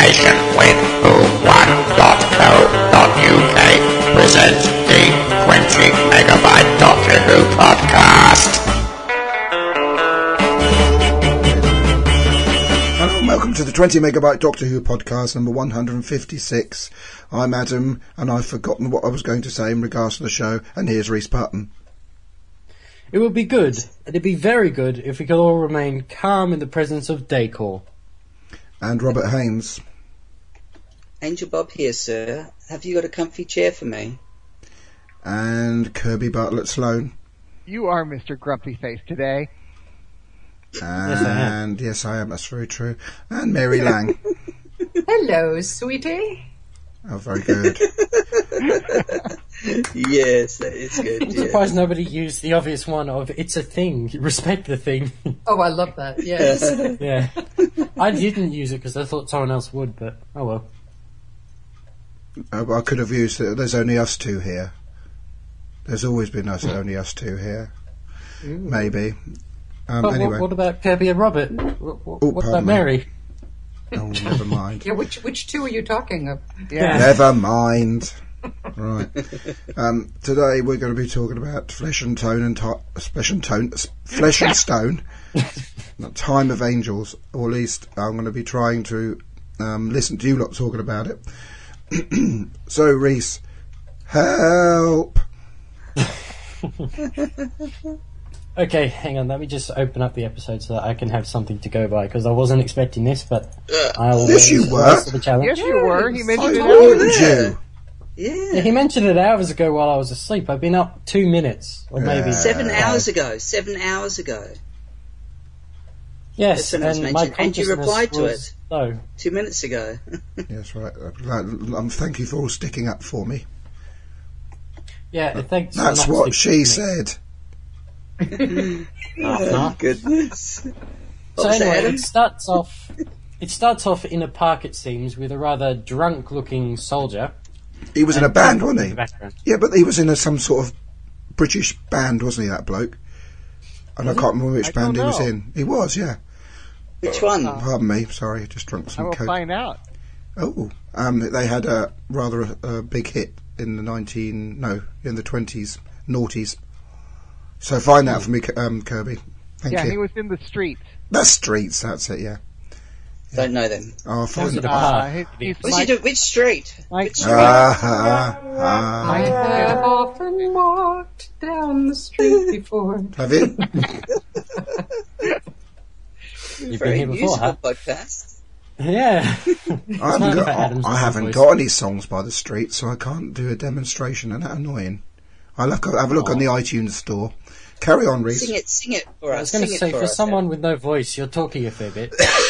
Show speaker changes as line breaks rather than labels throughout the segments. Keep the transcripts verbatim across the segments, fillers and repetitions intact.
association with who one dot co dot uk presents the twenty megabyte Doctor Who podcast.
Hello and welcome to the twenty megabyte Doctor Who podcast number one hundred fifty-six. I'm Adam and I've forgotten what I was going to say in regards to the show, and here's Rhys Button.
It would be good, it'd be very good if we could all remain calm in the presence of Dacor.
And Robert Haynes.
Angel Bob here, sir. Have you got a comfy chair for me?
And Kirby Bartlett Sloan.
You are Mister Grumpy Face today.
And yes, I am. That's very true. And Mary Lang.
Hello, sweetie.
Oh, very good.
Yes, that is good.
I'm
yeah.
surprised nobody used the obvious one of it's a thing, respect the thing.
Oh, I love that, yes.
Yeah. I didn't use it because I thought someone else would, but oh well.
Uh, I could have used it. There's only us two here. There's always been us, only us two here.
Ooh.
Maybe. Um,
but
anyway.
what, what about Kirby and Robert? What, what,
Oh,
what
pardon
about
me.
Mary?
Oh, never mind.
Yeah, which which two are you talking of?
Yeah.
Never mind. Right. Um, today we're going to be talking about Flesh and Tone and ti- Flesh and Tone, Flesh and Stone, Time of Angels, or at least I'm going to be trying to um, listen to you lot talking about it. So, Rhys, help!
Okay, hang on, let me just open up the episode so that I can have something to go by, because I wasn't expecting this, but I'll
Yes, you were.
rise to the challenge.
Yes, you were. He
I
mentioned it
told
hours
you.
ago.
Yeah.
Yeah, he mentioned it hours ago while I was asleep. I've been up two minutes, or maybe...
Yeah.
Seven
five.
hours ago. Seven hours ago.
Yes,
That's when it was
and my
mentioned, and you
consciousness
replied to
was low.
Two minutes ago.
Yes, right. Uh, Um, thank you for all sticking up for me.
Yeah, thanks. for
That's
not
what
sticking
she
to me.
said.
Uh-huh.
Goodness.
So
What was that,
anyway,
Adam?
it starts off. It starts off in a park, it seems, with a rather drunk-looking soldier.
He was in a
and
band,
in
wasn't
the
he?
background.
Yeah, but he was in a, some sort of British band, wasn't he, that bloke? And I can't remember which
I
band he
don't
was
know.
in. He was, yeah.
Which one?
Pardon me, sorry, I just drunk
I
some
will
coke.
find out.
Oh, um, they had a rather a, a big hit in the nineteen no in the twenties, noughties. So find out for me, um, Kirby. Thank
Yeah,
you.
he was in the streets.
The Streets, that's it. Yeah.
Don't know them.
I'll
Was
find
it
it.
a
Ah,
park?
Uh, he- he's
What's
Mike-
he do? Which street?
Mike-
Which street?
ah,
I
ah.
have often down the street before.
Have you?
You've
Very
been here before,
musical
huh?
podcast.
Yeah.
I haven't,
not
got,
about Adam's
I haven't
voice.
got any songs by the Streets, so I can't do a demonstration, and that's annoying. I'll have, have a look on the iTunes store. Carry on, Rhys.
Sing it, sing it for
I
us.
was going to
Sing
say,
it for,
for
us.
someone with no voice, you're talking a fair bit.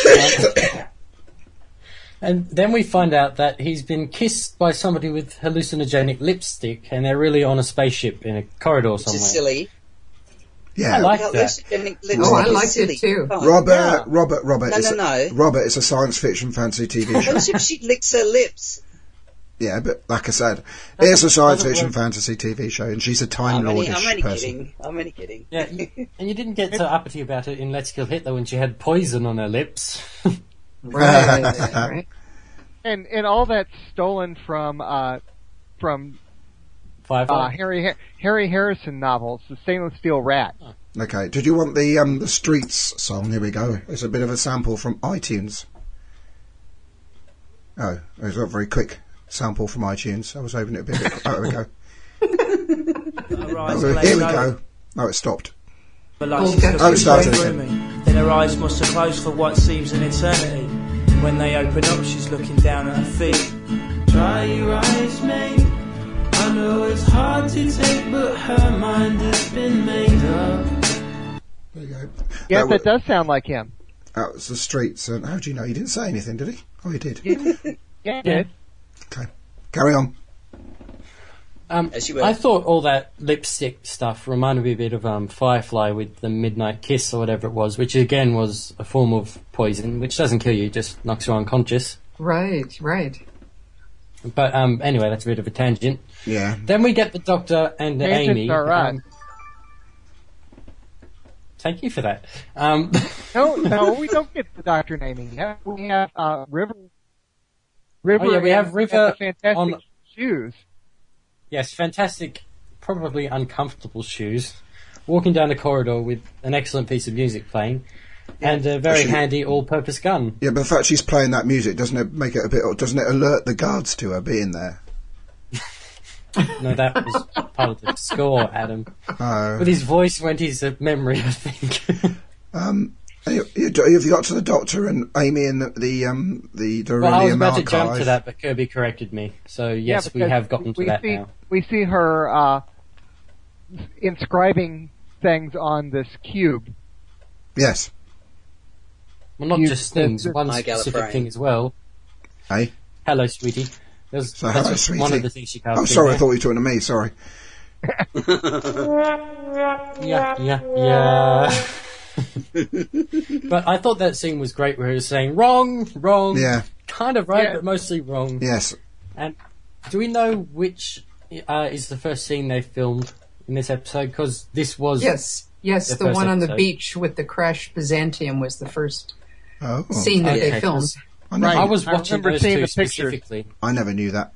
And then we find out that he's been kissed by somebody with hallucinogenic lipstick, and they're really on a spaceship in a corridor
Which
somewhere.
is silly.
Yeah.
I like
Well,
that.
hallucinogenic
Oh,
lipstick
I
is
liked
silly.
it too.
Fine.
Robert,
Yeah.
Robert, Robert.
No,
it's
no,
a,
no.
Robert, it's a science fiction fantasy T V show.
What if she licks her lips?
Yeah, but like I said, it's a science
doesn't
fiction
work.
fantasy T V show, and she's a Time
I'm only,
Lordish
I'm only
person.
kidding. I'm only kidding.
Yeah, you, and you didn't get so uppity about it in Let's Kill Hitler when she had poison on her lips.
Right, right.
And and all that's stolen from uh, from uh,
Firefly.
Harry Har- Harry Harrison novels, The Stainless Steel Rat.
Okay, did you want the um the Streets song? Here we go. It's a bit of a sample from iTunes. Oh, it was a very quick sample from iTunes. I was hoping it'd be a bit. Oh, there we go. Oh, here we go. Oh, it stopped.
But like
Oh,
she's
okay.
Oh, it started
looking
again.
through me. Then her eyes must have closed for what seems an eternity. When they open up, she's looking down at her feet. Dry your eyes, mate. I know it's hard to take, but her mind has been made up.
There you go.
Yes,
that,
that does sound like him.
that was the Streets. And how do you know? He didn't say anything, did he? Oh, he did.
Yeah, he
Yeah.
did.
Okay, carry on.
Um,
As you will.
I thought all that lipstick stuff reminded me a bit of um, Firefly with the Midnight Kiss or whatever it was, which again was a form of poison, which doesn't kill you, just knocks you unconscious.
Right, right.
But um, anyway, that's a bit of a tangent.
Yeah.
Then we get the Doctor and
Tangents
Amy.
are right.
Um, thank you for that. Um,
No, no, we don't get the Doctor naming yet. We have uh, River River
Oh, yeah, we
and-
have River
and the fantastic
on-
shoes.
Yes, fantastic, probably uncomfortable shoes, walking down the corridor with an excellent piece of music playing, and a very
She-
handy all-purpose gun.
Yeah, but the fact she's playing that music, doesn't it make it a bit, or doesn't it alert the guards to her being there?
No, that was part of the score, Adam.
Oh.
But his voice went his uh, memory, I think.
Um, you, you, have you got to the Doctor and Amy and the, the, um, the Beryllium
Well, I was about
archive?
to jump to that, but Kirby corrected me. So, yes,
Yeah,
we
because
have gotten to
we
that
see,
now.
We see her uh, inscribing things on this cube.
Yes.
Well, not
You-
just things,
the- the-
one
Hi,
specific
Gallifrey.
thing as well.
Hey?
Hello, sweetie. There's,
So,
that's
hello,
just
sweetie.
one of the things she can't
Oh,
see
sorry, I
there.
thought you were talking to me, sorry.
Yeah, yeah, yeah. But I thought that scene was great where he was saying, wrong, wrong,
Yeah.
kind of right,
Yeah.
but mostly wrong.
Yes.
And do we know which uh, is the first scene they filmed in this episode? Because this was...
Yes, yes,
The
the,
first
one on the
episode.
beach with the crashed Byzantium was the first
Oh.
scene that
Okay,
they filmed.
'cause
I never,
I was
I
watching
remember
those
seeing
two
the pictures.
specifically.
I never knew that.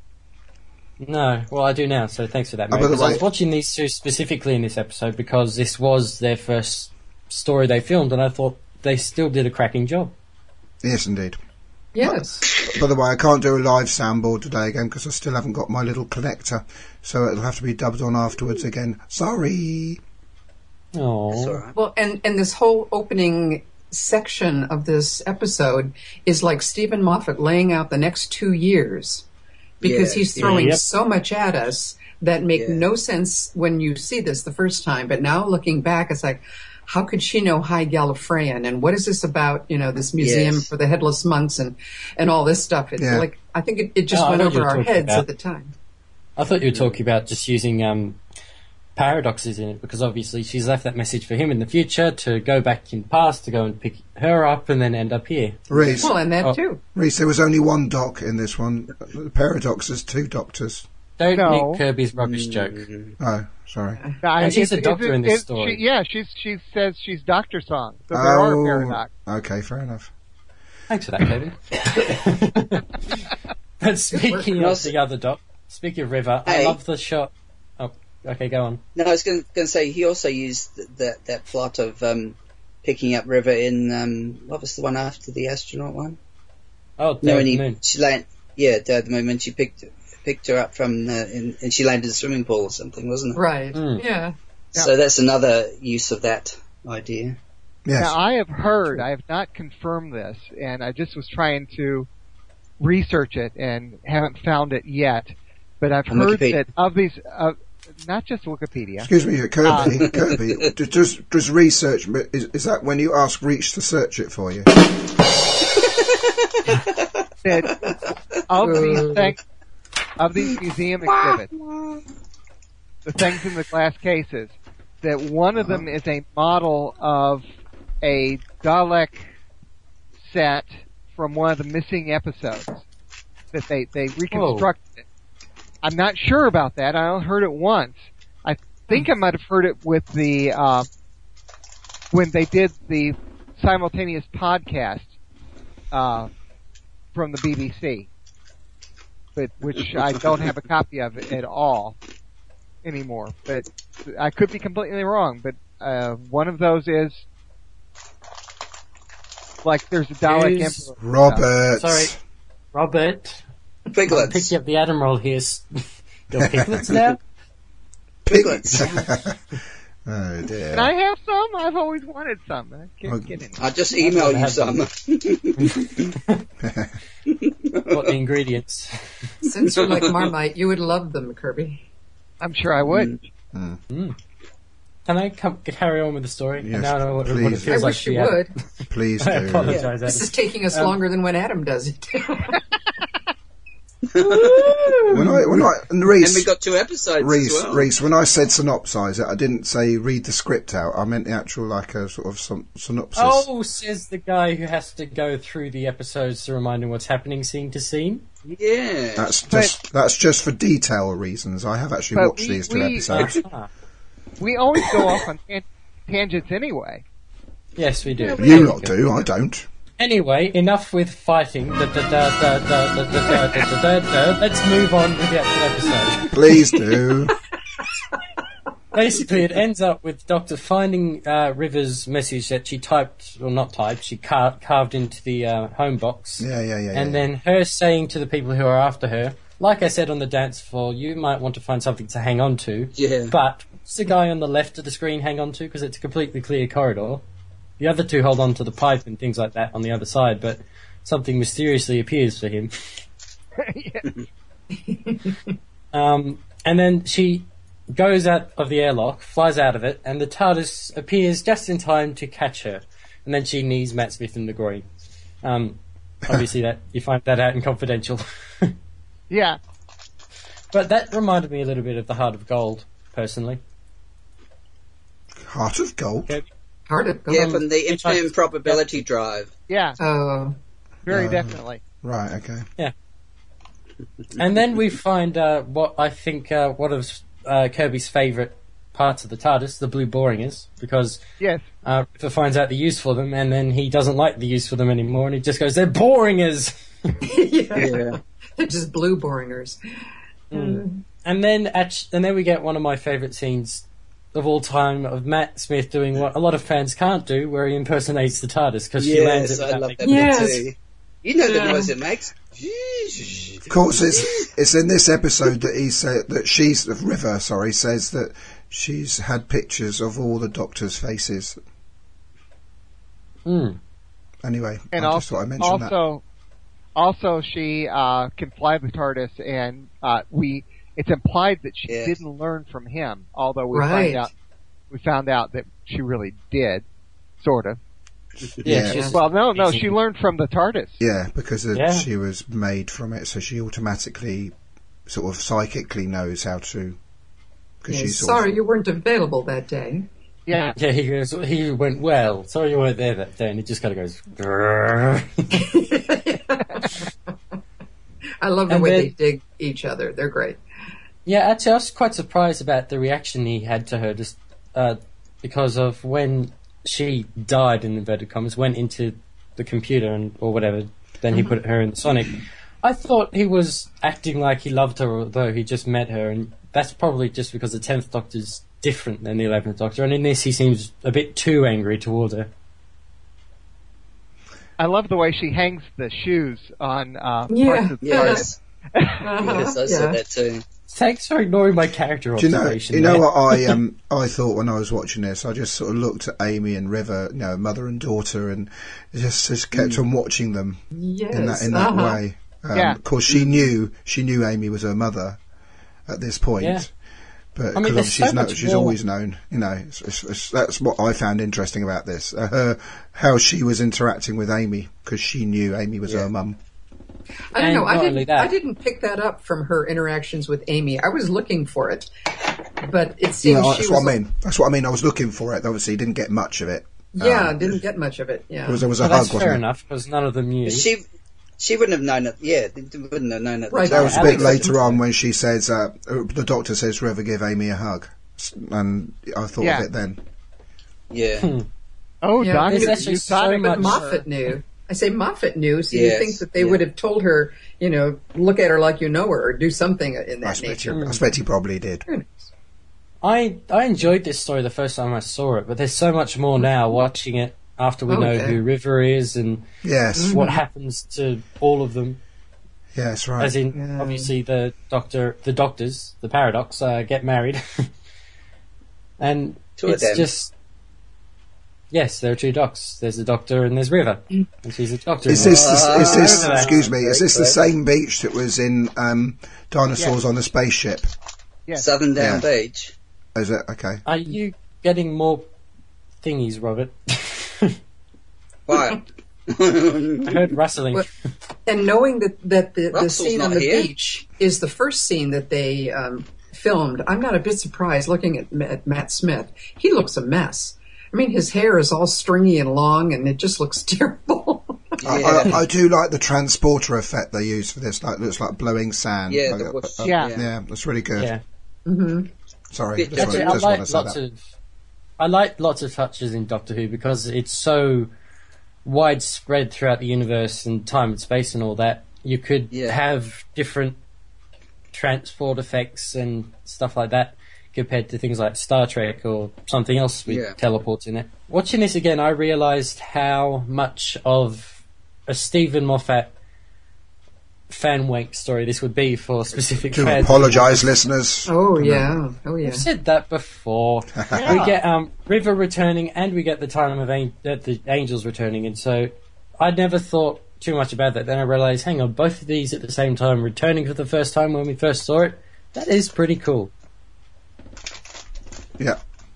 No, well, I do now, so thanks for that,
Oh,
mate.
by the
'Cause I was
way-
watching these two specifically in this episode because this was their first story they filmed, and I thought they still did a cracking job.
Yes, indeed.
Yes.
By the way, I can't do a live soundboard today again because I still haven't got my little connector, so it'll have to be dubbed on afterwards again. Sorry.
That's
Oh,
alright.
Well, and, and this whole opening section of this episode is like Stephen Moffat laying out the next two years because
Yeah,
he's
yeah.
throwing
Yep.
so much at us that make
Yeah.
no sense when you see this the first time. But now looking back, it's like, how could she know High Gallifreyan? And what is this about, you know, this museum
Yes.
for the headless monks and, and all this stuff? It's
Yeah.
like, I think it, it just
Oh, I
went
know what
over
you're
our
talking
heads
about.
at the time.
I thought you were talking about just using um, paradoxes in it because obviously she's left that message for him in the future to go back in the past to go and pick her up and then end up here.
Reese,
Well, and that
Oh.
too.
Reese, there was only one doc in this one. The Paradox is two doctors.
Don't
No.
nick Kirby's rubbish joke.
Oh, sorry.
I-
And she's
it's-
a doctor
it's-
in this
it's-
story.
She, yeah, she's she says she's Doctor Song, so there are
Oh,
paradox.
okay, fair enough.
Thanks for that, Kirby. But speaking of
Also-
the other doc, speaking of River, I
Hey.
love the shot. Oh, okay, go on.
No, I was going to say he also used th- that that plot of um, picking up River in um, what was the one after the astronaut one?
Oh,
No,
Day
when
of the
he
Moon.
she land yeah, Day of the Moon when she picked picked her up from uh, in, and she landed in the swimming pool or something, wasn't it?
Right.
Mm.
Yeah.
So that's another use of that idea.
Yes.
Now, I have heard, I have not confirmed this, and I just was trying to research it and haven't found it yet. But I've
On
heard
Wikipedia.
that of these, uh, not just Wikipedia.
Excuse me, Kirby.
Uh,
Kirby, d- does does research? but Is, is that when you ask Reach to search it for you?
That of these things, of these museum exhibits, the things in the glass cases, that one of them is a model of a Dalek set from one of the missing episodes. That they they reconstructed it. I'm not sure about that. I only heard it once. I think I might have heard it with the uh, when they did the simultaneous podcast uh, from the B B C, but which I don't have a copy of it at all anymore. But I could be completely wrong. But uh, one of those is like there's a Dalek
Who's-
Emperor.
Robert.
Sorry, Robert. I'm
Piglets.
picking up the Admiral here. Your piglets now?
Piglets.
Oh dear.
Can I have some? I've always wanted some. I can't
Oh.
get any.
I'll just email you
have
some.
What the ingredients?
Since you're like Marmite, you would love them, Kirby.
I'm sure I would.
Mm. Can I come, carry on with the story?
Yes,
now I know what, what it
please.
I
feels like
wish
to be
you
Adam.
would.
Please
I
do.
apologise,
This
Adam.
is taking us
Um,
longer than when Adam does it.
When I, when I, and
And
Reese,
we got two episodes
Reese,
as well.
Reese, when I said synopsise it, I didn't say read the script out. I meant the actual, like, a sort of syn- synopsis.
Oh, says the guy who has to go through the episodes to remind him what's happening scene to scene.
Yeah.
That's just, that's just for detail reasons. I have actually
But
watched
we-
these two
we-
episodes.
Ah,
We always go off on tan- tangents anyway.
yes, we do.
You lot do, I don't.
Anyway, enough with fighting. Da, da, da, da, da, da, da, da, da, da, da. Let's move on with the actual episode.
Please do.
Basically, it ends up with Doctor finding uh, River's message that she typed, or not typed, she car- carved into the uh, home box.
Yeah, yeah, yeah.
And
yeah.
then her saying to the people who are after her, like I said on the dance floor, you might want to find something to hang on to.
Yeah.
But what's the guy on the left of the screen hang on to? Because it's a completely clear corridor. The other two hold on to the pipe and things like that on the other side, but something mysteriously appears for him. um, and then she goes out of the airlock, flies out of it, and the TARDIS appears just in time to catch her. And then she knees Matt Smith in the groin. Um, obviously, that you find that out in Confidential.
Yeah.
But that reminded me a little bit of the Heart of Gold, personally.
Heart of Gold?
Okay.
Heart of Gold.
Yeah, from the Infinite Probability Drive.
Yeah.
Oh.
Very
Uh,
definitely.
Right, okay.
And then we find uh, what I think uh, one of uh, Kirby's favourite parts of the TARDIS, the blue Boringers, because
Yes.
uh, River finds out the use for them, and then he doesn't like the use for them anymore, and he just goes, "They're Boringers!"
yeah.
Yeah.
They're just blue boringers.
Mm. And then at, and then we get one of my favourite scenes of all time of Matt Smith doing what a lot of fans can't do, where he impersonates the TARDIS because she lands
Yes,
it
I
without
love
making
that
Yes.
bit too. You know the
Yeah.
noise it makes.
Of course, it's it's in this episode that he said that she's River. Sorry, says that she's had pictures of all the Doctor's faces.
Mm.
Anyway,
And
I just
also,
thought I mentioned that.
also, also, she uh, can fly the TARDIS, and uh, we. It's implied that she
Yes.
didn't learn from him, although we
Right.
find out we found out that she really did, sort of.
Yeah,
Yeah.
she's-
Well, no, no, she learned from the TARDIS.
Yeah, because uh,
Yeah.
she was made from it, so she automatically, sort of psychically knows how to. Because
Yes,
she's sort
sorry
of,
you weren't available that day.
Yeah.
Yeah, he goes, he went, "Well, sorry you weren't there that day," and he just kind of goes, "Grrr."
I love the
And
way
then-
they dig each other. They're great.
Yeah, actually, I was quite surprised about the reaction he had to her, just uh, because of when she died, in inverted commas, went into the computer and or whatever, then he put her in the Sonic. I thought he was acting like he loved her, although he just met her, and that's probably just because the tenth Doctor's different than the eleventh Doctor, and in this he seems a bit too angry towards her.
I love the way she hangs the shoes on uh,
Yeah.
parts of the
Yes.
Uh-huh.
Yes, I
Yeah.
said that too.
Thanks for ignoring my character
do you know?
observation.
You know
there.
what I um I thought when I was watching this? I just sort of looked at Amy and River, you know, mother and daughter, and just just kept on watching them
Yes.
in that in that
uh-huh.
way. Um,
Yeah.
Of course, she knew she knew Amy was her mother at this point.
Yeah.
But
I mean,
because
there's
she's,
so
no,
much
she's
more-
always known, you know, it's, it's, it's, that's what I found interesting about this. Uh, her, how she was interacting with Amy, because she knew Amy was
Yeah.
her mum.
I don't
And
know. I
not only
didn't.
that-
I didn't pick that up from her interactions with Amy. I was looking for it, but it
You
seems
know,
she
that's
was.
what I mean. That's what I mean. I was looking for it. Obviously, didn't get much of it.
Yeah,
Um,
didn't get much of it. Yeah.
Because there was a
Well,
hug,
that's
wasn't
fair
it?
enough, because none of them knew.
She she wouldn't have known it. Yeah, they wouldn't have known it.
Right.
That was a
Alex-
bit later on when she says, uh, uh, the doctor says, River, give Amy a hug. S- And I thought
Yeah.
of it then.
Yeah.
Oh,
Yeah,
Doctor,
there's actually
you thought
so
it
much-
But
was
Moffat knew. I say Moffat knew, so
Yes,
you think that they
yeah.
would have told her, you know, look at her like you know her, or do something in
I
that
expect, he,
nature.
I expect he probably did.
Who knows?
I I enjoyed this story the first time I saw it, but there's so much more now watching it after we
Oh,
know
okay.
who River is and
Yes.
what happens to all of them.
Yes, right.
As in,
Yeah.
obviously, the doctor, the doctors, the Paradox, uh, get married, and
Two of
it's
them.
just yes, there are two docs. There's the Doctor and there's River, and she's a doctor.
Is this, the, is this,
Ah,
excuse me, is this the
very
same beach that was in um, Dinosaurs on the Spaceship?
Yes.
Southern Down
Yeah.
Beach.
Is it? Okay.
Are you getting more thingies, Robert?
Why?
I heard rustling.
Well, and knowing that, that the, the
Russell's
scene
not
on the
here.
beach is the first scene that they um, filmed, I'm not a bit surprised looking at, at Matt Smith. He looks a mess. I mean, his hair is all stringy and long, and it just looks terrible.
I,
Yeah.
I, I do like the transporter effect they use for this. Like, looks like blowing sand.
Yeah,
Like,
the
uh,
whoosh,
uh,
yeah.
yeah, that's really good.
Yeah.
hmm
Sorry,
Bit
just,
Actually,
wanted,
I
just wanted to
like
say
lots
that.
of I like lots of touches in Doctor Who because it's so widespread throughout the universe and time and space and all that, you could
Yeah.
have different transport effects and stuff like that compared to things like Star Trek or something else with
Yeah.
teleports in it. Watching this again, I realised how much of a Stephen Moffat fan wank story this would be for specific
To
fans.
apologise, listeners.
Oh yeah, oh yeah.
I've said that before. We get um, River returning, and we get the time of an- uh, the angels returning, and so I never thought too much about that. Then I realised, hang on, both of these at the same time, returning for the first time when we first saw it. That is pretty cool.
Yeah.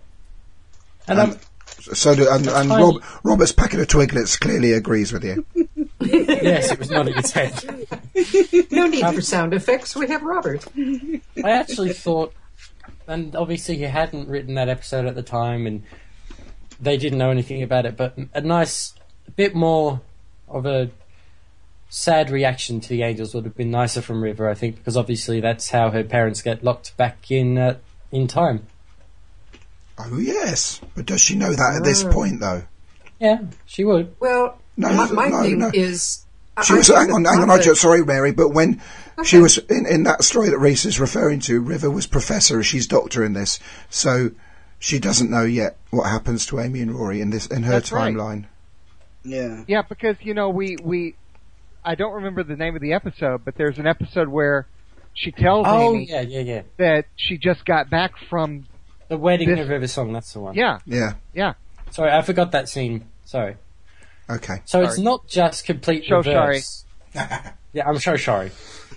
And
And
um,
so do, and, and
fine.
Rob, Robert's packet of Twiglets clearly agrees with you.
yes, it was nodding its head.
No need for sound effects. We have Robert.
I actually thought, and obviously he hadn't written that episode at the time, and they didn't know anything about it, but a nice, a bit more of a sad reaction to the angels would have been nicer from River, I think, because obviously that's how her parents get locked back in uh, in time.
Oh, yes. But does she know that at this point, though?
Yeah, she would.
Well,
No,
my, my
no,
thing
no.
is.
She
I
was,
think
hang on,
that
hang on,
Moffat-
I just, sorry, Mary, but when she
Okay.
was in, in that story that Reese is referring to, River was Professor, she's Doctor in this, so she doesn't know yet what happens to Amy and Rory in this in her
That's right.
timeline.
Yeah.
Yeah, because, you know, we, we, I don't remember the name of the episode, but there's an episode where she tells
Oh,
Amy
yeah, yeah, yeah.
that she just got back from,
The Wedding
This-
of River song, that's the one.
yeah,
Yeah,
yeah.
Sorry, I forgot that scene. Sorry.
okay.
So it's
Sorry.
not just complete
So
reverse. Yeah, I'm so sorry.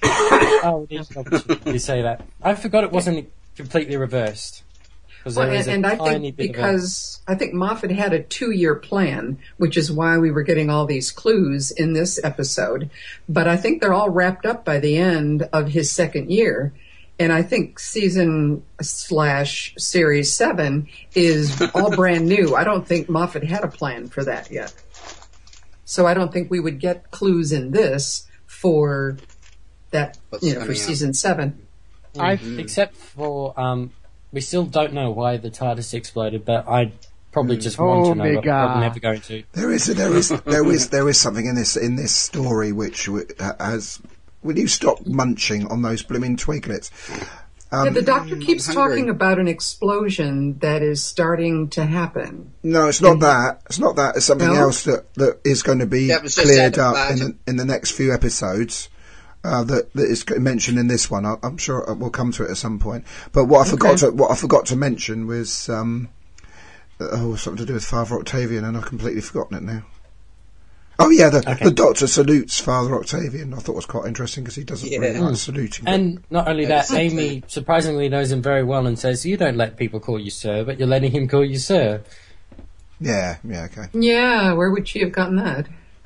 Oh, we need an opportunity to say that. I forgot it wasn't completely reversed. Because
Well,
there
and,
is a
and I
tiny
think
bit of a...
because I think Moffat had a two-year plan, which is why we were getting all these clues in this episode. But I think they're all wrapped up by the end of his second year. And I think season slash series seven is all brand new. I don't think Moffat had a plan for that yet. So I don't think we would get clues in this for that,
What's
you know, for
coming up.
season seven.
I,
Except for, um, we still don't know why the TARDIS exploded, but I probably just want to know, but
Omega.
I'm never going to.
There is, there is, there is, there is something in this in this story which w- has. Will you stop munching on those blooming Twiglets? Um,
Yeah, the doctor keeps
I'm hungry.
talking about an explosion that is starting to happen.
No, it's not that. It's not that. It's something
No?
else that, that is going to be
That was just
cleared
Adam
up in the,
Barton.
in the next few episodes. Uh, that that is mentioned in this one. I, I'm sure we'll come to it at some point. But what I forgot to what I forgot to mention was um, oh something to do with Father Octavian, and I've completely forgotten it now. Oh yeah, the
Okay.
the Doctor salutes Father Octavian. I thought was quite interesting because he doesn't
Yeah.
really like saluting. but-
And not only that, Amy surprisingly knows him very well and says, you don't let people call you sir, but you're letting him call you sir.
yeah, yeah, okay.
Yeah, where would she have gotten that?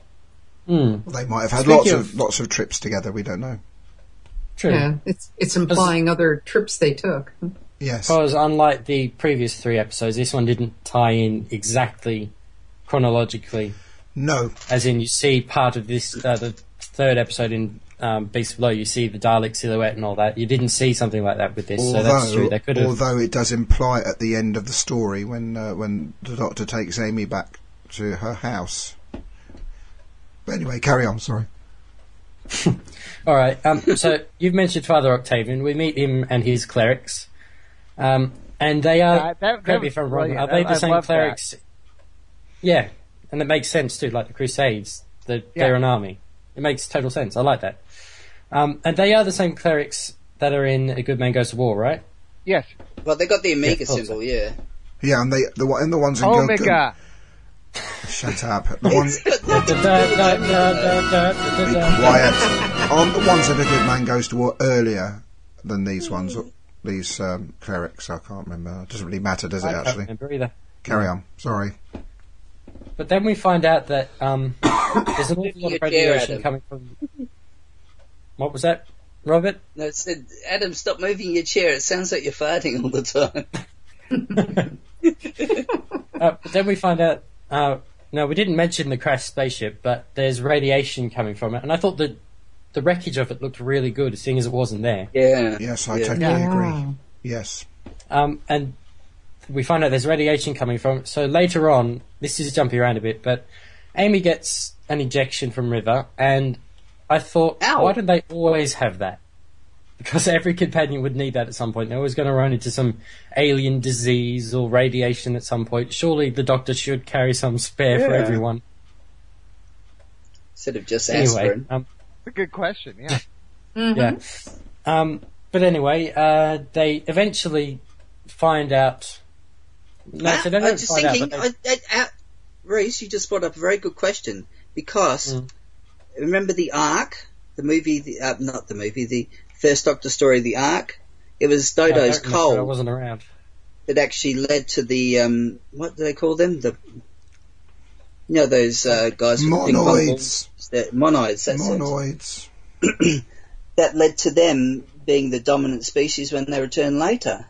Hmm,
They might have had
Speaking
lots of,
of-
lots of trips together. We don't know.
true.
Yeah, it's it's implying other trips they took.
Yes.
Because unlike the previous three episodes, this one didn't tie in exactly chronologically.
No.
As in, you see part of this, uh, the third episode in um, Beast Below, you see the Dalek silhouette and all that. You didn't see something like that with this, so that's true. They could have.
although it does imply at the end of the story when uh, when the Doctor takes Amy back to her house. But anyway, carry on. Sorry.
All right. Um, so you've mentioned Father Octavian. We meet him and his clerics, um, and they are.
Uh, that- that
correct me
was
if I'm wrong.
brilliant.
Are they
I-
the
I
same
love that.
clerics? Yeah, and it makes sense too. Like the Crusades, the, they're
Yeah.
an army. It makes total sense. I like that. Um, and they are the same clerics that are in A Good Man Goes to War, right?
yes,
Well, they got the Omega
Yeah, thought so.
symbol, yeah.
Yeah, and they the one- and the ones in
Omega.
Shut up. The ones
Da, da, da, da, da, da, da,
be
da.
quiet. Aren't the ones that a good man goes to war earlier than these ones? These um, clerics. I can't remember. It doesn't really matter, does it?
I can't
Actually,
remember either.
carry on. Sorry.
But then we find out that um, there's an awful lot
Your
of
chair,
radiation
Adam.
coming from. What was that, Robert?
No, it said, Adam, stop moving your chair. It sounds like you're farting all the time.
Uh, but then we find out. Uh, no, we didn't mention the crashed spaceship, but there's radiation coming from it, and I thought that the wreckage of it looked really good, seeing as it wasn't there.
Yeah.
Yes, I
Yeah.
totally
Yeah.
agree. Yes.
Um, and we find out there's radiation coming from it. So later on, this is jumping around a bit, but Amy gets an injection from River, and I thought,
Ow.
why did they always have that? Because every companion would need that at some point. They're always going to run into some alien disease or radiation at some point. Surely the Doctor should carry some spare for
Yeah.
everyone.
Instead of just
Anyway,
aspirin.
um,
It's a good question, yeah.
yeah. Um, but anyway, uh, they eventually find out. No,
Ah,
so they
I'm
don't
just
find
thinking,
out. But they,
I, I, I, Reese, you just brought up a very good question because
Mm.
remember the Ark, the movie, the, uh, not the movie, the first Doctor story, the Ark. It was
I don't
Dodo's
remember, I
cold
wasn't around.
that actually led to the um, what do they call them? The you know those uh, guys with ping pong balls?
Monoids.
The monoids. That's it.
Monoids.
That led to them being the dominant species when they return later.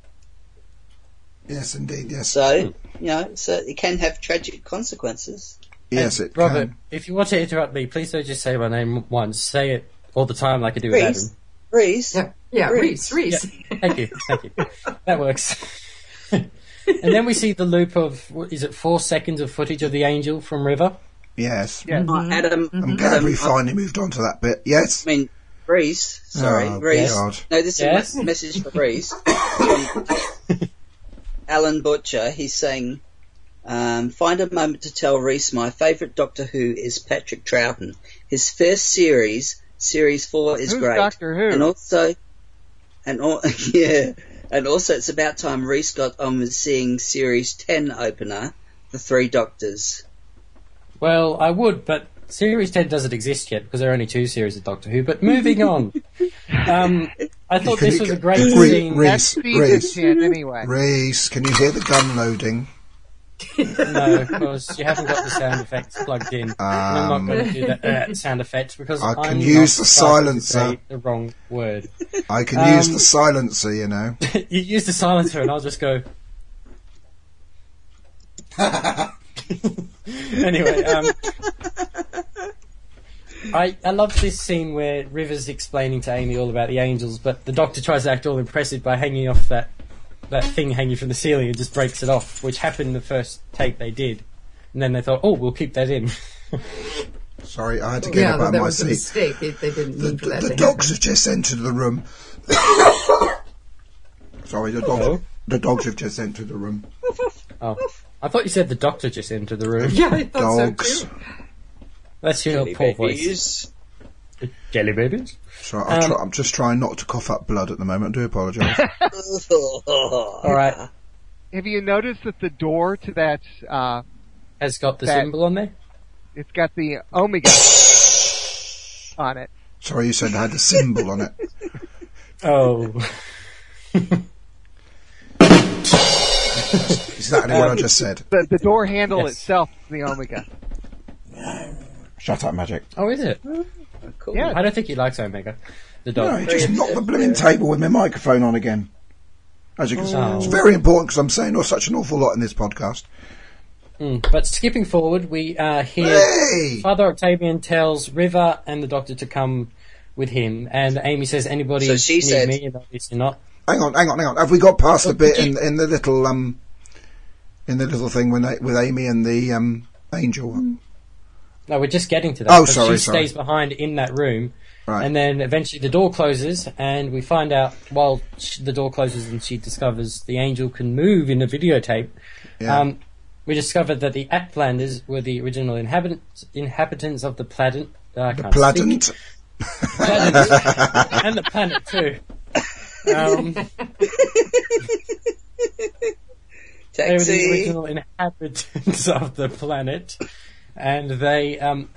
Yes, indeed. Yes.
So, you know, so it can have tragic consequences.
yes,
And
it
Robert,
can.
if you want to interrupt me, please don't just say my name once. Say it all the time like I do with
Reese,
Adam.
Reese,
Yeah, yeah,
Reese.
Reese, Reese.
Thank you, thank you. That works. And then we see the loop of, what is it, four seconds of footage of the angel from River?
Yes.
Yeah.
Uh, Adam,
I'm glad
Adam,
we
I
finally moved on to that bit. Yes.
mean, Reese, sorry,
Oh,
Reese.
God.
No, this
Yes?
is a message for Reese. From Alan Butcher, he's saying, um, find a moment to tell Reese my favourite Doctor Who is Patrick Troughton. His first series, Series four, is
Who's
great.
Doctor Who?
And also, and all, yeah, and also it's about time Reese got on with seeing Series ten opener, The Three Doctors.
Well, I would, but Series ten doesn't exist yet because there are only two series of Doctor Who. But moving on. Um, I thought
Can
this
you
was a
get-
great
Re-
scene.
Re-
That's
Reese,
season
Reese.
ten anyway.
Reese, can you hear the gun loading?
No, because you haven't got the sound effects plugged in. and I'm not going to do that uh, sound effects because
I can
I'm
use
not
the
starting to
silencer.
say the wrong word.
I can
Um,
use the silencer, you know.
You use the silencer and I'll just go. Anyway, um, I I love this scene where River's explaining to Amy all about the angels, but the Doctor tries to act all impressive by hanging off that that thing hanging from the ceiling and just breaks it off, which happened in the first take they did, and then they thought, oh, we'll keep that in.
Sorry, I had to get
Yeah,
up out of
that
my
was a
seat.
mistake. They, they didn't
The,
mean for that
the
to
dogs
happen.
have just entered the room. Sorry, the
Hello?
dogs. The dogs have just entered the room.
Oh, I thought you said the Doctor just entered the room.
Yeah, I thought
Dogs.
so too.
That's your
Jelly
poor voice.
babies.
Jelly babies.
Sorry, I'll
Um,
try, I'm just trying not to cough up blood at the moment. I do apologise.
All right,
Have you noticed that the door to that, uh,
has got the
That-
symbol on there.
it's got the Omega on it.
Sorry, you said I had a symbol on it.
Oh.
Exactly what I just said.
The, the door handle
Yes.
itself is the Omega.
Shut up, Magic.
Oh, is it?
Cool.
Yeah.
I don't think he likes Omega, the
No,
dog.
you just knocked the blooming table with my microphone on again. As you can see,
Oh.
it's very important because I'm saying oh, such an awful lot in this podcast.
Mm. But skipping forward, we uh, hear
Hey!
Father Octavian tells River and the Doctor to come with him, and Amy says, "Anybody
So she
need
said-
me?" And obviously not.
Hang on, hang on, hang on. Have we got past the bit in, in the little um in the little thing when they, with Amy and the um angel?
No, we're just getting to that.
Oh,
But
sorry,
She
sorry.
stays behind in that room,
Right.
and then eventually the door closes, and we find out while sh- the door closes and she discovers the angel can move in the videotape.
Yeah.
Um, we discovered that the Atlanders were the original inhabitants inhabitants of the planet. Uh, I
the
can't speak.
Platent.
Planet. And the planet too. Um, they were the
Taxi.
original inhabitants of the planet, and they um,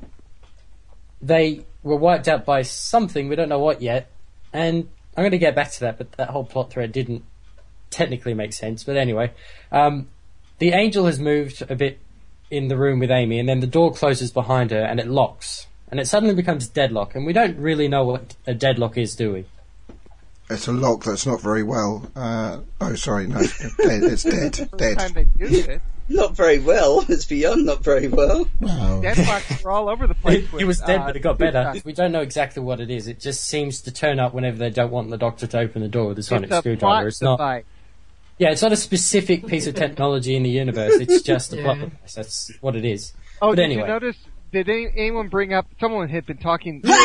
they were wiped out by something, we don't know what yet. And I'm going to get back to that, but that whole plot thread didn't technically make sense. But anyway, um, the angel has moved a bit in the room with Amy, and then the door closes behind her, and it locks, and it suddenly becomes deadlock. And we don't really know what a deadlock is, do we?
It's a lock that's not very well. Uh, oh, sorry, no, it's dead. It's dead.
First
Dead.
time they used it.
Not very well. It's beyond not very well.
Oh.
Deadlocks were all over the place.
It,
with,
it was dead,
uh,
but it got better. We don't know exactly what it is. It just seems to turn up whenever they don't want the Doctor to open the door with a sonic
It's a
screwdriver.
plot
It's not.
device.
Yeah, it's not a specific piece of technology in the universe. It's just a plot
Yeah.
device. That's what it is.
Oh,
But
did
anyway.
you notice? Did any, anyone bring up? Someone had been talking. No.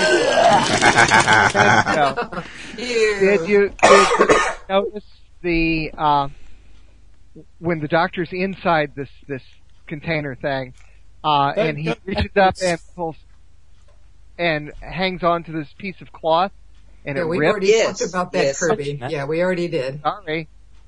Did you, did you notice the uh, when the doctor's inside this this container thing, uh, and he reaches up and pulls and hangs onto this piece of cloth, and
Yeah,
it
we've
rips?
already
Yes,
talked about that,
yes.
Kirby. Yeah, we already did.
Sorry,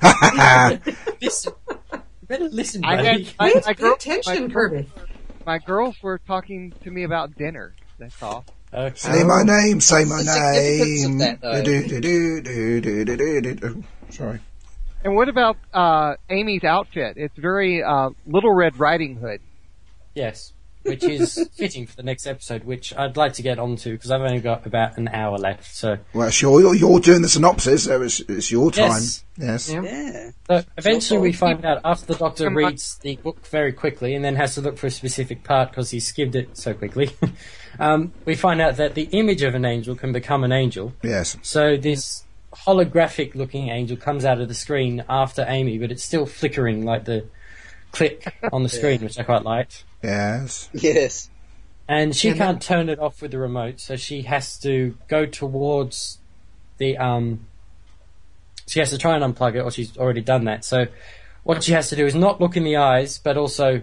Listen, you better listen,
I
buddy.
had, I, my
Pay
girl,
attention,
my,
Kirby.
my girls were talking to me about dinner. That's all.
Okay.
Say my name, say my
What's the significance of
name.
that, though?
Do, do, do, do, do, do, do, do, do. Sorry.
And what about uh, Amy's outfit? It's very uh, Little Red Riding Hood.
Yes, which is fitting for the next episode, which I'd like to get onto because I've only got about an hour left. So,
Well, it's your, you're, you're doing the synopsis, so it's, it's your time.
Yes.
Yes.
Yeah.
Yeah.
so eventually we find out after the Doctor
Come on.
reads the book very quickly and then has to look for a specific part because he skimmed it so quickly. um, we find out that the image of an angel can become an angel.
Yes.
So this holographic looking angel comes out of the screen after Amy, but it's still flickering like the click on the screen, which I quite liked.
Yes.
Yes.
And she
And
can't turn it off with the remote, so she has to go towards the, um, she has to try and unplug it, or she's already done that. So what she has to do is not look in the eyes, but also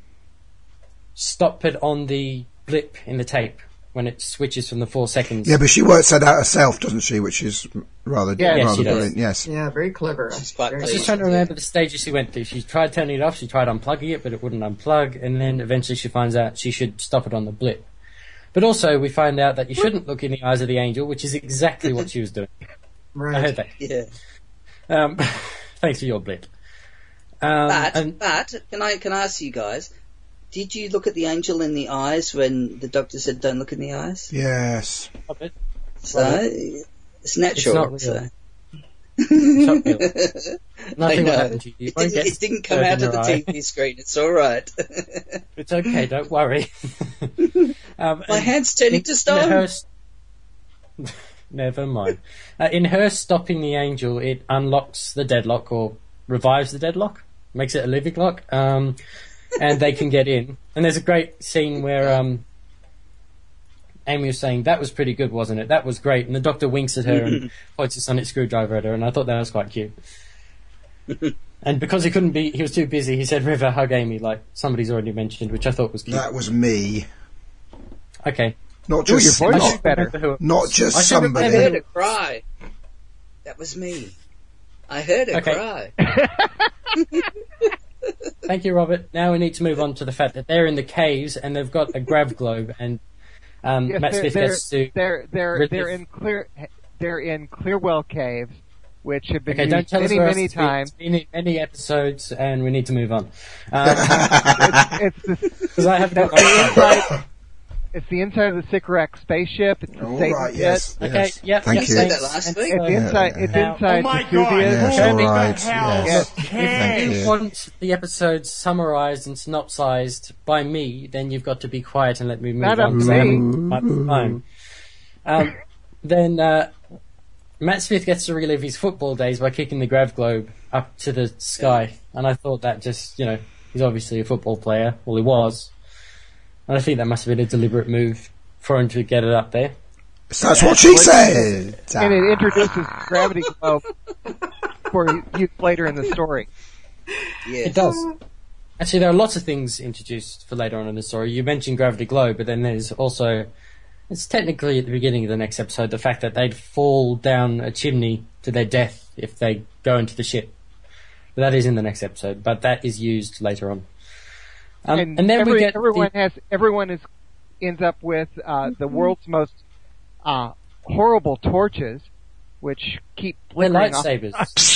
stop it on the blip in the tape when it switches from the four seconds.
Yeah, but she works that out herself, doesn't she? Which is rather,
Yeah,
yes,
rather
she does.
brilliant. Yes.
Yeah, very clever.
She's quite
Very
I was
clever.
just trying to remember the stages she went through. She tried turning it off, she tried unplugging it, but it wouldn't unplug, and then eventually she finds out she should stop it on the blip. But also, we find out that you shouldn't look in the eyes of the angel, which is exactly what she was doing.
Right.
I heard that.
Yeah.
Um, thanks for your blip. Um,
But,
and
but, can I, can I ask you guys, did you look at the angel in the eyes when the doctor said don't look in the eyes?
Yes.
stop it.
So, it's natural.
not real.
So.
Stop real.
I
Nothing will
know.
happen to you. You
It
won't
didn't,
get
it didn't come
dirt in
out of
your
the
eye.
T V screen. It's all right.
It's okay, don't worry. um,
My
and
hand's turning
in-
to
in
stone.
her s- Never mind. Uh, in her stopping the angel, it unlocks the deadlock or revives the deadlock, makes it a living lock, um, and they can get in. And there's a great scene where um, Amy was saying, "That was pretty good, wasn't it? That was great." And the Doctor winks at her and points a sonic screwdriver at her, and I thought that was quite cute. And because he couldn't be, he was too busy, he said, "River, hug Amy," like somebody's already mentioned, which I thought was cute.
That was me.
Okay.
Not
Ooh, your
just,
voice
I
is
not,
better.
remember who it
not
was.
just
I should remember
I
somebody.
heard it cry. That was me. I heard it
Okay.
cry.
Thank you, Robert. Now we need to move on to the fact that they're in the caves and they've got a grav globe, and um,
Yes,
Matt
they're,
Smith
they're,
gets to.
they're they're
relive-
they're in clear they're in Clearwell Caves, which have been
Okay, don't
used
tell us
many
where else
many
it's been.
times.
It's been in many episodes, and we need to move on. Um,
It's the
Because I haven't got
That's the
my time.
inside. It's the inside of the Sycorax spaceship. It's the
All
Satan
right,
pit.
yes.
Okay,
yes.
yeah,
Thank
yeah,
you.
said
thanks.
that last
And
week.
It's
so-
inside.
Yeah,
It's
yeah.
inside
Oh my
Vesuvius.
God.
Yes,
Kirby,
all right.
What the hell?
Yes.
If
Thank
you
you.
want the episode summarised and synopsised by me, then you've got to be quiet and let me move
Not
on
up
because
to
I
me.
haven't got much time. Um, then uh, Matt Smith gets to relive his football days by kicking the grav globe up to the sky, and I thought that just, you know, he's obviously a football player. Well, he was, and I think that must have been a deliberate move for him to get it up there.
That's what she said.
And it introduces gravity globe for use later in the story.
Yes.
It does. Actually, there are lots of things introduced for later on in the story. You mentioned Gravity Globe, but then there's also, it's technically at the beginning of the next episode, the fact that they'd fall down a chimney to their death if they go into the ship. But that is in the next episode, but that is used later on. Um,
and,
and then
every,
we get
everyone
the,
has everyone is ends up with uh, the world's most uh, horrible torches, which keep
they're
flickering off.
lightsabers.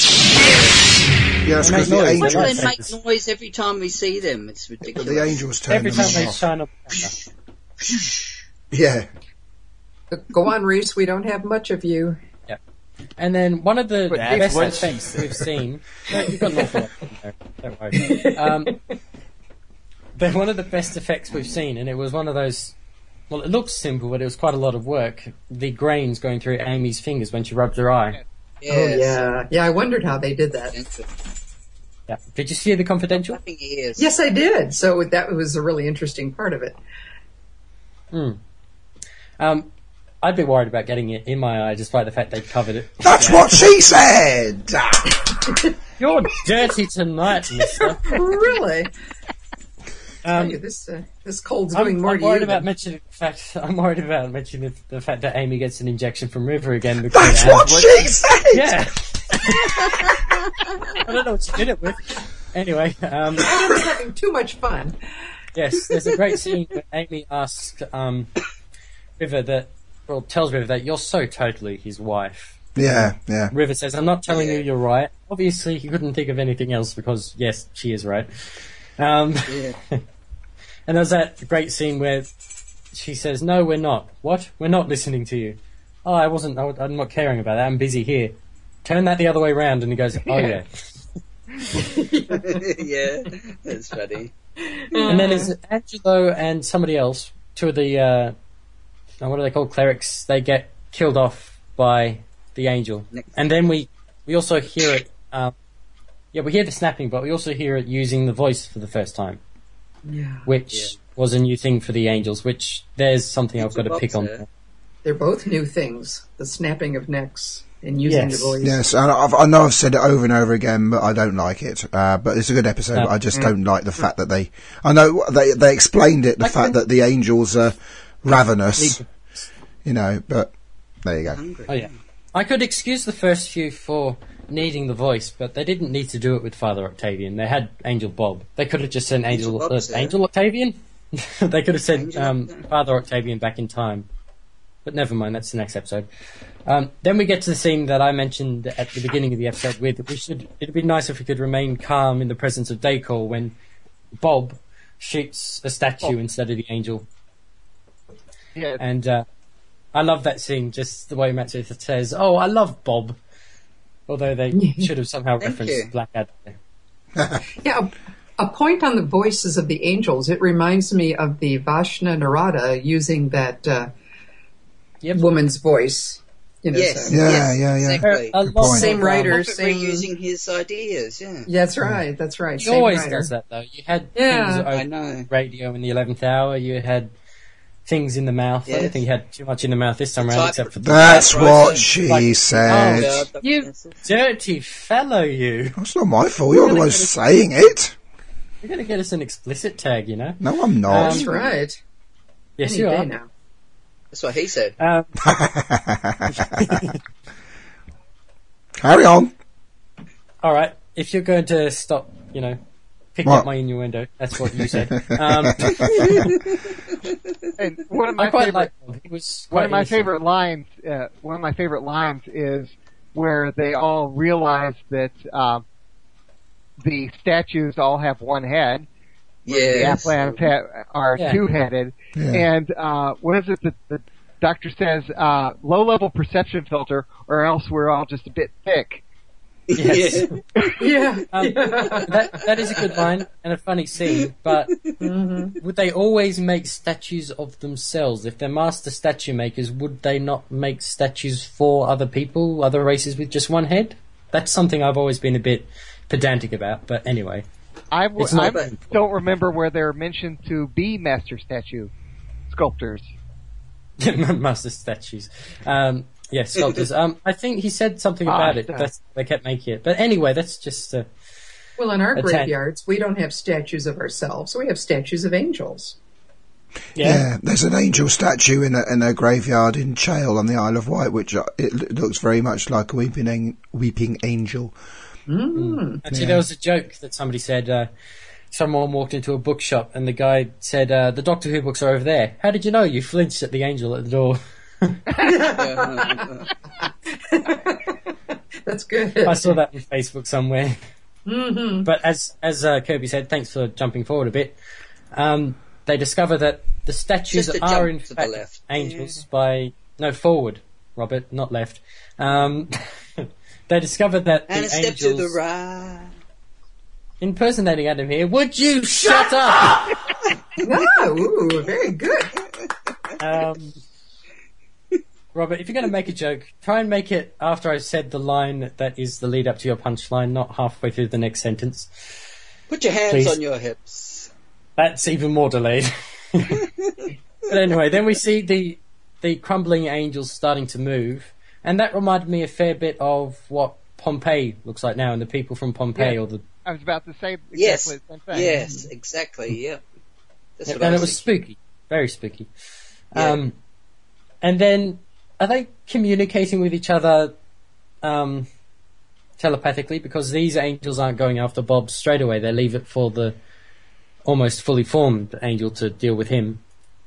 Yes,
They
because
make
the
noise.
Why
angel,
do they
lightsabers.
make noise every time we see them? It's ridiculous.
the angels turn
Every
them
time they
off.
shine up the camera.
Yeah.
Go on, Reese. We don't have much of you.
And then one of the
But
best
Dave, what-
effects that we've seen. No, you've got an awful lot in there. Don't worry. Um, but one of the best effects we've seen, and it was one of those. Well, it looks simple, but it was quite a lot of work. The grains going through Amy's fingers when she rubbed her eye.
Yes.
Oh yeah, yeah. I wondered how they did that.
Yeah. Did you see The Confidential?
I think he is.
Yes, I did. So that was a really interesting part of it.
Hmm. Um, I'd be worried about getting it in my eye, despite the fact they covered it.
That's what she said!
You're dirty tonight, mister.
Really?
Um,
this uh, this cold's
I'm,
doing more
I'm
to
worried
you.
about
Than...
mentioning the fact. I'm worried about mentioning the, the fact that Amy gets an injection from River again. Because
That's
Anne
what
was-
she said!
Yeah. I don't know what she did it with. Anyway, um,
Adam's having too much fun.
yes, there's a great scene where Amy asks um, River that, well, tells River that you're so totally his wife.
Yeah, yeah.
River says, I'm not telling you you're right. Obviously, he couldn't think of anything else because, yes, she is right. Um,
Yeah.
and there's that great scene where she says, no, we're not. What? We're not listening to you. Oh, I wasn't, I, I'm not caring about that. I'm busy here. Turn that the other way round. And he goes, oh, yeah.
Yeah, that's funny.
And then there's Angelo and somebody else, two of the, uh, what are they called, clerics, they get killed off by the angel.
Next.
And then we, we also hear it, um, yeah, we hear the snapping, but we also hear it using the voice for the first time,
Yeah.
which
Yeah.
was a new thing for the angels, which there's something I've got to pick on.
Boxer.
They're both new things. The snapping of necks and using
Yes.
the voice.
Yes, and I've, I know I've said it over and over again, but I don't like it. Uh, but it's a good episode.
No.
But I just don't like the fact that they. I know they they explained it, the
I
fact
can-
that the angels are ravenous, you know. But there you go.
Hungry.
Oh, yeah. I could excuse the first few for needing the voice, but they didn't need to do it with Father Octavian. They had Angel Bob. They could have just sent Angel,
Angel
uh,
Bob's there.
Angel Octavian? They could have sent
Angel
um,
Octavian.
Father Octavian back in time. But never mind, that's the next episode. Um, then we get to the scene that I mentioned at the beginning of the episode with, we should, it'd be nice if we could remain calm in the presence of Dacor when Bob shoots a statue instead of the angel.
Yeah,
And uh, I love that scene, just the way Matt Smith says, oh, I love Bob. Although they should have somehow
Thank
referenced
you.
Blackadder.
Yeah, a, a point on the voices of the angels. It reminds me of the Vashna Narada using that uh,
Yep.
woman's voice. You know,
Yes.
so-
Yeah,
yes,
yeah, yeah.
Exactly.
A
Good
lot
point.
Same
of,
writer,
um,
Moffat
same.
reusing his ideas, yeah.
Yeah, that's right. That's right.
He
Same
always
writer.
does that, though. You had
Yeah.
things
I
over
know.
radio in the eleventh hour. You had things in the mouth. I don't
Yes.
think you had too much in the mouth this time
The
around,
type-
except for the...
That's
Right,
what
right.
she
Like-
said.
Yeah, Doctor
You
Pencil.
dirty fellow, you.
That's not my fault. You're the one saying it.
You're going to get us an explicit tag, you know?
No, I'm not.
That's right.
Yes,
Any
you
day
are.
now.
That's what he said.
Um,
Carry on.
all right. If you're going to stop, you know, picking
What?
up my innuendo, that's what you said. Um,
and one of my
I quite
favorite,
like him. He was
one
quite
of my
innocent.
favorite lines. Uh, one of my favorite lines is where they all realize that um, the statues all have one head. The
Yes.
Aplans ha- are
Yeah.
two-headed,
Yeah.
and uh, what is it that the doctor says? Uh, low-level perception filter, or else we're all just a bit thick.
Yes.
Yeah.
Um, that that is a good line and a funny scene, but
Mm-hmm.
would they always make statues of themselves? If they're master statue makers, would they not make statues for other people, other races with just one head? That's something I've always been a bit pedantic about, but anyway.
I, w-
It's not
I
bad.
don't remember where they're mentioned to be master statue sculptors.
Master statues. Um, yeah, sculptors. Um, I think he said something
Ah,
about it.
stuff.
That's, they kept making it. But anyway, that's just... Uh,
Well, in our
A ten.
graveyards, we don't have statues of ourselves. We have statues of angels.
yeah.
Yeah, there's an angel statue in a, in a graveyard in Chale on the Isle of Wight, which uh, it l- looks very much like a weeping, an- weeping angel.
Mm.
Actually,
Yeah.
there was a joke that somebody said. Uh, someone walked into a bookshop and the guy said, uh, "The Doctor Who books are over there." How did you know? You flinched at the angel at the door.
That's good.
I saw that on Facebook somewhere.
Mm-hmm.
But as as uh, Kirby said, thanks for jumping forward a bit. Um, they discover that the statues
Just a
are
jump
in
to the
fact
left.
angels by no forward, Robert, not left. Um, they discovered that
And
the
a step
angels
to the right.
impersonating Adam here. Would you shut up?
Oh, ooh, very good.
Um, Robert, if you're going to make a joke, try and make it after I've said the line that is the lead up to your punchline, not halfway through the next sentence.
Put your hands
Please.
on your hips.
That's even more delayed. But anyway, then we see the the crumbling angels starting to move, and that reminded me a fair bit of what Pompeii looks like now, and the people from Pompeii,
Yeah.
or the
I was about to say exactly
Yes.
the same thing.
Yes, exactly. Yeah. That's what
and
I
it was
thinking.
spooky, very spooky.
Yeah.
Um, and then are they communicating with each other um, telepathically? Because these angels aren't going after Bob straight away; they leave it for the almost fully formed angel to deal with him.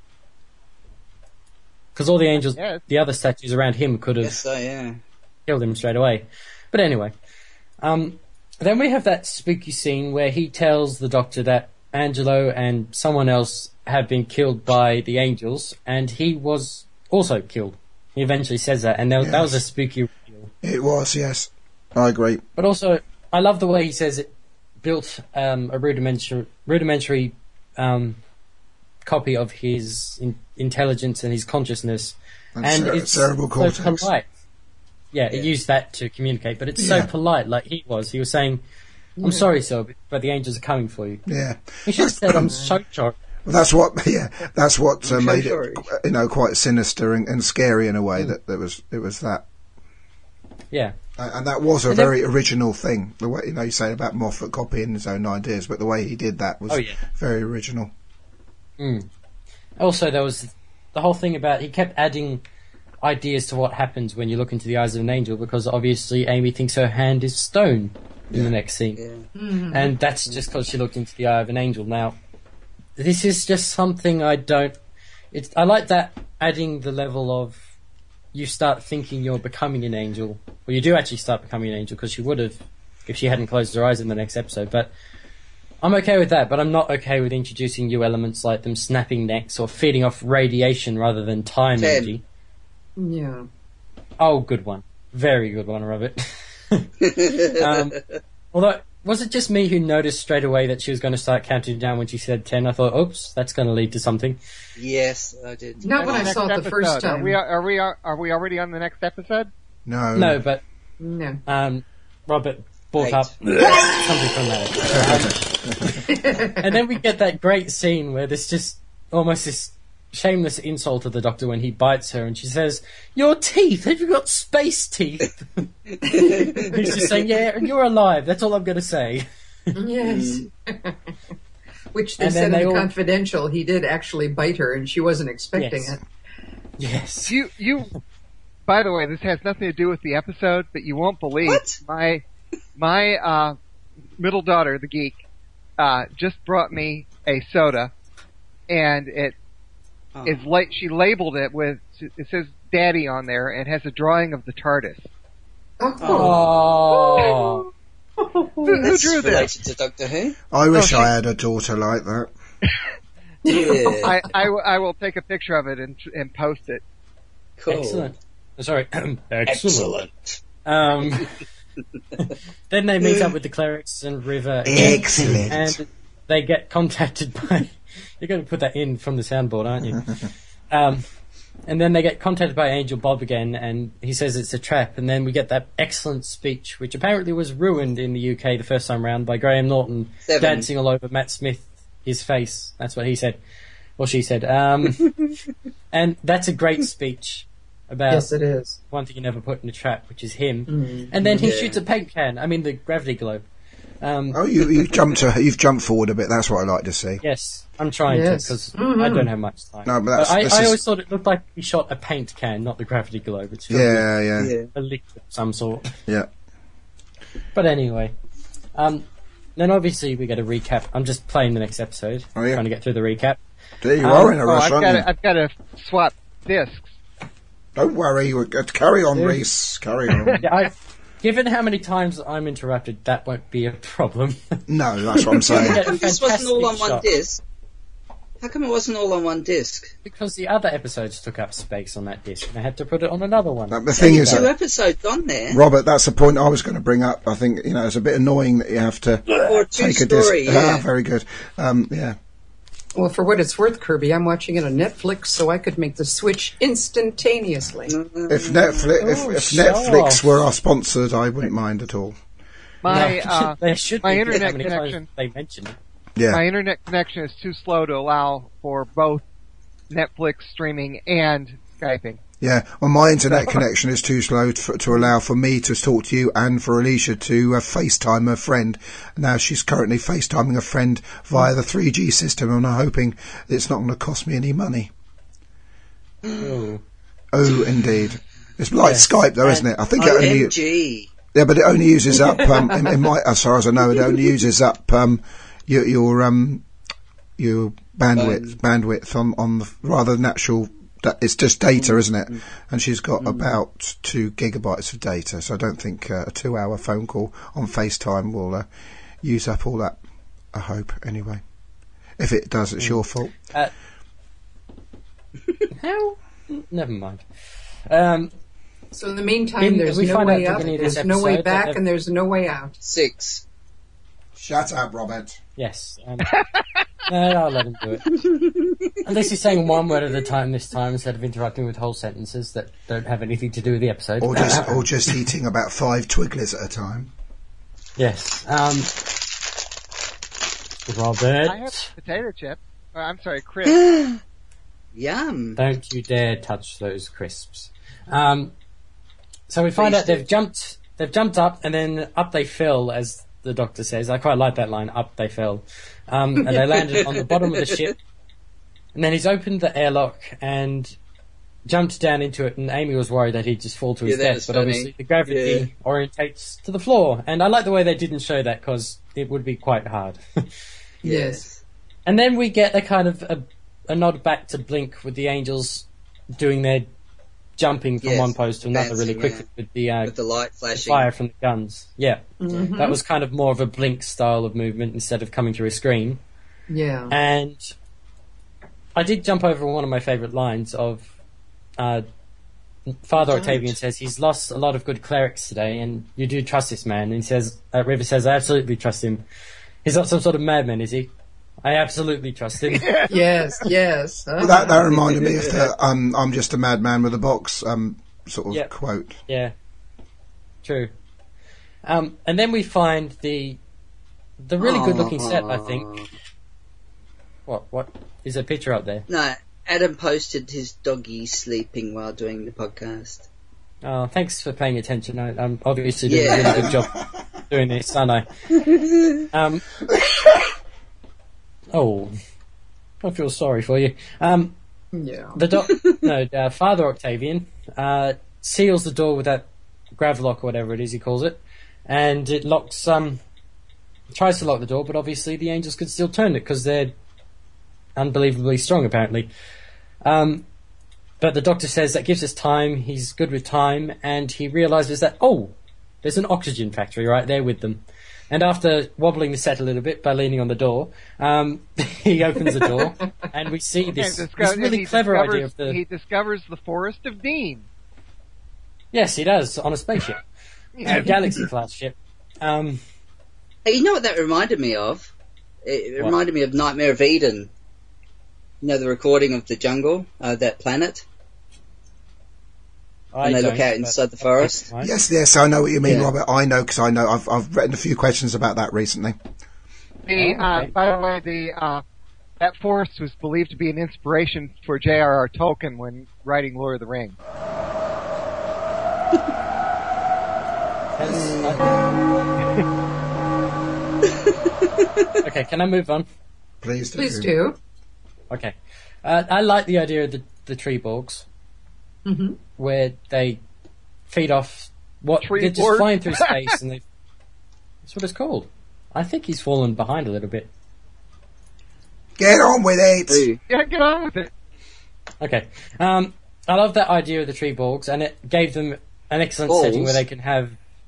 Because all the angels,
Yes.
the other statues around him could have
Yes, so yeah.
killed him straight away. But anyway, um, then we have that spooky scene where he tells the Doctor that Angelo and someone else have been killed by the angels, and he was also killed. He eventually says that, and there, that was a
Yes.
spooky reveal.
It was, yes. I agree.
But also, I love the way he says it built um, a rudimentary, rudimentary um, copy of his in- intelligence and his consciousness,
And,
and
cere-
it's
cerebral
so
cortex.
polite. Yeah, it
Yeah.
used that to communicate, but it's
Yeah.
so polite, like he was. He was saying, I'm sorry, sir, but the angels are coming for you.
Yeah.
He should have said, I'm so sorry.
Well, that's what, yeah, that's what uh,
I'm so
made
sorry.
it, you know, quite sinister and, and scary in a
Mm.
way. That there was, it was that,
Yeah.
uh, and that was a
And then-
very original thing. The way, you know, you say about Moffat copying his own ideas, but the way he did that was
Oh, yeah.
very original.
Mm. Also, there was the whole thing about he kept adding ideas to what happens when you look into the eyes of an angel, because obviously Amy thinks her hand is stone in
Yeah.
the next scene.
Yeah.
And that's just because she looked into the eye of an angel. Now, this is just something I don't... It's, I like that adding the level of you start thinking you're becoming an angel. Well, you do actually start becoming an angel, because she would have if she hadn't closed her eyes in the next episode. But I'm okay with that, but I'm not okay with introducing new elements like them snapping necks or feeding off radiation rather than time
Ten.
energy.
Yeah.
Oh, good one. Very good one, Robert. um, although, was it just me who noticed straight away that she was going to start counting down when she said ten? I thought, oops, that's going to lead to something.
Yes, I did.
Not when I
Next
saw it the first
episode. Are
time.
we, are we are we already on the next episode?
No,
No, but
No.
um, Robert brought
Eight.
up something from that. Um, and then we get that great scene where there's just almost this shameless insult to the Doctor when he bites her, and she says, "Your teeth? Have you got space teeth?" He's just saying, "Yeah, and you're alive. That's all I'm going to say."
Yes. Which they
And then
said
they
in the
all-
confidential, he did actually bite her, and she wasn't expecting
Yes.
it.
Yes.
You you. By the way, this has nothing to do with the episode, but you won't believe
What?
my my uh, middle daughter, the geek, uh, just brought me a soda, and it
Oh.
is like she labeled it with it says "Daddy" on there and has a drawing of the TARDIS.
Oh.
Oh.
Who, who
That's
drew this?
related to Doctor Who.
I wish
Oh,
I had a daughter like that.
Yeah.
I, I, w- I will take a picture of it and and post it.
Cool.
Excellent. Oh, Sorry. Excellent.
Excellent.
Um, then they meet up with the clerics and River again,
Excellent.
and they get contacted by. You're going to put that in from the soundboard, aren't you? um, and then they get contacted by Angel Bob again, and he says it's a trap. And then we get that excellent speech, which apparently was ruined in the U K the first time round by Graham Norton
Seven.
dancing all over Matt Smith, his face. That's what he said, or she said. Um, and that's a great speech about
Yes, it is.
one thing you never put in a trap, which is him.
Mm.
And then he
Yeah.
shoots a paint can. I mean, the gravity globe. Um,
Oh, you you jumped to, you've jumped forward a bit. That's what I like to see.
Yes, I'm trying
Yes.
to, because
Mhm.
I don't have much time.
No, but that's-
I,
this
I
is-
always thought it looked like he shot a paint can, not the gravity globe. It's filled
Yeah, yeah,
with
Yeah.
a liquid of some sort.
yeah.
But anyway, um, then obviously we get a recap. I'm just playing the next episode,
Oh, yeah.
trying to get through the recap.
There you
Um,
are in a
Oh,
rush,
I've
aren't
got
you?
to, I've got to swap discs.
Don't worry. We're good. Carry on,
Yeah.
Reese. Carry on.
Yeah, I, given how many times I'm interrupted, that won't be a problem.
No, that's what I'm saying.
Yeah.
How come this wasn't all on
Fantastic
one
shot.
disc? How come it wasn't all on one disc?
Because the other episodes took up space on that disc, and I had to put it on another one.
But the thing is,
Two
that,
episodes on there.
Robert, that's the point I was going to bring up. I think, you know, it's a bit annoying that you have to
Or two
take a disc.
story,
Ah,
yeah.
very good. Um, yeah.
Well, for what it's worth, Kirby, I'm watching it on Netflix, so I could make the switch instantaneously.
If Netflix, if,
Oh,
if
show
Netflix
off.
were our sponsors, I wouldn't mind at all.
My
No,
uh,
they should
my
be
internet
how many times
connection-
they mention it.
Yeah.
my internet connection is too slow to allow for both Netflix streaming and Skyping.
Yeah, well, my internet connection is too slow to, to allow for me to talk to you and for Alicia to uh, FaceTime her friend. Now she's currently FaceTiming a friend via the three G system, and I'm hoping it's not going to cost me any money.
Ooh.
Oh, indeed. It's like
Yeah.
Skype, though, isn't it? I think it
O
only
M G.
yeah, but it only uses up um, in, in my as far as I know, it only uses up um, your your um your bandwidth bandwidth on on the rather than actual. That it's just data, isn't it? And she's got about two gigabytes of data, so I don't think uh, a two-hour phone call on FaceTime will uh, use up all that. I hope, anyway. If it does, it's your fault.
Uh, how? Never mind. Um,
So in the meantime,
In-
there's
we
no
find out
way
at the
up,
beginning of
there's
this
no way
episode that
back,
they've-
and there's no way out.
Six.
Shut up, Robert.
yes. Um, no, I'll let him do it. Unless he's saying one word at a time this time instead of interrupting with whole sentences that don't have anything to do with the episode.
Or just, or just eating about five Twiglets at a time.
Yes. Um, Robert,
I have potato chip. Uh, I'm sorry, Chris.
Yum.
don't you dare touch those crisps. Um, so we find
Please
out
do.
they've jumped. They've jumped up and then up they fell, as the Doctor says. I quite like that line. Up they fell, um, and they landed on the bottom of the ship. And then he's opened the airlock and jumped down into it. And Amy was worried that he'd just fall to his
Yeah, that
death,
was
but
funny.
obviously the gravity
Yeah.
orientates to the floor. And I like the way they didn't show that because it would be quite hard.
Yes.
And then we get a kind of a, a nod back to Blink with the angels doing their jumping from
Yes,
one post to another really
dancing,
quickly
yeah.
with the, uh,
With the light
the
flashing.
fire from the guns. Yeah,
Mhm.
that was kind of more of a Blink style of movement instead of coming through a screen.
Yeah.
And I did jump over one of my favourite lines of uh, Father
Don't.
Octavian says he's lost a lot of good clerics today, and you do trust this man. And he says, uh, River says, I absolutely trust him. He's not some sort of madman, is he? I absolutely trust him.
Yes, yes.
Well, that, that reminded me of the um, I'm just a madman with a box um, sort of
Yep.
quote.
Yeah, true. Um, and then we find the the really good looking set. I think. What? What is a picture up there?
No, Adam posted his doggy sleeping while doing the podcast.
Oh, thanks for paying attention. I, I'm obviously doing
Yeah.
a really good job doing this, aren't I? Um, oh, I feel sorry for you. Um,
Yeah.
the doc, no, uh, Father Octavian uh, seals the door with that gravlock or whatever it is he calls it, and it locks. Um, tries to lock the door, but obviously the angels could still turn it because they're unbelievably strong, apparently. Um, but the Doctor says that gives us time. He's good with time, and he realizes that oh, there's an oxygen factory right there with them. And after wobbling the set a little bit by leaning on the door, um, he opens the door, and we see this,
And
this
disco- and
really
he
clever
discovers,
idea of the.
He discovers the Forest of Dean.
Yes, he does on a spaceship, a Galaxy class ship. Um,
Hey, you know what that reminded me of? It, it
What?
reminded me of Nightmare of Eden. You know the recording of the jungle, uh, that planet,
I
and they
don't,
look out
but-
inside the forest.
Right.
Yes, yes, I know what you mean,
Yeah.
Robert. I know because I know I've I've written a few questions about that recently.
The,
Oh,
uh,
okay.
by the way, the uh, that forest was believed to be an inspiration for J R R Tolkien when writing Lord of the Rings.
That's- I- okay, can I move on?
Please do.
Please do.
Okay. Uh, I like the idea of the, the tree borgs,
Mm-hmm.
where they feed off what
Tree
they're just
borg?
flying through space, and they. That's what it's called. I think he's fallen behind a little bit.
Get on with it.
Ooh.
Yeah, get on with it.
Okay. Um, I love that idea of the tree borgs, and it gave them an excellent
Balls?
setting where they can have.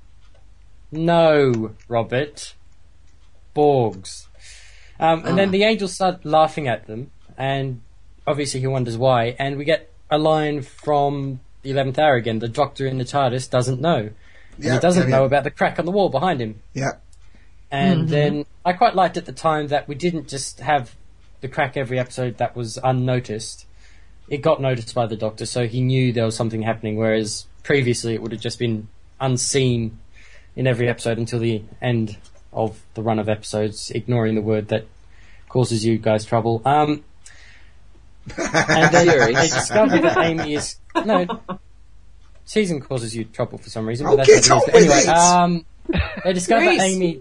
No, Robert. Borgs. Um, and then
Ah.
the angels start laughing at them, and obviously he wonders why. And we get a line from the eleventh hour again. The Doctor in the TARDIS doesn't know. And
Yeah,
he doesn't
yeah,
know
yeah.
about the crack on the wall behind him.
Yeah.
And then I quite liked at the time that we didn't just have the crack every episode that was unnoticed, it got noticed by the Doctor, so he knew there was something happening, whereas previously it would have just been unseen in every episode until the end of the run of episodes, ignoring the word that causes you guys trouble. Um, and they, they discover that Amy is... No, season causes you trouble for some reason.
Oh,
but
get
that's
on
not the
with
reason.
it!
Anyway, um, they discover
Grace.
Amy...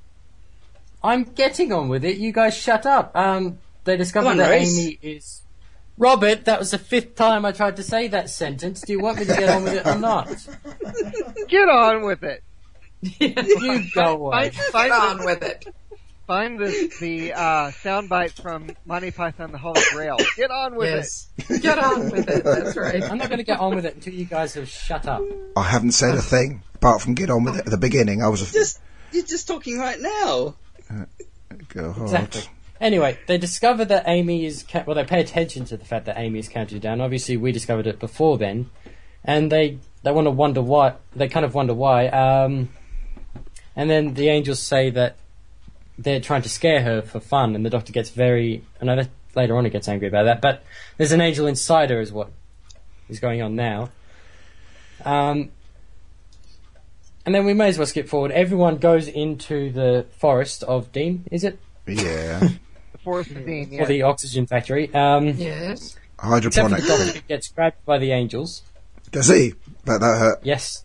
I'm getting on with it. You guys shut up. Um, they discover
Come on,
that
Reese.
Amy is... Robert, that was the fifth time I tried to say that sentence. Do you want me to get on with it or not?
Get on with it.
You go away.
Find, find
Get
the,
on with it.
find the, the uh, soundbite from Monty Python the Holy Grail. Get on with
Yes. Get on with it. That's right.
I'm not going to get on with it until you guys have shut up.
I haven't said a thing apart from get on with it at the beginning. I was a
Just, you're just talking right now.
God.
Exactly. Anyway, they discover that Amy is... Ca- well, they pay attention to the fact that Amy is counted down. Obviously, we discovered it before then. And they, they want to wonder why... They kind of wonder why. Um, and then the angels say that they're trying to scare her for fun, and the Doctor gets very... I know that later on he gets angry about that, but there's an angel inside her is what is going on now. Um, and then we may as well skip forward. Everyone goes into the forest of Dean, is it?
Yeah.
The Forest of Dean,
Or
yeah.
the oxygen factory. Um,
Yes.
except for
Hydroponic.
the Doctor gets grabbed by the angels.
Does he? But that hurt.
Yes.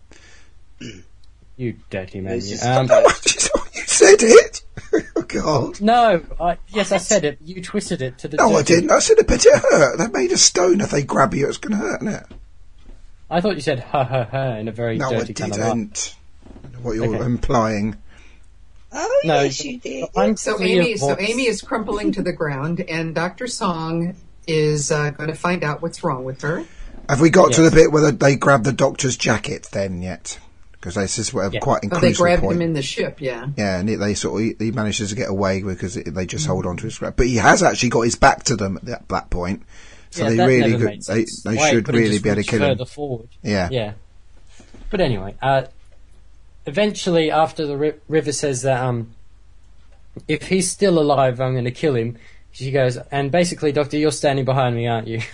You dirty man.
It's
You.
just-
Um,
You said it. Oh God.
no, I, yes, I said it. You twisted it to the.
No, I
dirty-
didn't. I said, "I bet it hurt." They made a stone. If they grab you, it's going to hurt, isn't it?
I thought you said ha ha ha in a very
No, I
dirty kind of laugh.
didn't. I don't know what you're
Okay.
implying.
Oh,
No,
yes, you did.
I'm
So
clear
Amy, so
voice.
Amy is crumpling to the ground, and Doctor Song is uh, going to find out what's wrong with her.
Have we got to
Yes.
the bit where they grab the Doctor's jacket then yet? Because this is a
Yeah.
quite
Oh,
crucial
they grabbed
point.
him in the ship, yeah.
Yeah, and he, they sort of he manages to get away because it, they just hold on to his grab. But he has actually got his back to them at that, that point, so
Yeah,
they
that
really
never
could,
made
they
sense.
they
Why he
should
couldn't
really
just
be able to
reach
kill him.
further forward.
Yeah.
Yeah. But anyway, uh, eventually, after the ri- River says that um, if he's still alive, I'm going to kill him. She goes, and basically, Doctor, you're standing behind me, aren't you?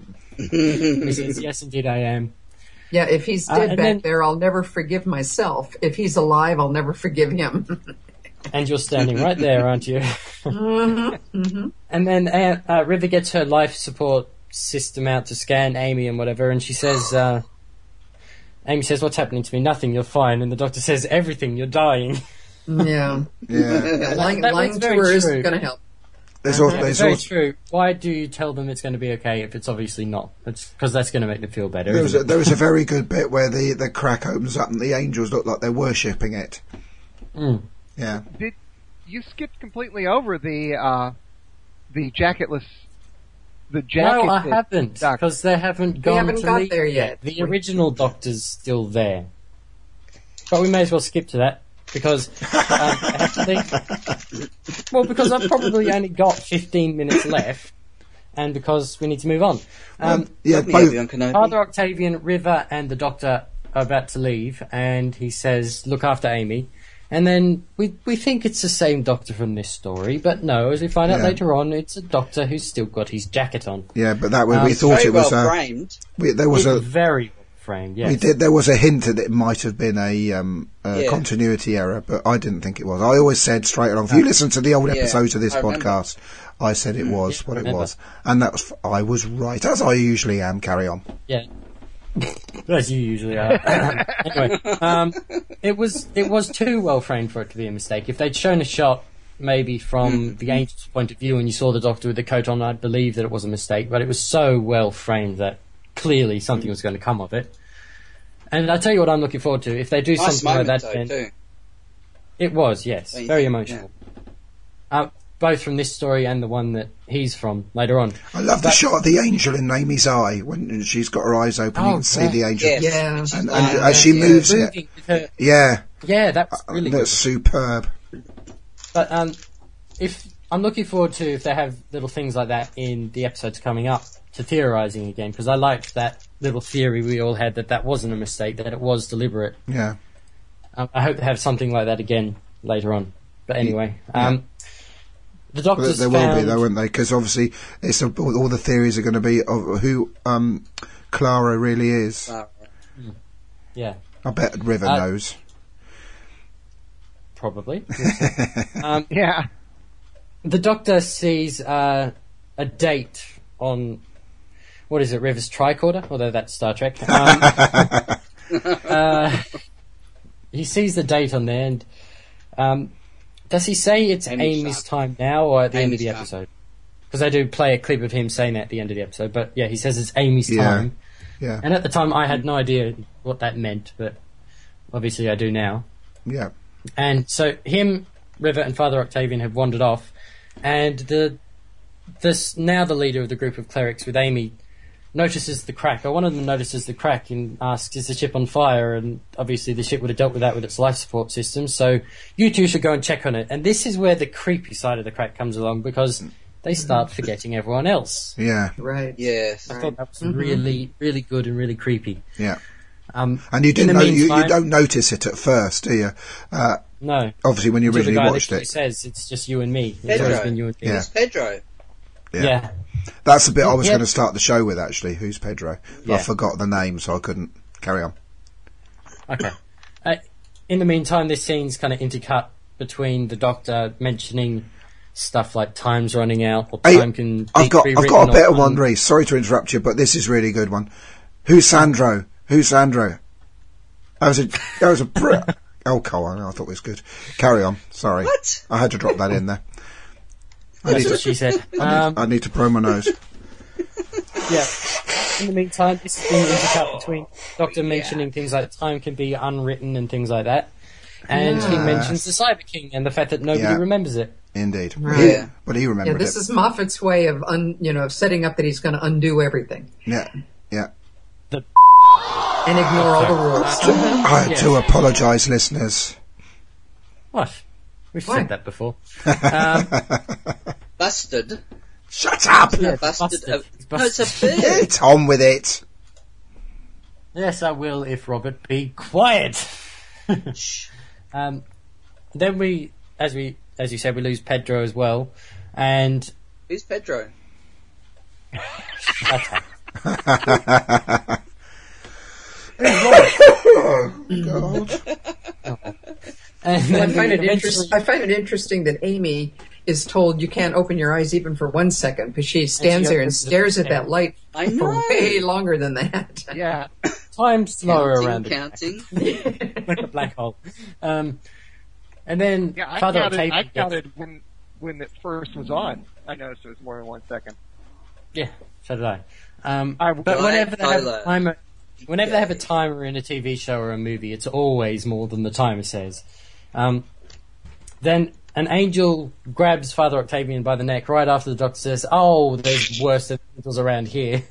He says, yes, indeed, I am.
Yeah, if he's
Uh,
dead
and
back
then-
there, I'll never forgive myself. If he's alive, I'll never forgive him.
And you're standing right there, aren't you?
Mm-hmm.
And then uh, uh, River gets her life support system out to scan Amy and whatever, and she says, uh, Amy says, what's happening to me? Nothing, you're fine. And the Doctor says, everything, you're dying.
Yeah.
Yeah,
Yeah, lying
that
lying
was
to
very
her
true.
isn't going to help.
there's also,
That's
there's
very
also
true. Why do you tell them it's going to be okay if it's obviously not? Because that's going to make them feel better.
there was
isn't
a,
it?
there was a very good bit where the the crack opens up and the angels look like they're worshipping it.
Mm.
Yeah,
Did you skipped completely over the uh, the jacketless the jacket?
No, I haven't,
Doctor.
because they haven't gone
haven't
to
got
leave
there yet.
The original Doctor's still there. But we may as well skip to that, because um, I have to leave. Well, because I've probably only got fifteen minutes left, and because we need to move on. Um,
yeah,
Help me,
both.
Obi-Wan Kenobi.
Father Octavian, River, and the Doctor are about to leave, and he says, look after Amy. And then we we think it's the same Doctor from this story, but no, as we find out
Yeah.
later on, it's a Doctor who's still got his jacket on.
Yeah, but that way
Um,
we thought
Very
it was.
well
Uh,
framed.
we, there was
It's
a
very well framed, yes.
we did. There was a hint that it might have been a, um, a
Yeah.
continuity error, but I didn't think it was. I always said straight along. If you listen to the old
Yeah,
episodes of this
I remember.
podcast, I said it was
Yeah,
what
I
it
remember.
was, and that was. I was right, as I usually am. Carry on.
Yeah. As you usually are. Anyway, um, it was it was too well framed for it to be a mistake. If they'd shown a shot, maybe from the angel's point of view, and you saw the Doctor with the coat on, I'd believe that it was a mistake. But it was so well framed that clearly something was going to come of it. And I tell you what, I'm looking forward to. If they do
Nice
something like
moment,
that,
though,
then
too.
it was yes,
Amazing,
very emotional. Uh, both from this story and the one that he's from later on.
I love the
But-
shot of the angel in Amy's eye when she's got her eyes open. you
Oh,
can see
yeah.
the angel,
Yes.
Yeah.
and, and
Uh,
as she
yeah.
moves it,
Moving with her-
yeah,
yeah, that was
uh,
really good.
that's superb.
But um, if I'm looking forward to if they have little things like that in the episodes coming up to theorising again, because I liked that little theory we all had that that wasn't a mistake, that it was deliberate.
Yeah.
Um, I hope they have something like that again later on. But anyway, um, the
Well,
doctor's
there will
found...
be, though, won't they? Because obviously, it's a, all the theories are going to be of who um, Clara really is.
Uh,
Yeah,
I bet River
Uh,
knows.
probably. um,
Yeah.
the doctor sees uh, a date on... What is it, River's tricorder? Although that's Star Trek. Um, uh, he sees the date on there, and um, does he say it's
Amy's
Amy's
time.
time now or at the end of
Amy's
the
time.
episode? Because I do play a clip of him saying that at the end of the episode. But yeah, he says it's Amy's
Yeah.
time.
Yeah,
And at the time, I had no idea what that meant, but obviously I do now.
yeah.
And so him, River, and Father Octavian have wandered off, and the this now the leader of the group of clerics with Amy notices the crack, or one of them notices the crack and asks, is the ship on fire? And obviously the ship would have dealt with that with its life support system, so you two should go and check on it. And this is where the creepy side of the crack comes along, because they start forgetting everyone else.
Yeah,
Right.
yes.
I thought that was really, really good and really creepy.
yeah.
Um,
And you
in
didn't
the
know, you, you
meantime-
don't notice it at first, do you? Uh,
no.
obviously, when you
Until the
originally
guy
watched
literally
it.
says it's just you and me. It's
Pedro.
always been you and me.
Yeah.
It's Pedro.
Yeah.
yeah.
That's the bit I was
Yeah.
going to start the show with, actually. Who's Pedro? But
Yeah.
I forgot the name, so I couldn't carry on.
Okay. Uh, in the meantime, this scene's kind of intercut between the Doctor mentioning stuff like time's running out, or
Hey,
time can be
I've got, I've
rewritten,
got a
or
better
time-
one, Reese. Sorry to interrupt you, but this is really a good one. Who's Sandro? Who's Sandro? That was a, that was a br- oh, come on, I thought it was good. Carry on. Sorry.
What?
I had to drop that in there. I
That's
need
what
to,
she said. Um,
I need to blow my nose.
yeah. In the meantime, this is being intercut between Doctor mentioning things like time can be unwritten and things like that. And he
Yes.
mentions the Cyber King and the fact that nobody
Yeah.
remembers it.
Indeed.
Yeah.
But he
Yeah,
remembered
this
it.
is Moffat's way of, un, you know, setting up that he's going to undo everything
Yeah. Yeah.
and ignore all the rules.
I
Yeah.
do apologise, listeners.
What? We've
Why?
said that before. Um,
Busted.
Shut up!
yeah,
busted.
busted.
Uh,
He's
no, it's
busted.
a bird.
Get on with it.
Yes, I will if Robert be quiet.
Shh.
Um, then we, as we, as you said, we lose Pedro as well, and
Who's Pedro?
okay.
God.
And
Well, I
then
find
we
it
eventually-
interest, I find it interesting that Amy is told you can't open your eyes even for one second because she stands there and
opens the-
stares at that light
I
for
know.
way longer than that.
Yeah.
time slower
Counting,
around
counting.
it, like a black hole. Um, and then
Yeah, I
Father
counted,
Octavian
I
gets-
counted when, when it first was on. I noticed it was more than one second.
Yeah, so did I. Um,
I-
but
Right,
whenever they have a
Tyler.
timer, whenever they have a timer in a T V show or a movie, it's always more than the timer says. Um, then an angel grabs Father Octavian by the neck right after the Doctor says, "Oh, there's worse than angels around here,"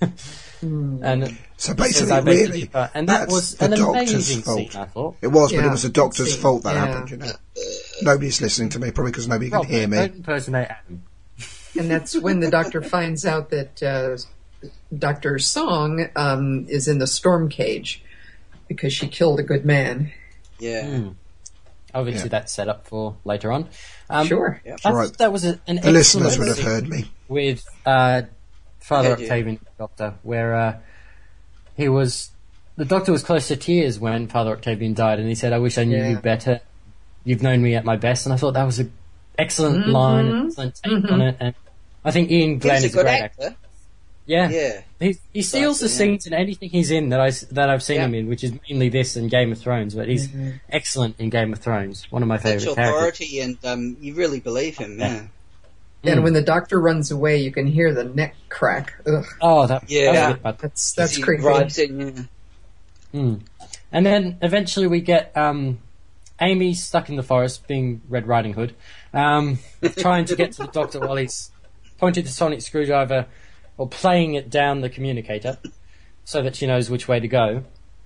and
So
says,
basically,
"I beg to
really,
differ." And that
that's
was
the
an
Doctor's
amazing
fault.
scene, I thought.
It was, but
Yeah,
it was the Doctor's
see,
fault that
yeah.
happened, you know. Nobody's listening to me, probably because nobody can
Robert,
hear me.
don't impersonate Adam.
And that's when the Doctor finds out that uh, Doctor Song um, is in the storm cage because she killed a good man.
Yeah.
Hmm. Obviously,
Yeah.
that's set up for later on. Um,
Sure.
Yep.
I
All right.
thought that was a, an
The listeners
excellent
would have
scene
heard me.
with uh, Father
I heard you.
Octavian, the Doctor, where uh, he was. The Doctor was close to tears when Father Octavian died, and he said, "I wish I knew
Yeah.
you better. You've known me at my best." And I thought that was an excellent line, an excellent take on it. And I think Ian
He's
Glenn
a
is a
good
great
actor.
actor. Yeah,
Yeah.
he he steals the
Classy, yeah.
scenes in anything he's in that I s- that I've seen
Yeah.
him in, which is mainly this and Game of Thrones. But he's excellent in Game of Thrones. One of my
Such
favourite characters.
authority, and um, you really believe him. Yeah.
And when the Doctor runs away, you can hear the neck crack. Ugh,
Oh, that,
Yeah.
that was good, but-
that's that's
he
creepy.
drives in. Yeah.
Hmm. And then eventually we get um, Amy stuck in the forest, being Red Riding Hood, um, trying to get to the Doctor while he's pointing the sonic screwdriver or playing it down the communicator so that she knows which way to go.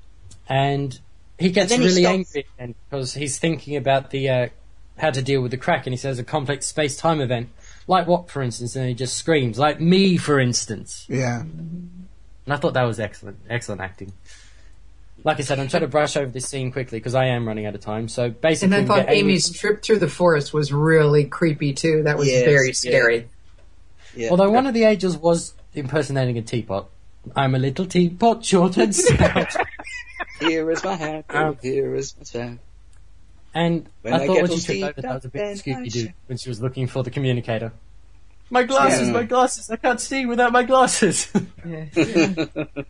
And he gets
And then he
really
stops.
angry again because he's thinking about the uh, how to deal with the crack, and he says a complex space-time event. Like what, for instance? And he just screams, like me, for instance.
Yeah.
And I thought that was excellent, excellent acting. like I said, I'm trying to brush over this scene quickly because I am running out of time. So
And
basically,
I
we
thought
get Amy-
Amy's trip through the forest was really creepy too. That was
Yes,
very
yeah.
scary.
Yeah.
although one of the angels was impersonating a teapot. I'm a little teapot, short and stout.
Here is my hat.
Um,
here is my sweat.
And
When
I
I
thought
get
when
all
she tripped over,
steeped
that was a
up
bit
and
Scooby
I
Doo
sh-
when she was looking for the communicator. My glasses,
Yeah.
my glasses! I can't see without my glasses.
Yeah.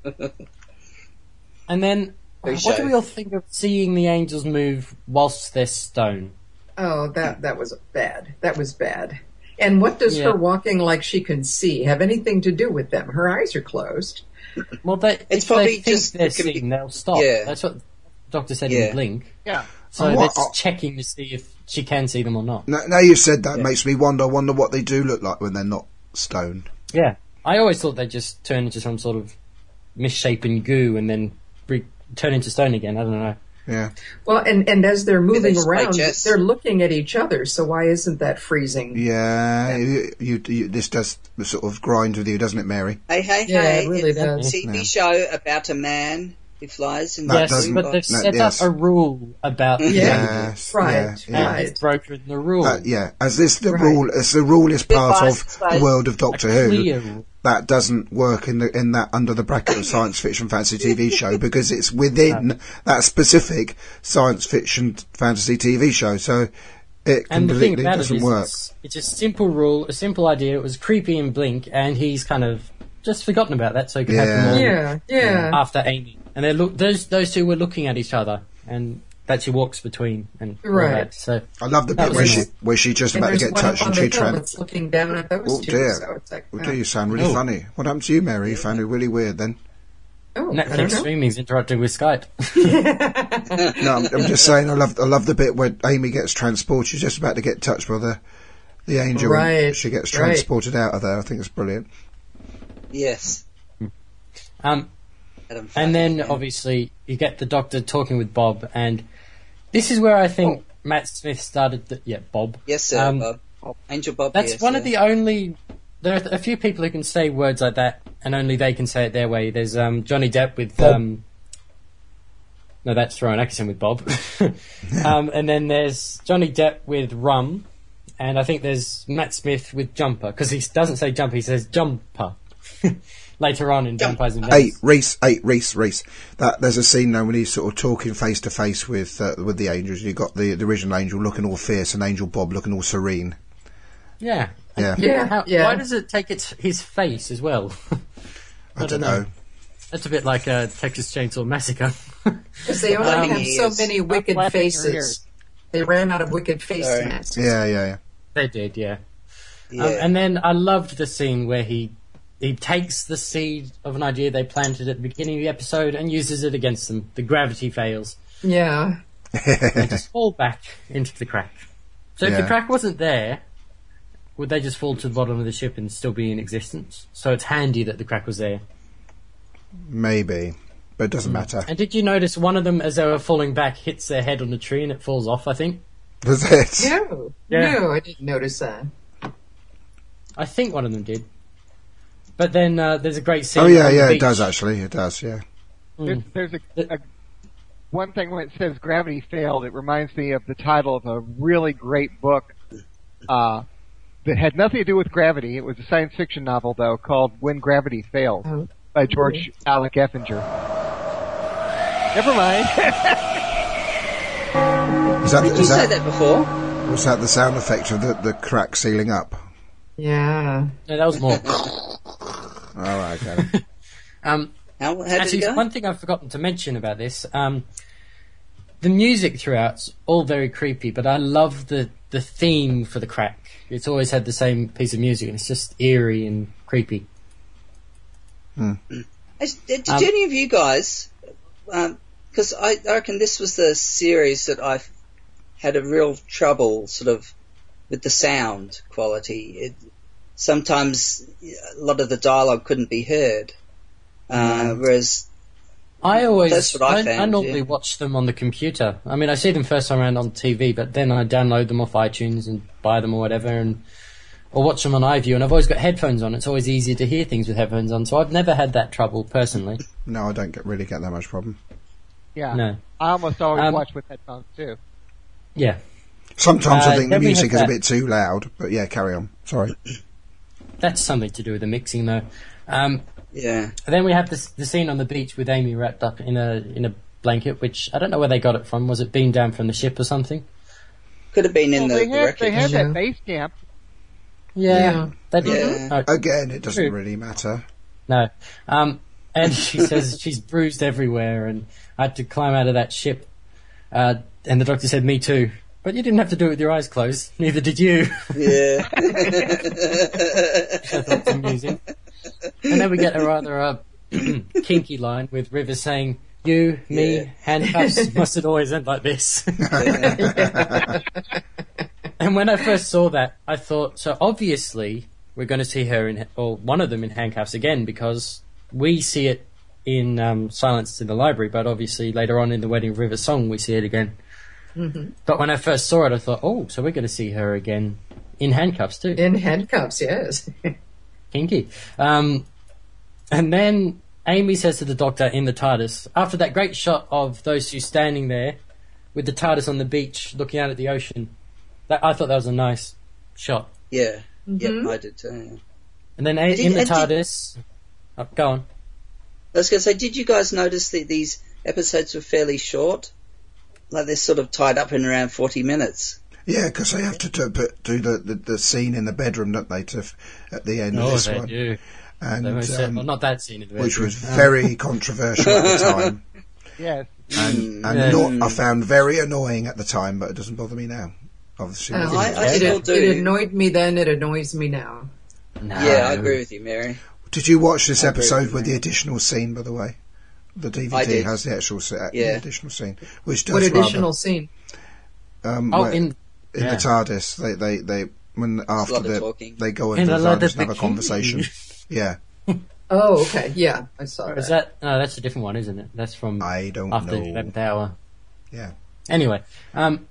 And then,
Big
what
show.
do we all think of seeing the angels move whilst they're stone?
Oh, that that was bad. That was bad. And what does
Yeah.
her walking like she can see have anything to do with them? Her eyes are closed.
Well, they,
It's
if
probably
they think
just-
they're
it can be-
seeing, they'll stop.
Yeah.
That's what the doctor said
Yeah.
in Blink.
Yeah.
So
Oh,
they're
what-
just checking to see if she can see them or not.
Now, now you've said that, makes me wonder. Wonder what they do look like when they're not stone.
Yeah. I always thought they just turn into some sort of misshapen goo and then re- turn into stone again. I don't know.
Yeah.
Well, and, and as they're moving
they
around,
digest.
they're looking at each other. So why isn't that freezing?
Yeah, you, you, you, this does sort of grind with you, doesn't it, Mary?
Hey, hey,
Yeah,
hey.
it really
it's a
does.
T V
Yeah.
show about a man who flies in
That
the
yes,
doesn't-
but they've
no,
set
yes.
up a rule about the
Yeah.
angels,
Right,
yeah, yeah.
right.
and he's broken the rule.
Uh, yeah, as this the
Right.
rule, as the rule is part
Goodbye,
of the
space.
world of
A
Doctor Who.
clear rule.
That doesn't work in the in that under the bracket of science fiction fantasy T V show because it's within that specific science fiction fantasy T V show. So it
And the thing
completely
about it
doesn't
is,
work.
it's, it's a simple rule, a simple idea. It was creepy in Blink, and he's kind of just forgotten about that, so he can have them all
Yeah, yeah.
after Amy. And they look; those those two were looking at each other, and that she walks between and all
Right.
that. So
I love the
That
bit
was
where she
nice.
where she just
And
about to
there's
get
one
touched
up on
and
the
she
hill
tran.
that's looking down at those
Oh
two.
dear!
So it's like,
Oh
oh,
dear, you sound really
Oh.
funny. What happened to you, Mary? You found it really weird then.
oh, I don't
Netflix
know.
streaming's interrupted with Skype.
No, I'm, I'm just saying. I love I love the bit where Amy gets transported. She's just about to get touched by the the angel. and
Right,
she gets
right.
transported out of there. I think it's brilliant.
Yes.
Um,
Adam
and then
Fagan.
obviously you get the Doctor talking with Bob, and this is where I think Matt Smith started. The, yeah, Bob.
Yes, sir,
Um,
Bob. Angel Bob.
That's
yes,
one
sir.
of the only. There are a few people who can say words like that, and only they can say it their way. There's um, Johnny Depp with. Um, no, that's Rowan Atkinson with Bob. um, and then there's Johnny Depp with Rum, and I think there's Matt Smith with Jumper, because he doesn't say Jumper, he says Jumper. Later on in Vampires and
Eight,
Venice.
Reese, eight, Reese, Reese. That there's a scene now when he's sort of talking face to face with uh, with the angels. You've got the, the original angel looking all fierce and Angel Bob looking all serene.
Yeah.
Yeah,
Yeah,
How,
yeah.
Why does it take its his face as well?
I, don't know.
That's a bit like a Texas Chainsaw Massacre.
Because they only
Um,
have so
Yes.
many wicked
flapping your
faces.
ears.
They ran out of wicked face
Sorry.
masks.
Yeah, yeah, yeah.
They did, yeah.
Yeah.
Um, and then I loved the scene where he he takes the seed of an idea they planted at the beginning of the episode and uses it against them. The gravity fails.
Yeah.
They just fall back into the crack. So if
Yeah.
the crack wasn't there, would they just fall to the bottom of the ship and still be in existence? So it's handy that the crack was there.
Maybe, but it doesn't matter.
And did you notice one of them, as they were falling back, hits their head on the tree and it falls off, I think?
Does it?
No.
Yeah.
No, I didn't notice that.
I think one of them did. But then uh, there's a great scene.
Oh yeah,
on the
yeah. It
beach.
does actually. It does. Yeah.
There's, there's a, a one thing when it says gravity failed, it reminds me of the title of a really great book uh, that had nothing to do with gravity. It was a science fiction novel though called When Gravity Failed
Oh.
by George Alec Effinger. Never mind.
Is that,
Did you
is
say
that,
that before?
was that the sound effect of the, the crack sealing up?
Yeah.
No, that was more.
All right. Okay.
um,
How, how did
actually,
it go?
one thing I've forgotten to mention about this. Um, the music throughout's all very creepy, but I love the, the theme for the crack. It's always had the same piece of music, and it's just eerie and creepy.
Has- Did
Um,
any of you guys, because I, I reckon this was the series that I had a real trouble sort of with the sound quality. It, sometimes a lot of the dialogue couldn't be heard, uh, whereas
I always,
That's what I
I,
found,
I normally
yeah.
watch them on the computer. I mean, I see them first time around on T V, but then I download them off iTunes and buy them or whatever, and or watch them on iView. And I've always got headphones on. It's always easier to hear things with headphones on. So I've never had that trouble personally.
No, I don't get, really get that much problem.
Yeah.
No.
I almost always
Um,
watch with headphones too.
Yeah.
Sometimes
Uh,
I think the
then we
music
have
is a
that-
bit too loud, but yeah, carry on. Sorry.
That's something to do with the mixing, though. Um,
Yeah.
and then we have this, the scene on the beach with Amy wrapped up in a in a blanket, which I don't know where they got it from. Was it beamed down from the ship or something?
Could have been in
Well,
the,
they
the
had,
wreckage.
they had
Yeah.
that base camp.
Yeah.
Yeah.
That,
Yeah.
oh,
Again, it doesn't
True.
really matter.
no. Um, and she says she's bruised everywhere and I had to climb out of that ship. Uh, and the doctor said, me too. But you didn't have to do it with your eyes closed. Neither did you.
Yeah.
Which I thought was amusing. And then we get a rather uh, kinky line with Rivers saying, you, me,
Yeah.
handcuffs, must it always end like this? And when I first saw that, I thought, so obviously we're going to see her in, or one of them in handcuffs again, because we see it in um, Silence in the Library, but obviously later on in the Wedding River song we see it again.
Mm-hmm.
But when I first saw it, I thought, oh, so we're going to see her again in handcuffs too.
In handcuffs, yes.
Kinky. Um, and then Amy says to the doctor in the TARDIS, after that great shot of those two standing there with the TARDIS on the beach looking out at the ocean, that, I thought that was a nice shot.
Yeah.
Mhm.
Yep, I did too. Yeah.
And then a-
Did-
in the
and did-
TARDIS... Oh, go on.
I was going to say, did you guys notice that these episodes were fairly short? Like they're sort of tied up in around forty minutes.
Yeah, because they have to do, put, do the, the, the scene in the bedroom, don't they, to, f- at the end of
Oh,
this
they
one.
do.
And,
They most said-
um,
well, not that scene in the
which
bedroom.
was very controversial at the time.
Yes.
And, and
Yeah.
not, I found very annoying at the time, but it doesn't bother me now. Obviously,
Uh,
I- I
it,
still
it,
do.
it annoyed me then, it annoys me now.
No.
Yeah, I agree with you, Mary.
Did you watch this
I agree
episode
with
with
you.
the additional scene, by the way? The D V
I
D
did.
has the actual se- the
Yeah.
additional scene, which does
What
rather,
additional scene?
um,
Oh,
where-
in...
in
yeah.
the TARDIS, they they they when after
lot of
the
talking.
they go
In
into
the
the
land
TARDIS
of
and have
the
a conversation.
king.
Yeah,
Oh, okay. Yeah, I saw
Or is
that.
that... No, that's a different one, isn't it? That's from
I don't
after the
know.
eleventh hour.
Yeah,
Anyway, um,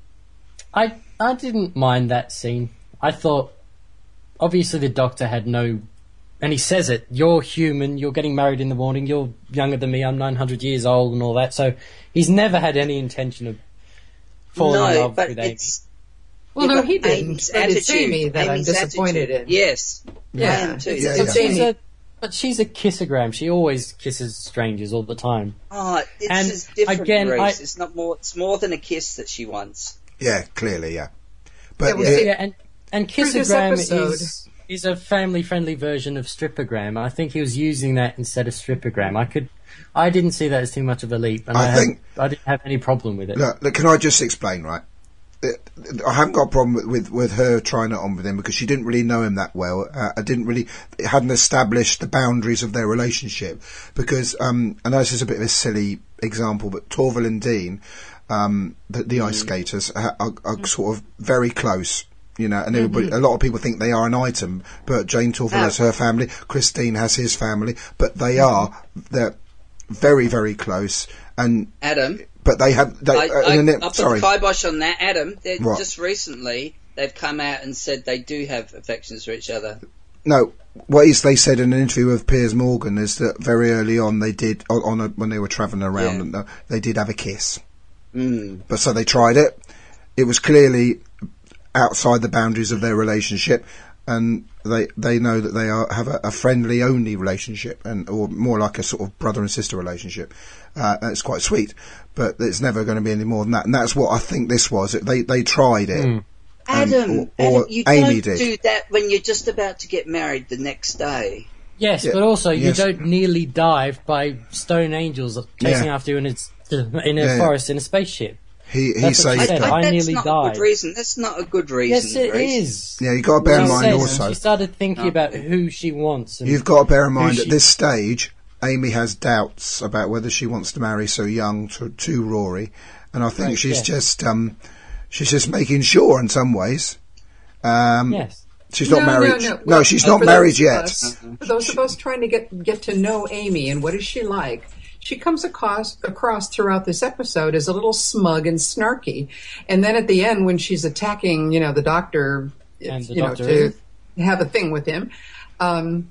I I didn't mind that scene. I thought, obviously the Doctor had no... And he says it, you're human, you're getting married in the morning, you're younger than me, I'm nine hundred years old and all that. So he's never had any intention of falling in
No,
love
but
with Amy.
it's
Well,
yeah,
no,
but
he didn't.
Amy's
But it's
attitude-
Amy that I'm
Amy's
disappointed
attitude.
in.
Yes,
Yeah.
I am too.
It's-
Yeah,
But
it's
she's
Amy.
a, but she's a kissogram. She always kisses strangers all the time.
Oh, it's
And
just different,
again,
Grace.
I-
It's not more. It's more than a kiss that she wants.
yeah, clearly, yeah. But
Yeah, well,
it-
see,
Yeah, and and
Through this
kissogram
episode-
is is a family friendly version of strippogram. I think he was using that instead of strippogram. I could, I didn't see that as too much of a leap, and
I
I, had-
think-
I didn't have any problem with it.
look, look, can I just explain, right? It- I haven't got a problem with, with, with her trying it on with him because she didn't really know him that well. Uh, I didn't really, it hadn't established the boundaries of their relationship because, um, I know this is a bit of a silly example, but Torval and Dean, um, the, the ice skaters are, are, are sort of very close. You know, and everybody, a lot of people think they are an item, but Jane Torval
Oh.
has her family, Christine has his family, but they are, they're very, very close, and,
Adam,
but they have, they,
I,
uh,
I,
and
I
then-
put
sorry.
the kibosh on that. Adam, they're-
What?
just recently they've come out and said they do have affections for each other.
No, what is they said in an interview with Piers Morgan is that very early on they did on, on a, when they were travelling around
Yeah.
and uh, they did have a kiss.
Mm.
But so they tried it. It was clearly outside the boundaries of their relationship, and they they know that they are have a, a friendly only relationship, and or more like a sort of brother and sister relationship. Uh, and it's quite sweet, but it's never going to be any more than that. And that's what I think this was. They they tried it.
Mm.
Adam,
or- or
Adam, you
Amy
don't
did.
do that when you're just about to get married the next day.
Yes,
Yeah,
but also
yes.
you don't nearly dive by stone angels chasing
Yeah.
after you in a, in a
Yeah, yeah.
forest in a spaceship.
He he
That's what
said,
she said.
uh,
I
that's
nearly
not a
died.
good reason. That's not a good reason.
Yes, it
Grace.
is.
yeah, you got to bear in
She
mind
says,
also.
She started thinking
No.
about who she wants. And
You've got to bear in mind
who
at
she-
this stage, Amy has doubts about whether she wants to marry so young to, to Rory, and I think
Right,
she's
yeah.
just um, she's just making sure in some ways. Um,
Yes.
she's not
No,
married.
no, no. Well,
she's
uh,
not
for
married
those
yet.
Of us, for those of us trying to get get to know Amy and what is she like, she comes across across throughout this episode as a little smug and snarky, and then at the end when she's attacking, you know, the doctor,
And the
you
doctor
know, to
is-
have a thing with him. Um,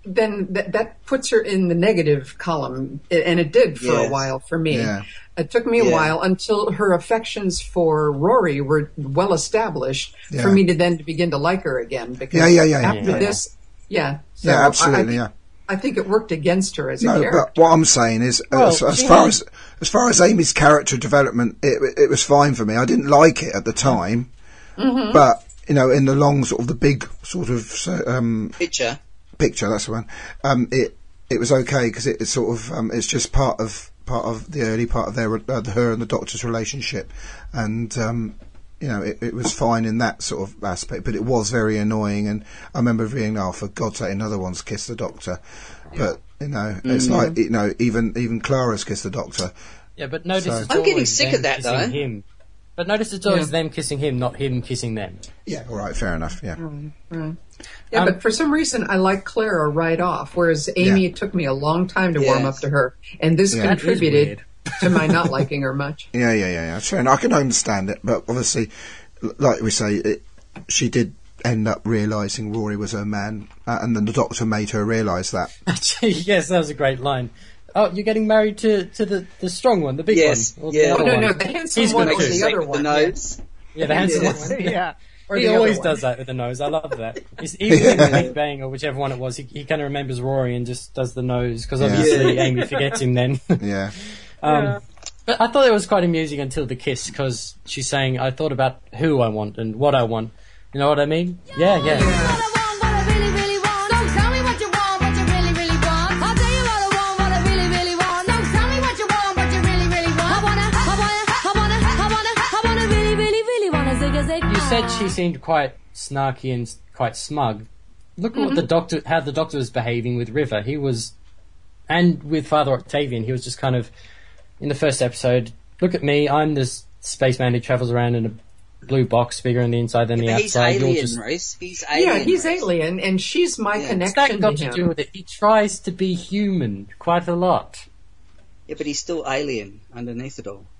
then th- that puts her in the negative column, and it did for
Yes.
a while for me.
Yeah.
It took me a
Yeah.
while until her affections for Rory were well established
Yeah.
for me to then to begin to like her again. Because
Yeah, yeah, yeah,
after
yeah, yeah.
this, yeah, so
Yeah,
I-
absolutely,
I,
yeah.
I think it worked against her as a
No,
character.
but what I'm saying is,
Well,
as, as
she
far
had-
as as far as Amy's character development, it it was fine for me. I didn't like it at the time,
Mm-hmm.
but you know, in the long sort of the big sort of so, um,
Picture.
picture, that's the one. Um, it it was okay because it, it's sort of um, it's just part of part of the early part of their uh, her and the Doctor's relationship, and um, you know, it, it was fine in that sort of aspect. But it was very annoying, and I remember being, oh, for God's sake, another one's kissed the Doctor. But you know, it's like you know, even even Clara's kissed the Doctor.
Yeah, but notice
So-
it's
I'm getting
always
sick
them
of that,
kissing
though.
Him. But notice it's always
Yeah.
them kissing him, not him kissing them.
Yeah, all right, fair enough. Yeah,
Right. Yeah,
Um,
but for some reason I like Clara right off, whereas Amy,
Yeah.
it took me a long time to warm
Yes.
up to her, and this
Yeah. That
is
contributed
weird.
to my not liking her much.
yeah, yeah, yeah. yeah. Sure, and I can understand it, but obviously, l- like we say, it, she did end up realising Rory was her man, uh, and then the Doctor made her realise that.
Actually, yes, that was a great line. Oh, you're getting married to, to the, the strong one, the big
Yes,
one. Or
yeah.
the other
No,
one.
no, the handsome
He's
one
good
or
too.
the other one.
The nose.
Yeah, the handsome
Yes.
one.
yeah.
Or
He
the other
always
one.
does that with the nose. I love that. It's, even in the Big Bang or whichever one it was, he, he kind of remembers Rory and just does the nose because
Yeah.
obviously Amy forgets him then.
Yeah,
um, But I thought it was quite amusing until the kiss because she's saying, "I thought about who I want and what I want." You know what I mean? Yeah, yeah.
What I want, what I really, really want. Don't tell me what you want, what you really, really want. I'll tell you what I want, what I really, really want. Don't tell me what you want, what you really, really want. I wanna, I wanna, I wanna, I wanna, I wanna really, really, really wanna zig a zig.
You said she seemed quite snarky and s- quite smug. Look at what the doctor, how the doctor was behaving with River. He was, and with Father Octavian, he was just kind of, in the first episode, look at me, I'm this spaceman who travels around in a blue box, bigger on the inside than the
But he's
outside. You're
alien,
just,
Reese. He's alien.
Yeah, he's
Reese.
alien, and she's my
Yeah.
what's that
connection
got
to
to
him.
do with it? He tries to be human quite a lot.
Yeah, but he's still alien underneath it all.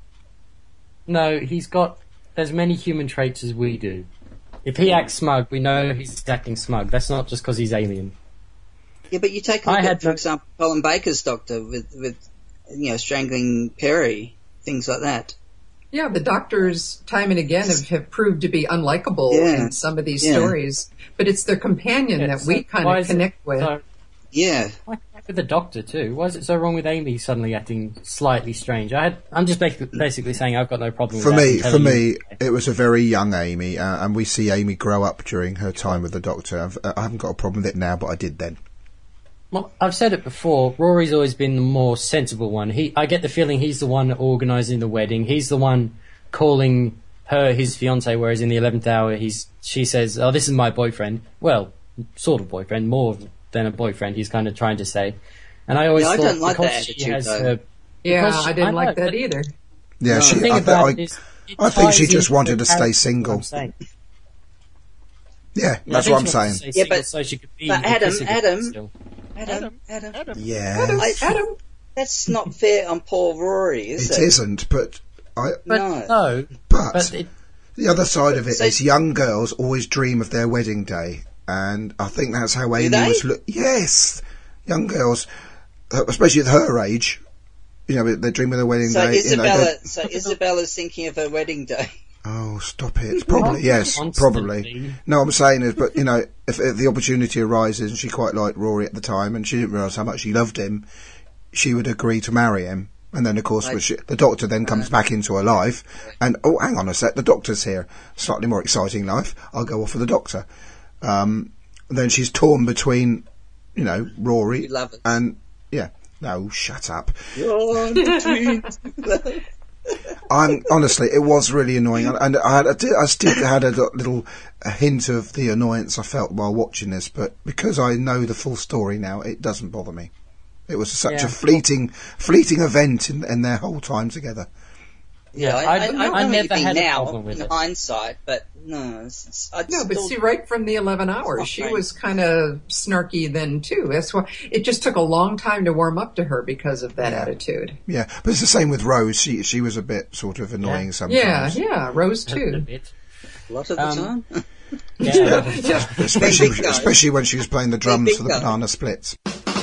No, he's got as many human traits as we do. If he acts smug, we know he's acting smug. That's not just because he's alien.
Yeah, but you take a
I
look
had
at, for
no-
example, Colin Baker's Doctor with, with, you know, strangling Perry, things like that.
Yeah, the doctors, time and again, have, have proved to be unlikable
Yeah.
in some of these
Yeah.
stories. But it's their companion
Yeah,
that
so
we kind
why
of
is it
connect with.
so-
Yeah.
Why connect with the Doctor too? Why is it so wrong with Amy suddenly acting slightly strange? I had, I'm just basically, basically saying I've got no problem
for
with that.
me,
and
for
telling
me,
you-
it was a very young Amy, uh, and we see Amy grow up during her time with the Doctor. I've, I haven't got a problem with it now, but I did then.
Well, I've said it before. Rory's always been the more sensible one. He, I get the feeling he's the one organising the wedding. He's the one calling her his fiance, whereas in the eleventh hour, he's she says, "Oh, this is my boyfriend." Well, sort of boyfriend, more than a boyfriend. He's kind of trying to say. And I always
Yeah, I
thought
don't like
because
that
she
attitude,
has
though.
her.
Yeah,
because she-
I didn't
I know,
like that
but-
either.
Yeah,
No.
she.
The thing
I,
about
I,
it is, it
I think she
ties
just
into
wanted
the
to stay
character,
single.
I'm saying.
yeah,
Yeah, I
that's
think
what I'm
she
saying.
wants to stay
Yeah,
single
but-
so she could be
but Adam,
Jessica
Adam-
still.
Adam, Adam.
Adam.
Yeah,
I-
Adam,
That's not fair on poor Rory, is
it
it?
isn't. But I.
But
No.
no,
But,
but it,
the other side of it is
So-
young girls always dream of their wedding day, and I think that's how Amy
they?
was. Look, yes, young girls, uh, especially at her age, you know, they dream of their wedding
So
day. You know,
Isabella,
they-
so Isabella's thinking of her wedding day.
oh, stop it! Probably yes,
Constantly.
probably. No, I'm saying is, but you know, if, if the opportunity arises, and she quite liked Rory at the time, and she didn't realise how much she loved him, she would agree to marry him. And then, of course,
Like-
when she, the Doctor then comes back into her life, and oh, hang on a sec, the Doctor's here. Slightly more exciting life. I'll go off with the Doctor. Um, then she's torn between, you know, Rory
You love it.
and yeah. No, shut up.
You're between two.
I'm honestly, it was really annoying, and, and I, had, I, did, I still had a little a hint of the annoyance I felt while watching this, but because I know the full story now, it doesn't bother me. It was such
Yeah.
a fleeting, fleeting event in, in their whole time together.
yeah,
I, I,
I,
I, know
I
what you
never
mean
had a
now,
problem with
in
it.
hindsight, but no, it's, it's, I'd
no, but
still,
see, right from the eleven
not
hours, she
right.
was kind of snarky then too. That's why it just took a long time to warm up to her because of that attitude.
Yeah, but it's the same with Rose. She she was a bit sort of annoying
Yeah.
sometimes.
Yeah, yeah, Rose
A
too.
bit.
a lot of the
Um,
time.
Yeah.
especially
Bingo.
especially when she was playing the drums for the
Bingo.
Banana Splits.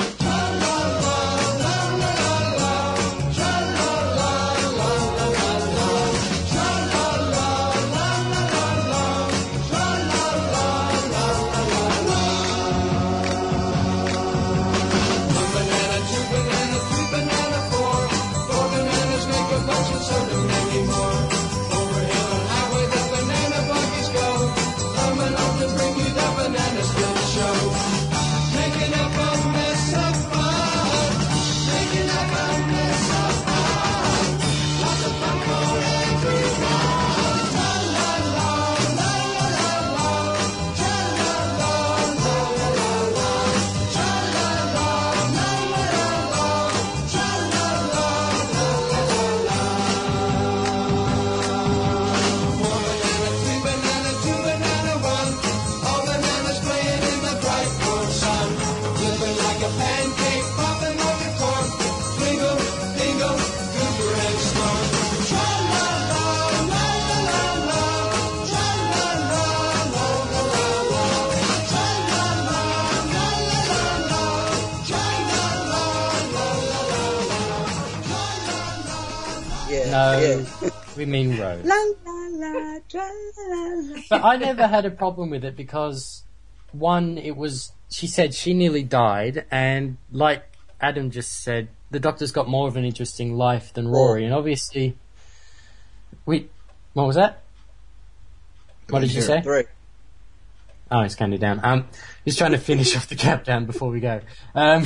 Yeah.
No,
Yeah.
we mean Rose.
La la la, tra la la.
But I never had a problem with it because, one, it was, she said she nearly died, and like Adam just said, the Doctor's got more of an interesting life than Rory, and obviously, we, what was that? What did you say?
Three.
Oh, it's counting down. Um, just trying to finish off the countdown before we go. Um,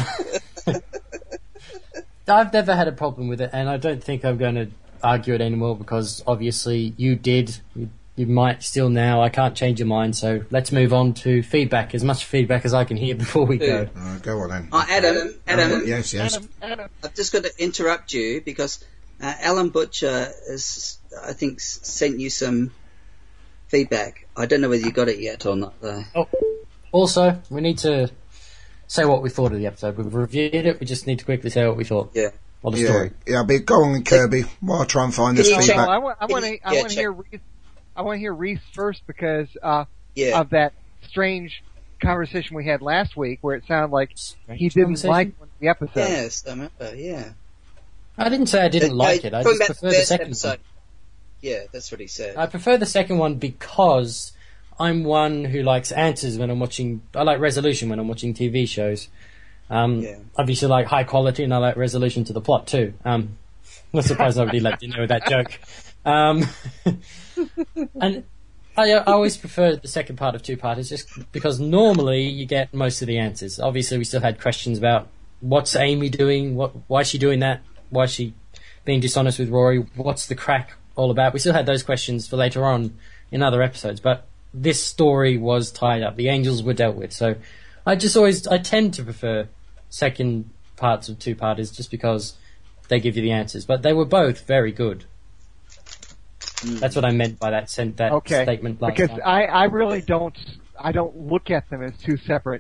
I've never had a problem with it, and I don't think I'm going to argue it anymore because obviously you did. You, you might still now. I can't change your mind, so let's move on to feedback. As much feedback as I can hear before we go.
Uh, go on then.
Oh, Adam, Adam,
Uh, yes, yes.
Adam, Adam.
I've just got to interrupt you because uh, Alan Butcher has, I think, s- sent you some feedback. I don't know whether you got it yet or not, though.
Oh, also, we need to say what we thought of the episode. We've reviewed it. We just need to quickly say what we thought.
Yeah.
Or the
Yeah,
story.
yeah. But go on, Kirby. While I try and find this
Can you check-
feedback.
Well, I want, I want to, I
Yeah,
want to
check.
hear, Reese, I want to hear Reese first because uh,
Yeah.
of that strange conversation we had last week, where it sounded like
Strange
he didn't
conversation?
like one of the episodes.
Yes, I remember, yeah.
I didn't say I didn't
Uh,
like
uh,
it. I
talking
just
about
prefer the
first
second
episode.
one.
Yeah, that's what he said.
I prefer the second one because I'm one who likes answers when I'm watching. I like resolution when I'm watching T V shows. Um,
Yeah.
Obviously, like high quality, and I like resolution to the plot too. Um, not surprised nobody let you know that joke. Um, and I, I always prefer the second part of two parters just because normally you get most of the answers. Obviously, we still had questions about what's Amy doing, what, why is she doing that, why is she being dishonest with Rory, what's the crack all about. We still had those questions for later on in other episodes, but this story was tied up. The angels were dealt with, so I just always I tend to prefer second parts of two parters just because they give you the answers. But they were both very good. That's what I meant by that sen- that
Okay,
statement last
because
time.
I, I really don't, I don't look at them as two separate.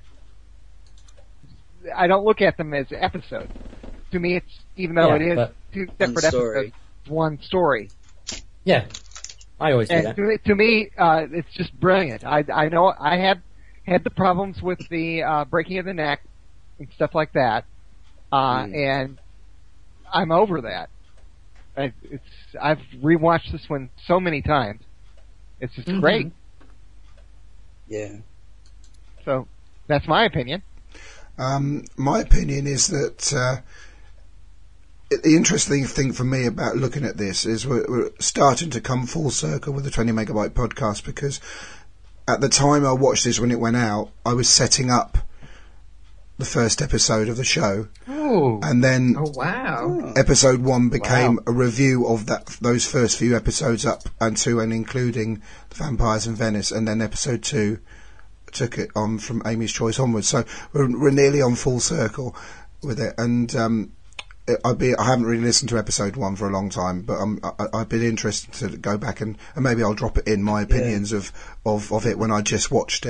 I don't look at them as episodes. To me, it's even though
Yeah,
it is
but-
two separate
story.
episodes, it's one story.
Yeah, I always do
And
that.
to me, to me uh, it's just brilliant. I, I know I had had the problems with the uh, breaking of the neck and stuff like that, uh,
Mm.
and I'm over that. I, it's I've rewatched this one so many times. It's just
Mhm.
great.
Yeah.
So that's my opinion.
Um, my opinion is that uh, it- the interesting thing for me about looking at this is we're, we're starting to come full circle with the twenty megabyte podcast, because at the time I watched this when it went out, I was setting up the first episode of the show,
Ooh.
and then
Oh, wow.
episode one became
Wow.
a review of that those first few episodes up and to and including the Vampires in Venice, and then episode two took it on from Amy's Choice onwards. So we're, we're nearly on full circle with it, and um, it, I'd be I haven't really listened to episode one for a long time, but I'm, I, I'd be interested to go back and, and maybe I'll drop it in my opinions of, of, of it when I just watched it,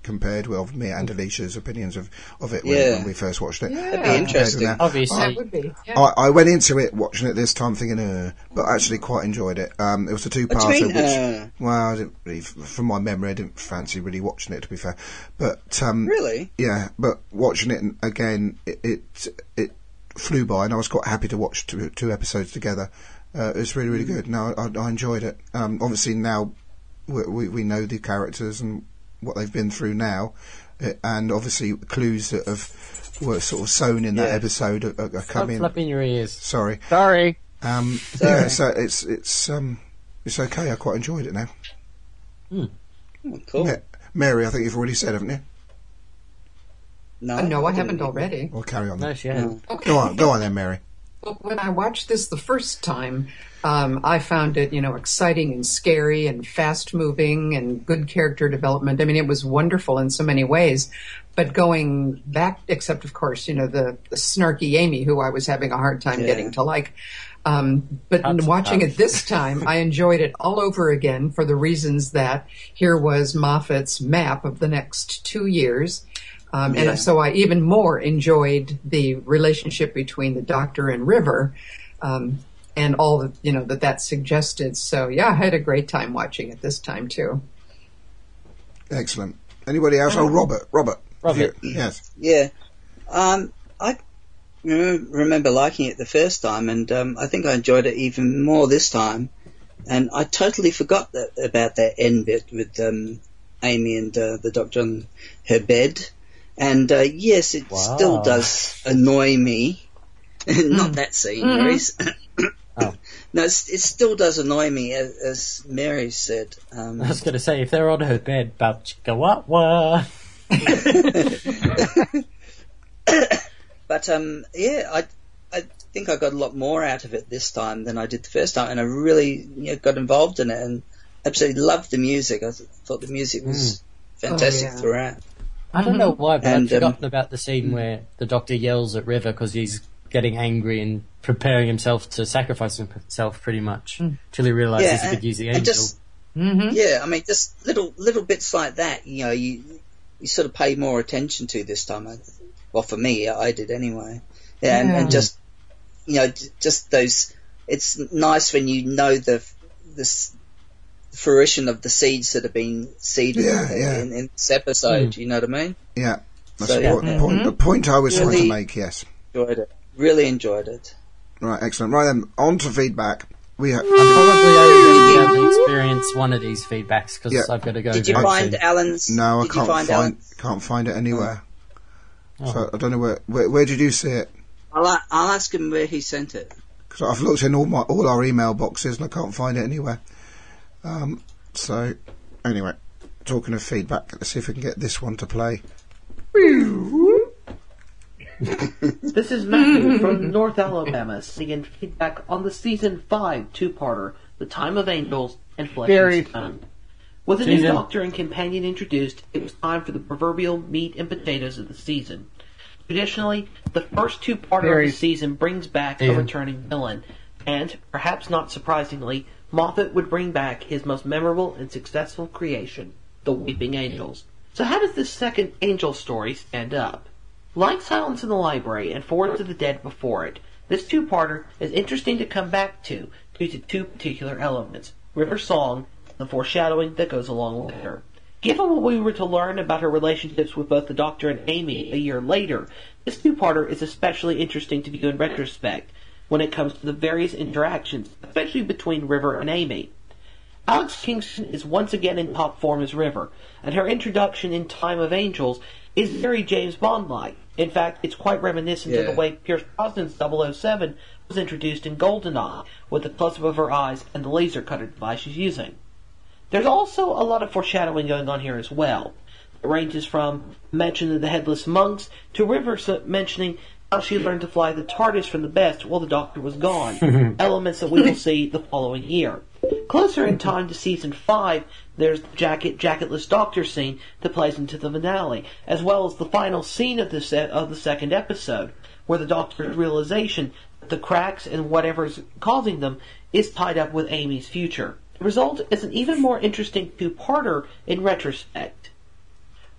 compared with me and Alicia's opinions of, of it when,
Yeah.
when we first watched it.
Yeah.
That'd be
compared with
interesting.
now.
Obviously,
That would be. Yeah.
I, I went into it watching it this time thinking, uh, but I actually quite enjoyed it. Um, it was a
What do you
two-parter,
mean,
which,
uh?
well, I didn't really, from my memory, I didn't fancy really watching it, to be fair. But um,
Really?
yeah, but watching it again, it, it it flew by, and I was quite happy to watch two, two episodes together. Uh, it was really, really good. No, I, I enjoyed it. Um, obviously, now we, we we know the characters and what they've been through now, uh, and obviously clues that have were sort of sown in that
Yeah.
episode are, are
stop
coming.
flapping your ears.
Sorry.
Sorry.
Um,
Sorry.
yeah, so it's it's um, it's okay. I quite enjoyed it now.
Oh, cool.
Ma- Mary, I think you've already said, haven't you?
No,
Uh, no, I
didn't
haven't
even-
already.
Or carry on.
No,
Then.
she hasn't.
Okay.
Go on, go on then, Mary.
Well, when I watched this the first time, um, I found it, you know, exciting and scary and fast moving and good character development. I mean, it was wonderful in so many ways. But going back, except of course, you know, the, the snarky Amy, who I was having a hard time
Yeah.
getting to like. Um, but
That's
watching
tough.
it this time, I enjoyed it all over again for the reasons that here was Moffat's map of the next two years. Um,
Yeah.
And so I even more enjoyed the relationship between the Doctor and River, um, and all that, you know, that that suggested. So yeah, I had a great time watching it this time too.
Excellent. Anybody else? Oh, Robert. Robert.
Robert.
You- Yes.
Yeah. Um, I rem- remember liking it the first time, and um, I think I enjoyed it even more this time. And I totally forgot that, about that end bit with um, Amy and uh, the Doctor on her bed. And uh, yes, it
Wow.
still does annoy me. Not that scene, Mary's.
Oh.
No, it's, it still does annoy me, as, as Mary said. Um,
I was going to say, if they're on her bed, about chicka what what.
But um, yeah, I I think I got a lot more out of it this time than I did the first time, and I really you know, got involved in it and absolutely loved the music. I th- thought the music was fantastic
Oh, yeah.
throughout.
I don't know why, but
And,
I've forgotten
um,
about the scene where the Doctor yells at River because he's getting angry and preparing himself to sacrifice himself pretty much till he realises
Yeah,
he
and-
could use the
and
angel.
just
Mm-hmm.
yeah, I mean, just little little bits like that. You know, you you sort of pay more attention to this time. I, well, for me, I did anyway. Yeah, and,
Yeah.
and just you know, j- just those. It's nice when you know the this fruition of the seeds that have been seeded
Yeah,
in,
yeah.
in, in this episode. You know what I mean?
Yeah. That's
So,
the,
yeah.
point, point, the point I was trying to
Really-
make, yes.
Enjoyed it. Really enjoyed it.
Right, excellent. Right then, on to feedback. We ha-
I'm probably only going to be able to experience one of these feedbacks because
Yeah.
I've got to go.
Did you
very
find
soon.
Alan's?
No, I
did
can't
you find,
find
Alan's?
can't find it anywhere.
Oh.
So I don't know where, where where did you see it?
I'll, a- I'll ask him where he sent it.
Because I've looked in all my all our email boxes and I can't find it anywhere. Um, so anyway, talking of feedback, let's see if we can get this one to play.
This is Matthew from North Alabama, sending in feedback on the season five two-parter, "The Time of Angels" and "Flesh
Very
and Stone." With a new
Season.
Doctor and companion introduced, it was time for the proverbial meat and potatoes of the season. Traditionally, the first two-parter
Very-
of the season brings back a
Yeah.
returning villain, and, perhaps not surprisingly, Moffat would bring back his most memorable and successful creation, the Weeping Angels. So how does this second angel story stand up? Like Silence in the Library and Forward to the Dead before it, this two-parter is interesting to come back to due to two particular elements: River's song and the foreshadowing that goes along with her. Given what we were to learn about her relationships with both the Doctor and Amy a year later, this two-parter is especially interesting to view in retrospect when it comes to the various interactions, especially between River and Amy. Alex Kingston is once again in top form as River, and her introduction in Time of Angels is very James Bond-like. In fact, it's quite reminiscent of
Yeah.
the way Pierce Brosnan's double oh seven was introduced in GoldenEye, with the close-up of her eyes and the laser cutter device she's using. There's also a lot of foreshadowing going on here as well. It ranges from mention of the headless monks to River s- mentioning how she learned to fly the TARDIS from the best while the Doctor was gone, elements that we will see the following year. Closer in time to season five, there's the jacket jacketless Doctor scene that plays into the finale, as well as the final scene of the set of the second episode, where the Doctor's realization that the cracks and whatever's causing them is tied up with Amy's future. The result is an even more interesting two-parter in retrospect.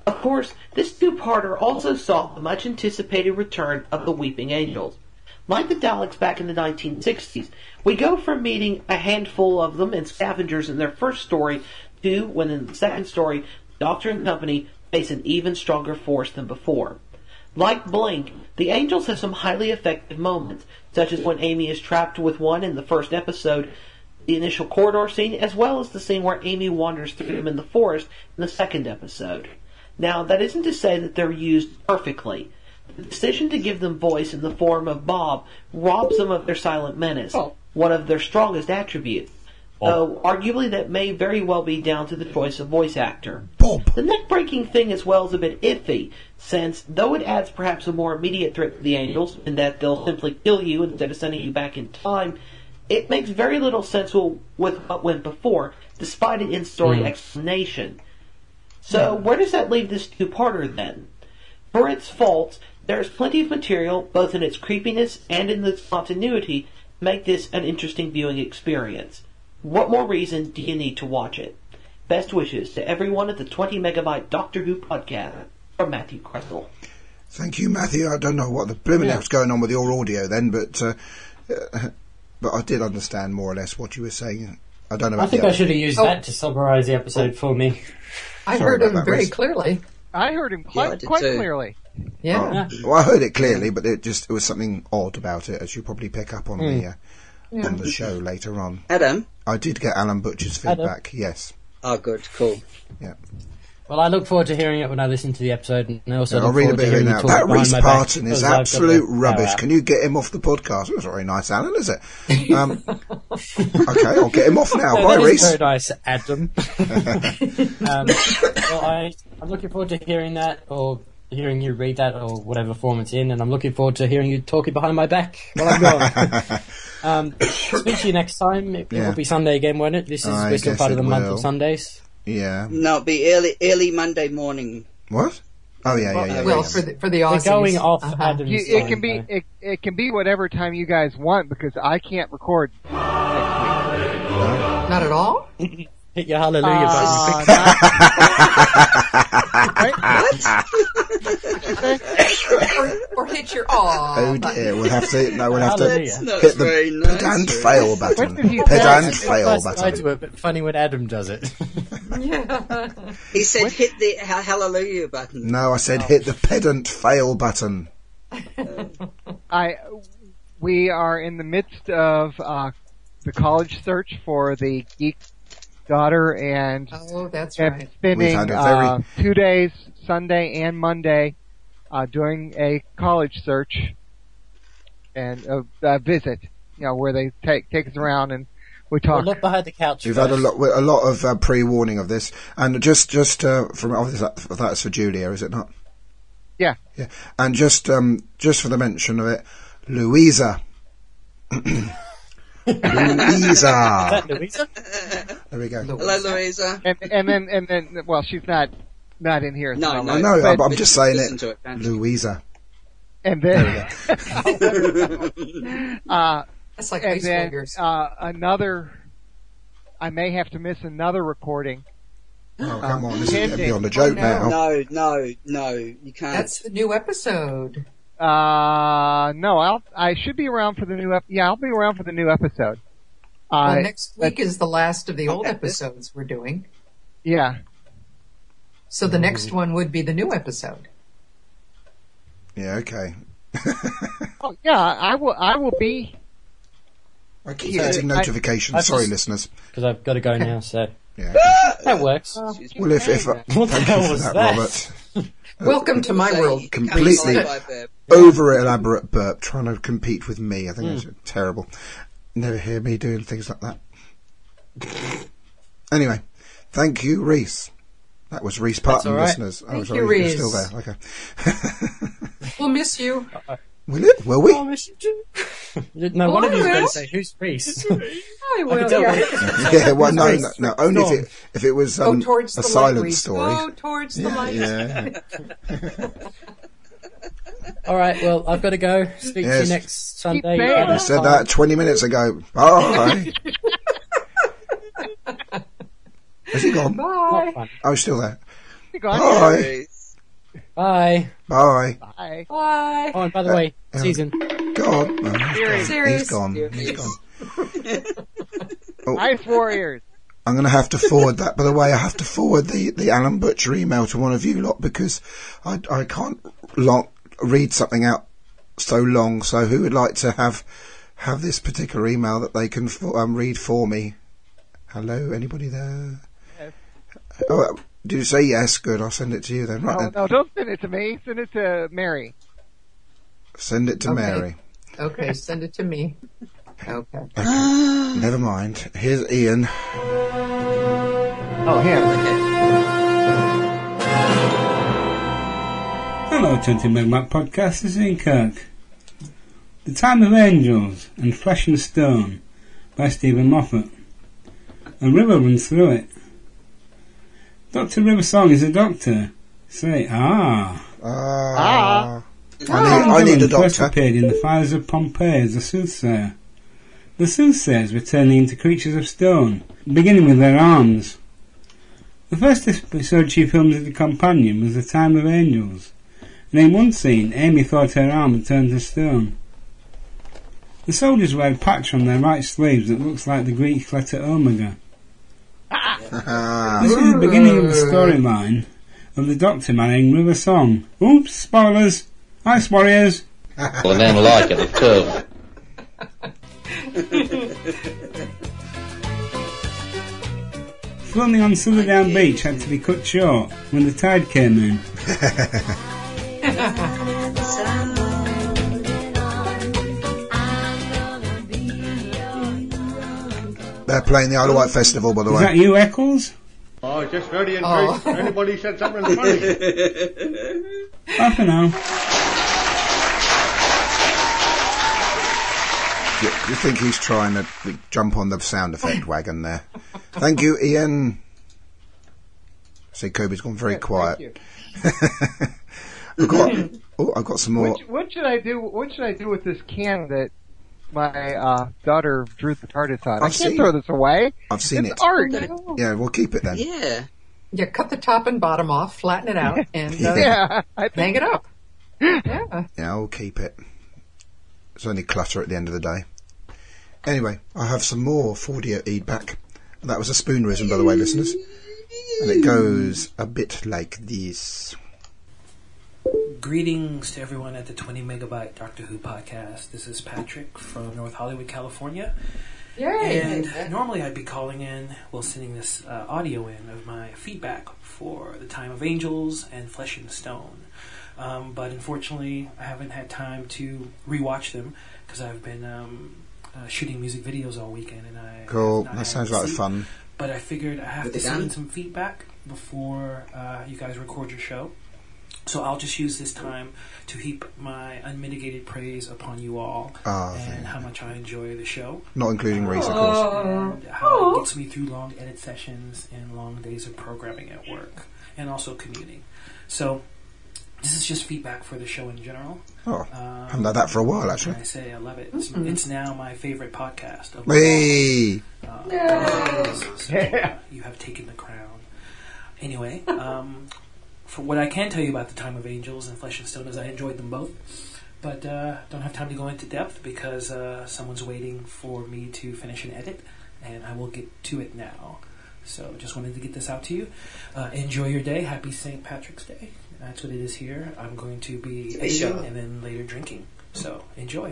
Of course, this two-parter also saw the much-anticipated return of the Weeping Angels. Like the Daleks back in the nineteen sixties, we go from meeting a handful of them and scavengers in their first story to, when in the second story, Doctor and company face an even stronger force than before. Like Blink, the Angels have some highly effective moments, such as when Amy is trapped with one in the first episode, the initial corridor scene, as well as the scene where Amy wanders through them in the forest in the second episode. Now, that isn't to say that they're used perfectly. The decision to give them voice in the form of Bob robs them of their silent menace,
Oh.
one of their strongest attributes. Though, arguably that may very well be down to the choice of voice actor.
Bob.
The neck-breaking thing as well is a bit iffy, since though it adds perhaps a more immediate threat to the Angels, in that they'll simply kill you instead of sending you back in time, it makes very little sense with what went before, despite an in-story
Mm.
explanation. So, where does that leave this two-parter then? For its faults, there is plenty of material, both in its creepiness and in its continuity, to make this an interesting viewing experience. What more reason do you need to watch it? Best wishes to everyone at the twenty megabyte Doctor Who podcast from Matthew Kressel.
Thank you, Matthew. I don't know what the blimmin'
Yeah.
was going on with your audio then, but uh, uh, but I did understand more or less what you were saying. I don't know
I
about
think
the
I
other-
should have used
Oh.
that to summarise the episode for me.
I
Sorry
heard
about
him
that,
very
Reece.
clearly.
I heard him
Yeah, I
quite,
did
quite
too.
clearly.
Yeah.
Oh. Well, I heard it clearly, but it just it was something odd about it, as you probably pick up on the uh,
Yeah.
on the show later on.
Adam?
I did get Alan Butcher's
Adam.
feedback. Yes.
Oh, good, cool.
Well, I look forward to hearing it when I listen to the episode, and I also
I'll
look
read a
forward
bit
to
of it
hearing you
now.
talk
That
behind
Reece
my back,
Parton is
because I've got
absolute
a-
rubbish.
power.
Can you get him off the podcast? It was very nice, Alan, is it? Um, okay, I'll get him off now.
No,
Bye,
that is
Reece.
very nice, Adam. um, well, I, I'm looking forward to hearing that, or hearing you read that, or whatever form it's in, and I'm looking forward to hearing you talking behind my back while I'm gone. um, speak to you next time. It,
Yeah.
it will be Sunday again, won't it? This is
I
we're still
guess
part of
it
the month
will.
of Sundays.
Yeah.
No, it'll be early, early Monday morning.
What? Oh, yeah, yeah, yeah.
Well,
yeah.
for the, for the
We're
Aussies.
going off
Uh-huh.
Adam's
You, it
time,
can be
though.
it, it can be whatever time you guys want because I can't record next
Not at all?
Hit your hallelujah
week.
button.
or, or hit your aw.
Oh dear, we'll have to. No, we'll have to
Hallelujah.
That's not
hit the
very nice.
pedant fail
When
button.
did he
Pedant
say-
fail
Nice I
button.
do it, but funny when Adam does it.
Yeah.
He said hit the ha- hallelujah button.
No, I said hit the pedant fail button.
I we are in the midst of uh, the college search for the geek daughter and
Oh, that's
have
right.
spending
We've had a very-
uh, two days, Sunday and Monday, uh, doing a college search and a, a visit. You know, where they take take us around and we
Well,
talk.
look behind the couch.
We've had a
first.
lot, a lot of uh, pre-warning of this, and just, just uh, from oh, is that, that's for Julia, is it not?
Yeah.
Yeah, and just, um, just for the mention of it, Louisa. Louisa.
That Louisa?
There we go.
Hello, Louisa.
and and then and then well, she's not not in here.
No,
so-
no.
I know,
but-
I'm just saying
Listen
it.
to it, can't you?
Louisa.
and then uh,
That's like
and
ice
then
fingers.
uh, another. I may have to miss another recording.
Oh, come on, this is
Pending.
getting beyond a joke
Oh,
now.
No, no, no, you can't.
That's the new episode.
Uh, no, I'll I should be around for the new ep- yeah, I'll be around for the new episode. Uh,
Well, next week is the last of the old episodes we're doing.
yeah.
So the next one would be the new episode.
Yeah, okay.
Oh, yeah, I will I will be
I keep
Yeah,
getting
I-
notifications.
I
Sorry,
just-
listeners.
Because I've got to go now, so
Yeah.
that works.
Excuse me.
Well, if, if uh,
What the
thank
hell
you for
was
that,
that?
Robert.
Welcome to my
Say,
world.
you can't
Completely.
qualify there.
Over elaborate burp trying to compete with me. I think it's
Hmm.
terrible. Never hear me doing things like that. Anyway, thank you, Reece. That was Reece Parton,
all right.
listeners. Oh,
Thank
sorry,
you,
you're
Reece.
still there. Okay.
We'll miss you.
Will it? Will we?
Oh, miss you too. No, one of you is going to say, who's Reese?
I
I
will.
can tell
Yeah.
that-
Yeah, well, no, no,
Reece.
no, only if it, if it was
Go
um,
towards
a
the
silent
light, Reece.
story.
Go towards the light.
Yeah.
All right, well, I've got to go. Speak to
Yes.
you next Sunday.
saying
at
I
this
said
time.
that twenty minutes ago. Bye. Has he gone?
Bye.
Not fun.
Oh, he's still there.
Go on.
Bye.
Reece.
Bye.
Bye.
Bye.
Bye.
Oh, and by the way,
um,
season.
God. No, he's gone.
Series.
He's gone.
Series.
He's gone. Oh,
Ice Warriors.
I'm going to have to forward that. By the way, I have to forward the, the Alan Butcher email to one of you lot because I, I can't long, read something out so long. So who would like to have have this particular email that they can for, um, read for me? Hello, anybody there?
Yes.
Oh, did you say yes? Good, I'll send it to you then. Right
No,
then.
no, don't send it to me. Send it to Mary.
Send it to
Okay.
Mary.
Okay, send it to me. Okay.
Okay. Never mind. Here's Ian.
Oh, him.
Hello, twenty Megamac Podcast. This is Ian Kirk. The Time of Angels and Flesh and Stone by Stephen Moffat. A river runs through it. Doctor River Song is a doctor. Say, ah.
Ah. I need, I need a
First
doctor.
appeared in the fires of Pompeii as a soothsayer. The soothsayers were turning into creatures of stone, beginning with their arms. The first episode she filmed as a companion was The Time of Angels, and in one scene Amy thought her arm had turned to stone. The soldiers wear a patch on their right sleeves that looks like the Greek letter omega.
Ah.
This is the beginning of the storyline of the Doctor marrying River Song. Oops, spoilers! Ice Warriors!
Well, a man like it, too.
Filming on Silverdown Beach had to be cut short when the tide came in.
They're playing the Isle of Wight Festival, by the
Is
way.
that you, Eccles?
Oh, just very intrigued.
Oh.
Anybody said something funny?
Bye for now.
You, you think he's trying to jump on the sound effect wagon there? Thank you, Ian. See, Kobe's gone very
Yes,
quiet.
thank
I've got, oh, I've got some more.
What, what should I do? What should I do with this can that my uh, daughter drew the TARDIS on? I
I've
can't
seen
throw
it.
this away.
I've seen
It's
it.
art.
Yeah, we'll keep it then.
Yeah.
Yeah, cut the top and bottom off, flatten it out, and uh,
Yeah, I
hang
think
it up. Yeah.
Yeah, I'll keep it. It's only clutter at the end of the day. Anyway, I have some more Fordia feedback. That was a spoonerism, by the way, listeners. And it goes a bit like this.
Greetings to everyone at the twenty megabyte Doctor Who podcast. This is Patrick from North Hollywood, California.
Yay.
And normally I'd be calling in, well, sending this uh, audio in of my feedback for The Time of Angels and Flesh and Stone. Um, but unfortunately, I haven't had time to rewatch them because I've been um, uh, shooting music videos all weekend. And I
Cool.
have not
That
had
sounds
to
like
see.
fun.
But I figured I have
With
to
the
send
gun?
in some feedback before uh, you guys record your show. So I'll just use this time to heap my unmitigated praise upon you all
Ah,
and
thank
how much I enjoy the show.
Not including Reese, of course.
And how it gets me through long edit sessions and long days of programming at work and also commuting. So this is just feedback for the show in general.
Oh,
Um,
I haven't had that for a while,
Can
actually.
I say I love it? It's, it's now my favorite podcast of
Hey!
all. Uh, so, uh, you have taken the crown. Anyway, um, for what I can tell you about The Time of Angels and Flesh and Stone is I enjoyed them both, but uh, don't have time to go into depth because uh, someone's waiting for me to finish an edit, and I will get to it now. So just wanted to get this out to you. Uh, enjoy your day. Happy Saint Patrick's Day. That's what it is here. I'm going to be
Hey,
editing
sure.
and then later drinking. So enjoy.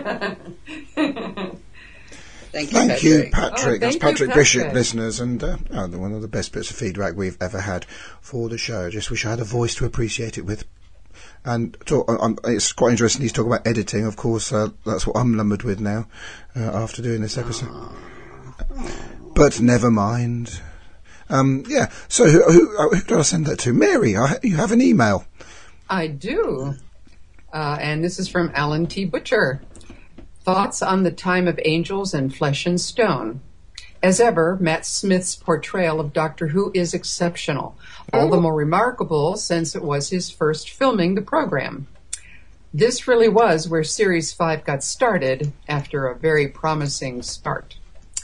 Thank you,
Thank
Patrick.
you, Patrick.
Oh,
That's
thank you,
Patrick Bishop,
Patrick.
listeners, and uh, oh, one of the best bits of feedback we've ever had for the show. Just wish I had a voice to appreciate it with. And talk, um, it's quite interesting. He's talking about editing. Of course, uh, that's what I'm lumbered with now uh, after doing this episode. But never mind. Um, yeah. So who, who, uh, who did I send that to? Mary. I, you have an email.
I do. Uh, and this is from Alan T. Butcher. Thoughts on The Time of Angels and Flesh and Stone. As ever, Matt Smith's portrayal of Doctor Who is exceptional, all the more remarkable since it was his first filming the program. This really was where Series five got started after a very promising start.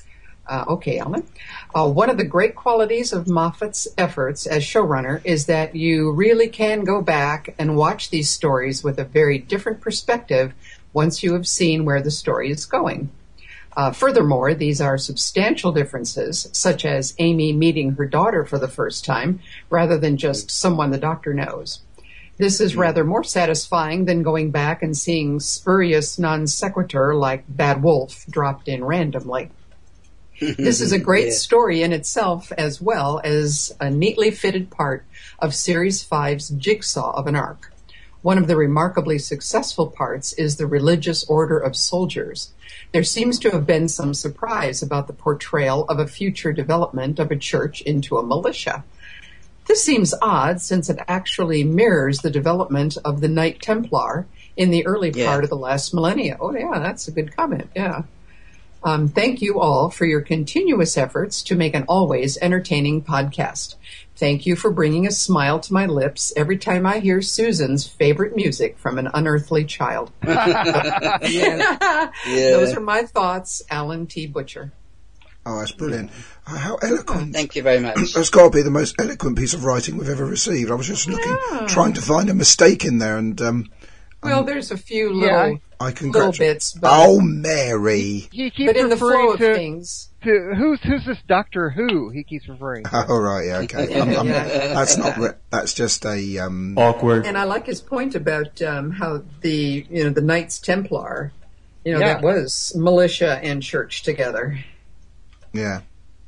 Uh, okay, Alan. Uh, one of the great qualities of Moffat's efforts as showrunner is that you really can go back and watch these stories with a very different perspective once you have seen where the story is going. Uh, furthermore, these are substantial differences, such as Amy meeting her daughter for the first time, rather than just someone the doctor knows. This is rather more satisfying than going back and seeing spurious non sequitur like Bad Wolf dropped in randomly. This is a great
Yeah.
story in itself, as well as a neatly fitted part of Series five's jigsaw of an arc. One of the remarkably successful parts is the religious order of soldiers. There seems to have been some surprise about the portrayal of a future development of a church into a militia. This seems odd, since it actually mirrors the development of the Knight Templar in the early
Yeah.
part of the last millennia. Oh, yeah, that's a good comment, yeah. Um, thank you all for your continuous efforts to make an always entertaining podcast. Thank you for bringing a smile to my lips every time I hear Susan's favorite music from an unearthly child.
Yeah.
Those are my thoughts, Alan T. Butcher.
Oh, that's brilliant. Uh, how eloquent.
Thank you very much.
That's got to be the most eloquent piece of writing we've ever received. I was just looking,
Yeah.
trying to find a mistake in there, and um,
Well, there's a few little,
Yeah,
I
little
congratulate.
bits, but,
Oh, Mary.
He keeps
but in the flow
referring
of
to,
things,
to who's who's this Doctor Who? He keeps referring to.
Oh, right, yeah, okay. I'm, I'm,
Yeah.
that's not. Re- that's just a. Um,
Awkward.
and I like his point about um, how the you know the Knights Templar, you know
Yeah.
that was militia and church together.
Yeah.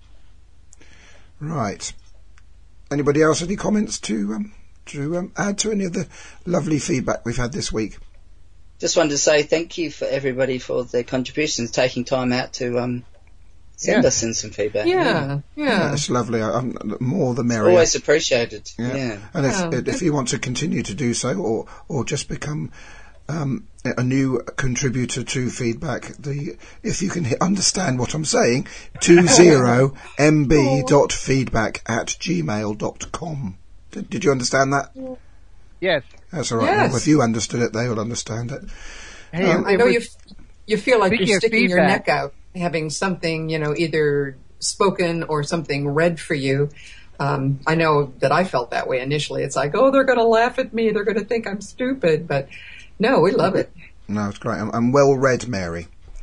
Right. Anybody else any comments to um, to um, add to any of the lovely feedback we've had this week?
Just wanted to say thank you for everybody for their contributions, taking time out to um, send
Yeah.
us in some feedback.
Yeah, yeah.
That's lovely. I, I'm, more the merrier.
Always appreciated.
Yeah.
Yeah.
And if,
Yeah.
if you want to continue to do so, or or just become um, a new contributor to feedback, the if you can hit, understand what I'm saying, two zero m b dot feedback at gmail dot com. Did, did you understand that?
Yes.
That's all right.
Yes.
Well, if you understood it, they will understand it.
Hey,
Um,
it
I know
was-
you f- you feel like
Speaking
you're
of
sticking your
feedback-
neck out, having something, you know, either spoken or something read for you. Um, I know that I felt that way initially. It's like, oh, they're going to laugh at me. They're going to think I'm stupid. But no, we love it.
No, it's great. I'm, I'm well read, Mary.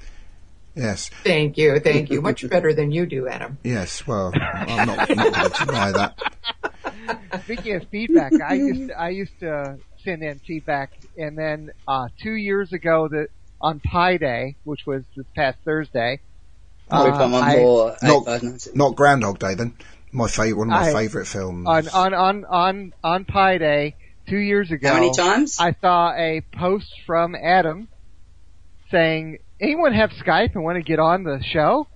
Yes,
Thank you. Thank you. Much better than you do, Adam.
yes. Well, I'm not, not going to deny that.
Speaking of feedback, I used I used to send in feedback, and then uh, two years ago, that on Pi Day, which was this past Thursday,
We've
uh,
come on
I-
more.
Not, not Groundhog Day then. My favorite, one of my
I-
favourite films.
on on on on on Pi Day two years ago.
How many times?
I saw a post from Adam saying, "Anyone have Skype and want to get on the show?"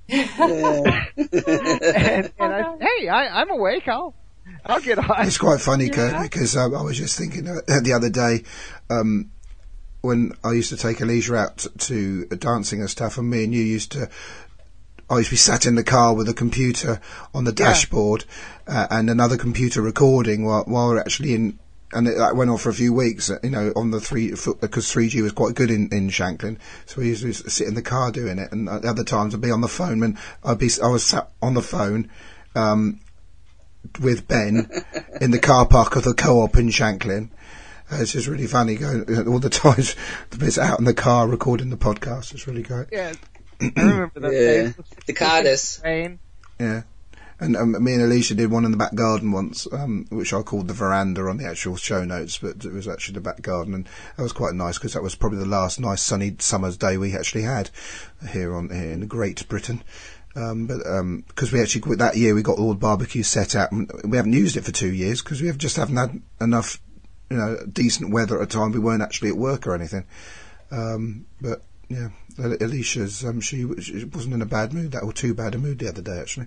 Yeah.
and, and I, hey, I, I'm awake. I'll I'll get on.
It's quite funny, Kurt, because um, I was just thinking uh, the other day um, when I used to take Alicia out to, to dancing and stuff, and me and you used to. I used to be sat in the car with a computer on the dashboard uh, and another computer recording while, while we're actually in. And it that went on for a few weeks, uh, you know, on the three, because three G was quite good in, in Shanklin. So we used to sit in the car doing it, and at other times I'd be on the phone, and I'd be, I was sat on the phone, um, with Ben in the car park of the Co-op in Shanklin. Uh, it's just really funny going all the times, the bits out in the car recording the podcast. It's really great.
Yeah, I remember that.
Yeah.
day.
The Cardis.
Rain.
Yeah. And um, me and Alicia did one in the back garden once, um, which I called the veranda on the actual show notes, but it was actually the back garden, and that was quite nice because that was probably the last nice sunny summer's day we actually had here on here in Great Britain. Um, but um 'cause we actually that year we got all the barbecue set out, and we haven't used it for two years because we have just haven't had enough, you know, decent weather at a time. We weren't actually at work or anything. Um, but yeah, Alicia's um, she, she wasn't in a bad mood, that or too bad a mood the other day actually.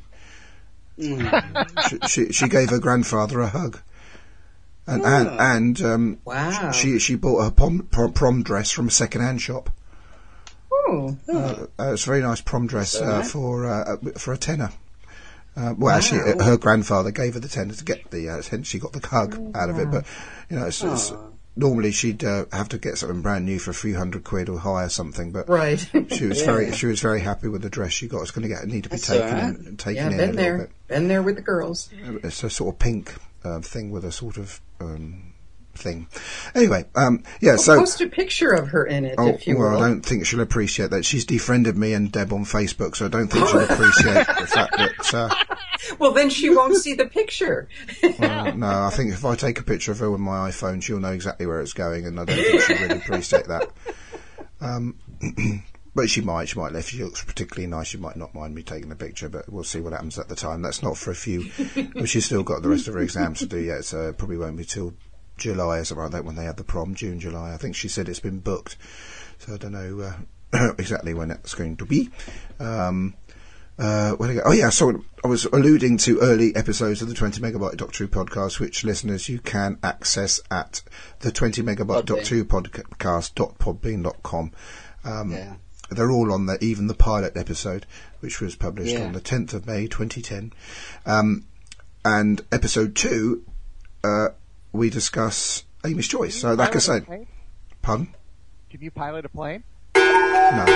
she, she she gave her grandfather a hug, and
Oh.
and, and um,
Wow.
she she bought her prom, prom, prom dress from a second hand shop.
Oh.
Uh, uh, it's a very nice prom dress uh,
alright.
for uh, for a tenner. Uh, well, actually, uh, her grandfather gave her the tenner to get the. Uh, hence, she got the hug out of it. But you know, it's, it's, normally she'd uh, have to get something brand new for a few hundred quid or hire something, but
Right.
she was
Yeah.
very she was very happy with the dress she got. It's going to get need to be
That's
taken
all right.
in, taken
Yeah,
in a
been
little
there.
bit.
Been there with the girls.
It's a sort of pink uh, thing with a sort of um, thing. Anyway, um, yeah.
Well,
so
post a picture of her in it,
Oh,
if you
well,
will.
I don't think she'll appreciate that. She's defriended me and Deb on Facebook, so I don't think she'll appreciate the fact that. Uh,
Well, then she won't see the picture.
well, no, I think if I take a picture of her with my iPhone, she'll know exactly where it's going, and I don't think she'll really appreciate that. Um, but she might. She might. If she looks particularly nice, she might not mind me taking the picture. But we'll see what happens at the time. That's not for a few. Well, she's still got the rest of her exams to do yet, so it probably won't be till July or something like that when they have the prom. June, July. I think she said it's been booked, so I don't know uh, exactly when it's going to be. Um, Uh, where did I go? Oh yeah, so I was alluding to early episodes of the twenty megabyte Doctor Who podcast, which listeners you can access at the twenty megabyte Doctor Who podcast dot podbean dot com. Um,
Yeah.
They're all on there, even the pilot episode, which was published
Yeah.
on the tenth of May twenty ten. Um, and episode two, uh, we discuss Amy's Choice. So like I
Pilot a
said,
plane?
pardon?
Can you pilot a plane?
No.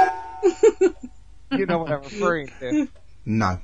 You know what I'm referring to.
No.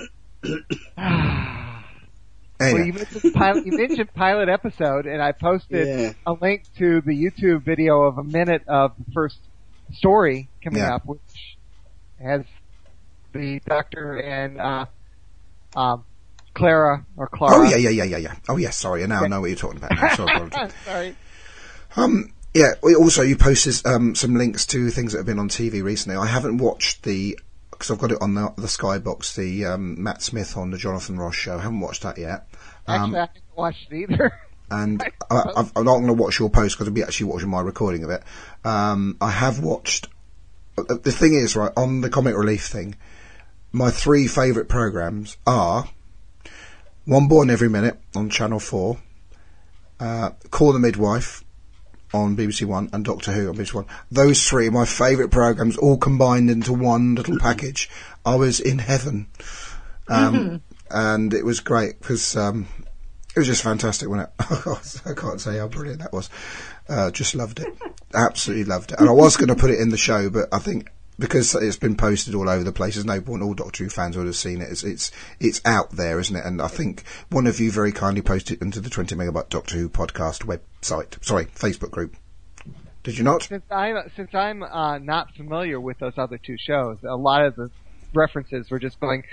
Well,
Anyway.
you mentioned pilot, you mentioned pilot episode, and I posted
Yeah.
a link to the YouTube video of a minute of the first story coming
Yeah.
up, which has the Doctor and uh, um, Clara or Clara.
Oh yeah, yeah, yeah, yeah, yeah. Oh yes, sorry. Now I know what you're talking about. Now, so I apologize.
Sorry.
Um, yeah. we Also, you posted um, some links to things that have been on T V recently. I haven't watched the because I've got it on the, the Skybox, the um, Matt Smith on the Jonathan Ross show. I haven't watched that yet. Um,
Actually, I haven't watched it either.
and I, I've, I'm not going to watch your post because I'll be actually watching my recording of it. Um, I have watched. The thing is, right, on the Comic Relief thing, my three favourite programmes are One Born Every Minute on Channel four, uh, Call the Midwife on B B C One, and Doctor Who on B B C One. Those three are my favourite programmes, all combined into one little package. I was in heaven. Um,
Mm-hmm.
and it was great because um, it was just fantastic, wasn't it? I can't say how brilliant that was. Uh, just loved it. Absolutely loved it. And I was going to put it in the show, but I think because it's been posted all over the place, there's no point. All Doctor Who fans would have seen it. It's, it's, it's out there, isn't it? And I think one of you very kindly posted it into the twenty megabyte Doctor Who podcast website. Sorry, Facebook group. Did you not?
Since I'm since I'm uh, not familiar with those other two shows, a lot of the references were just going.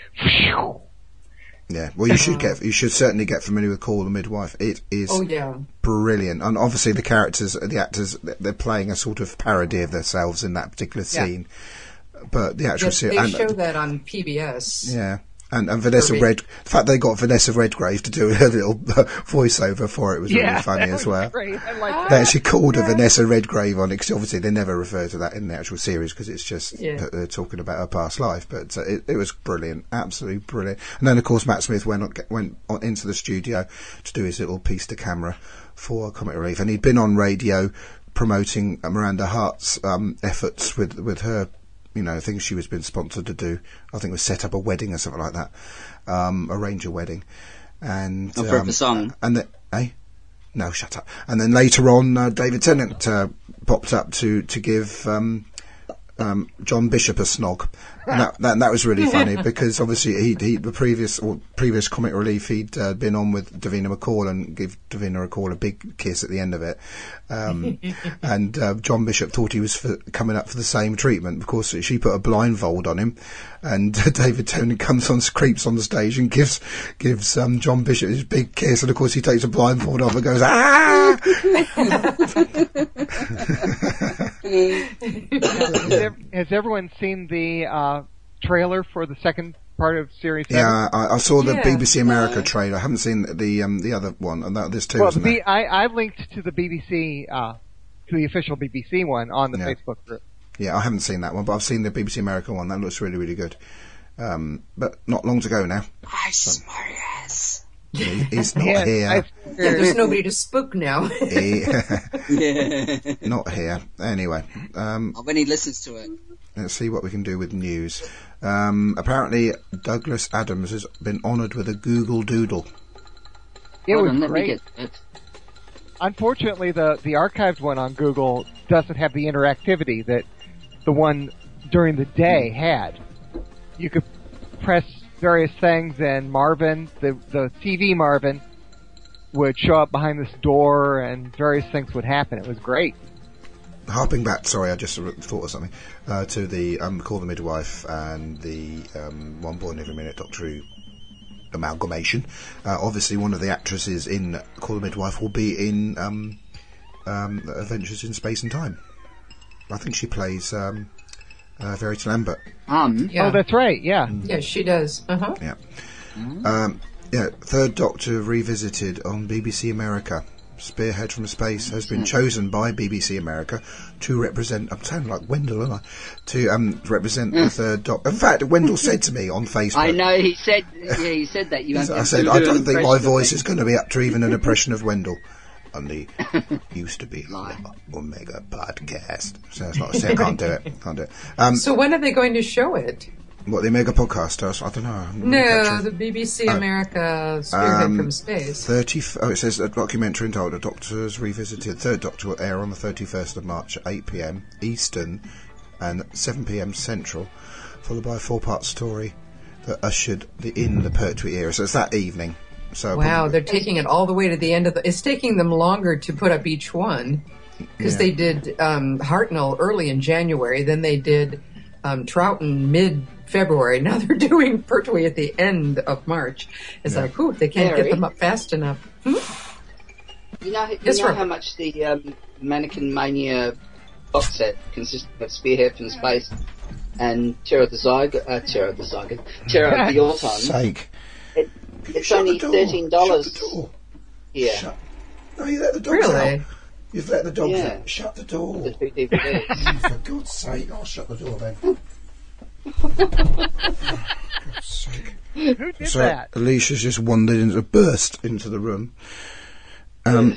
Yeah, well, you should get, you should certainly get familiar with Call the Midwife. It is
Oh, yeah.
brilliant, and obviously the characters, the actors, they're playing a sort of parody of themselves in that particular
Yeah.
scene. But the actual
Yes,
scene,
they
and,
show that on P B S.
yeah, and, and Vanessa
Kirby.
Red. The fact they got Vanessa Redgrave to do a little uh, voiceover for it was
Yeah,
really funny
that
as
was
well.
great. I like
They
that.
actually called her Vanessa Redgrave on it because obviously they never refer to that in the actual series because it's just
Yeah.
that they're talking about her past life. But uh, it, it was brilliant, absolutely brilliant. And then of course Matt Smith went on, went on into the studio to do his little piece to camera for Comic Relief, and he'd been on radio promoting Miranda Hart's um, efforts with with her. You know, things she was been sponsored to do. I think it was set up a wedding or something like that, um, arrange a wedding, and
Oh, for
um,
the song.
and the, eh? No, shut up. And then later on, uh, David Tennant uh, popped up to to give um, um, John Bishop a snog, and that, that that was really funny because obviously he he the previous or previous Comic Relief he'd uh, been on with Davina McCall and give Davina McCall a big kiss at the end of it, um, and uh, John Bishop thought he was for, coming up for the same treatment. Of course, she put a blindfold on him, and uh, David Tennant comes on, creeps on the stage and gives gives um, John Bishop his big kiss, and of course he takes a blindfold off and goes ah.
has, ev- has everyone seen the uh, trailer for the second part of series seven?
Yeah, I, I saw the
Yeah.
B B C America trailer. I haven't seen the um, the other one, and that, there's two,
Well,
isn't
the,
there?
I, I linked to the B B C, uh, to the official B B C one on the
Yeah.
Facebook group.
Yeah, I haven't seen that one, but I've seen the B B C America one. That looks really, really good. Um, but not long to go now.
I smartass.
He, he's not
Yeah,
here.
I-
Yeah, there's nobody to spook now.
He-
Yeah.
not here. Anyway, um,
When he listens to it.
let's see what we can do with news. Um, apparently, Douglas Adams has been honoured with a Google Doodle.
It
Hold
was
on, let me
great.
get it.
unfortunately, the the archived one on Google doesn't have the interactivity that the one during the day had. You could press various things, and Marvin, the the T V Marvin, would show up behind this door, and various things would happen. It was great.
Harping back, sorry, I just thought of something, uh, to the um, Call the Midwife and the um, One Boy in Every Minute Doctor Who amalgamation. Uh, obviously, one of the actresses in Call the Midwife will be in um, um, Adventures in Space and Time. I think she plays um, uh, Verity Lambert.
Um,
Yeah.
Oh, that's right. Yeah.
Yeah, she does. Uh-huh.
Yeah. Um, yeah, Third Doctor revisited on B B C America. Spearhead from Space has been chosen by B B C America to represent, I'm sounding like Wendell, aren't I? To um, represent the Third Doctor. In fact, Wendell said to me on Facebook.
I know, he said, yeah, he said that. You
I said, I don't think my voice is going to be up to even an impression of Wendell on the used to be Omega podcast. So it's not, I can't do it. Can't do it. Um,
So when are they going to show it?
what, the Omega podcast? I don't know. I haven't really
No,
captured-
the B B C
Oh.
America Spearhead
Um,
from Space.
thirty. Oh, it says a documentary entitled "The Doctor's Revisited." Third Doctor will air on the thirty-first of March at eight p m Eastern and seven p m Central, followed by a four-part story that ushered the, in the Pertwee era. So it's that evening. So
Wow,
probably-
they're taking it all the way to the end of the... It's taking them longer to put up each one. Because
Yeah.
they did um, Hartnell early in January, then they did um, Troughton mid-February. Now they're doing Pertwee at the end of March. It's
Yeah.
like, whew, they can't
Mary?
get them up fast enough. Hmm?
You know, you
Yes,
know
Robert.
how much the um, Mannequin Mania box set consists of Spearhead from Space and Terror of the Zygote, uh, Terror of the Zygote, Terror of the Auton.
sake.
It,
Can you
it's
shut
only
the door?
thirteen dollars.
Shut the door.
Yeah,
Shut. No, you let the dogs
Really?
out. You've let the dogs
Yeah.
out. Shut the door.
the two D V Ds.
For God's sake, I'll shut the door then. For God's sake.
Who did
So
that?
Alicia's just wandered into, burst into the room. Um,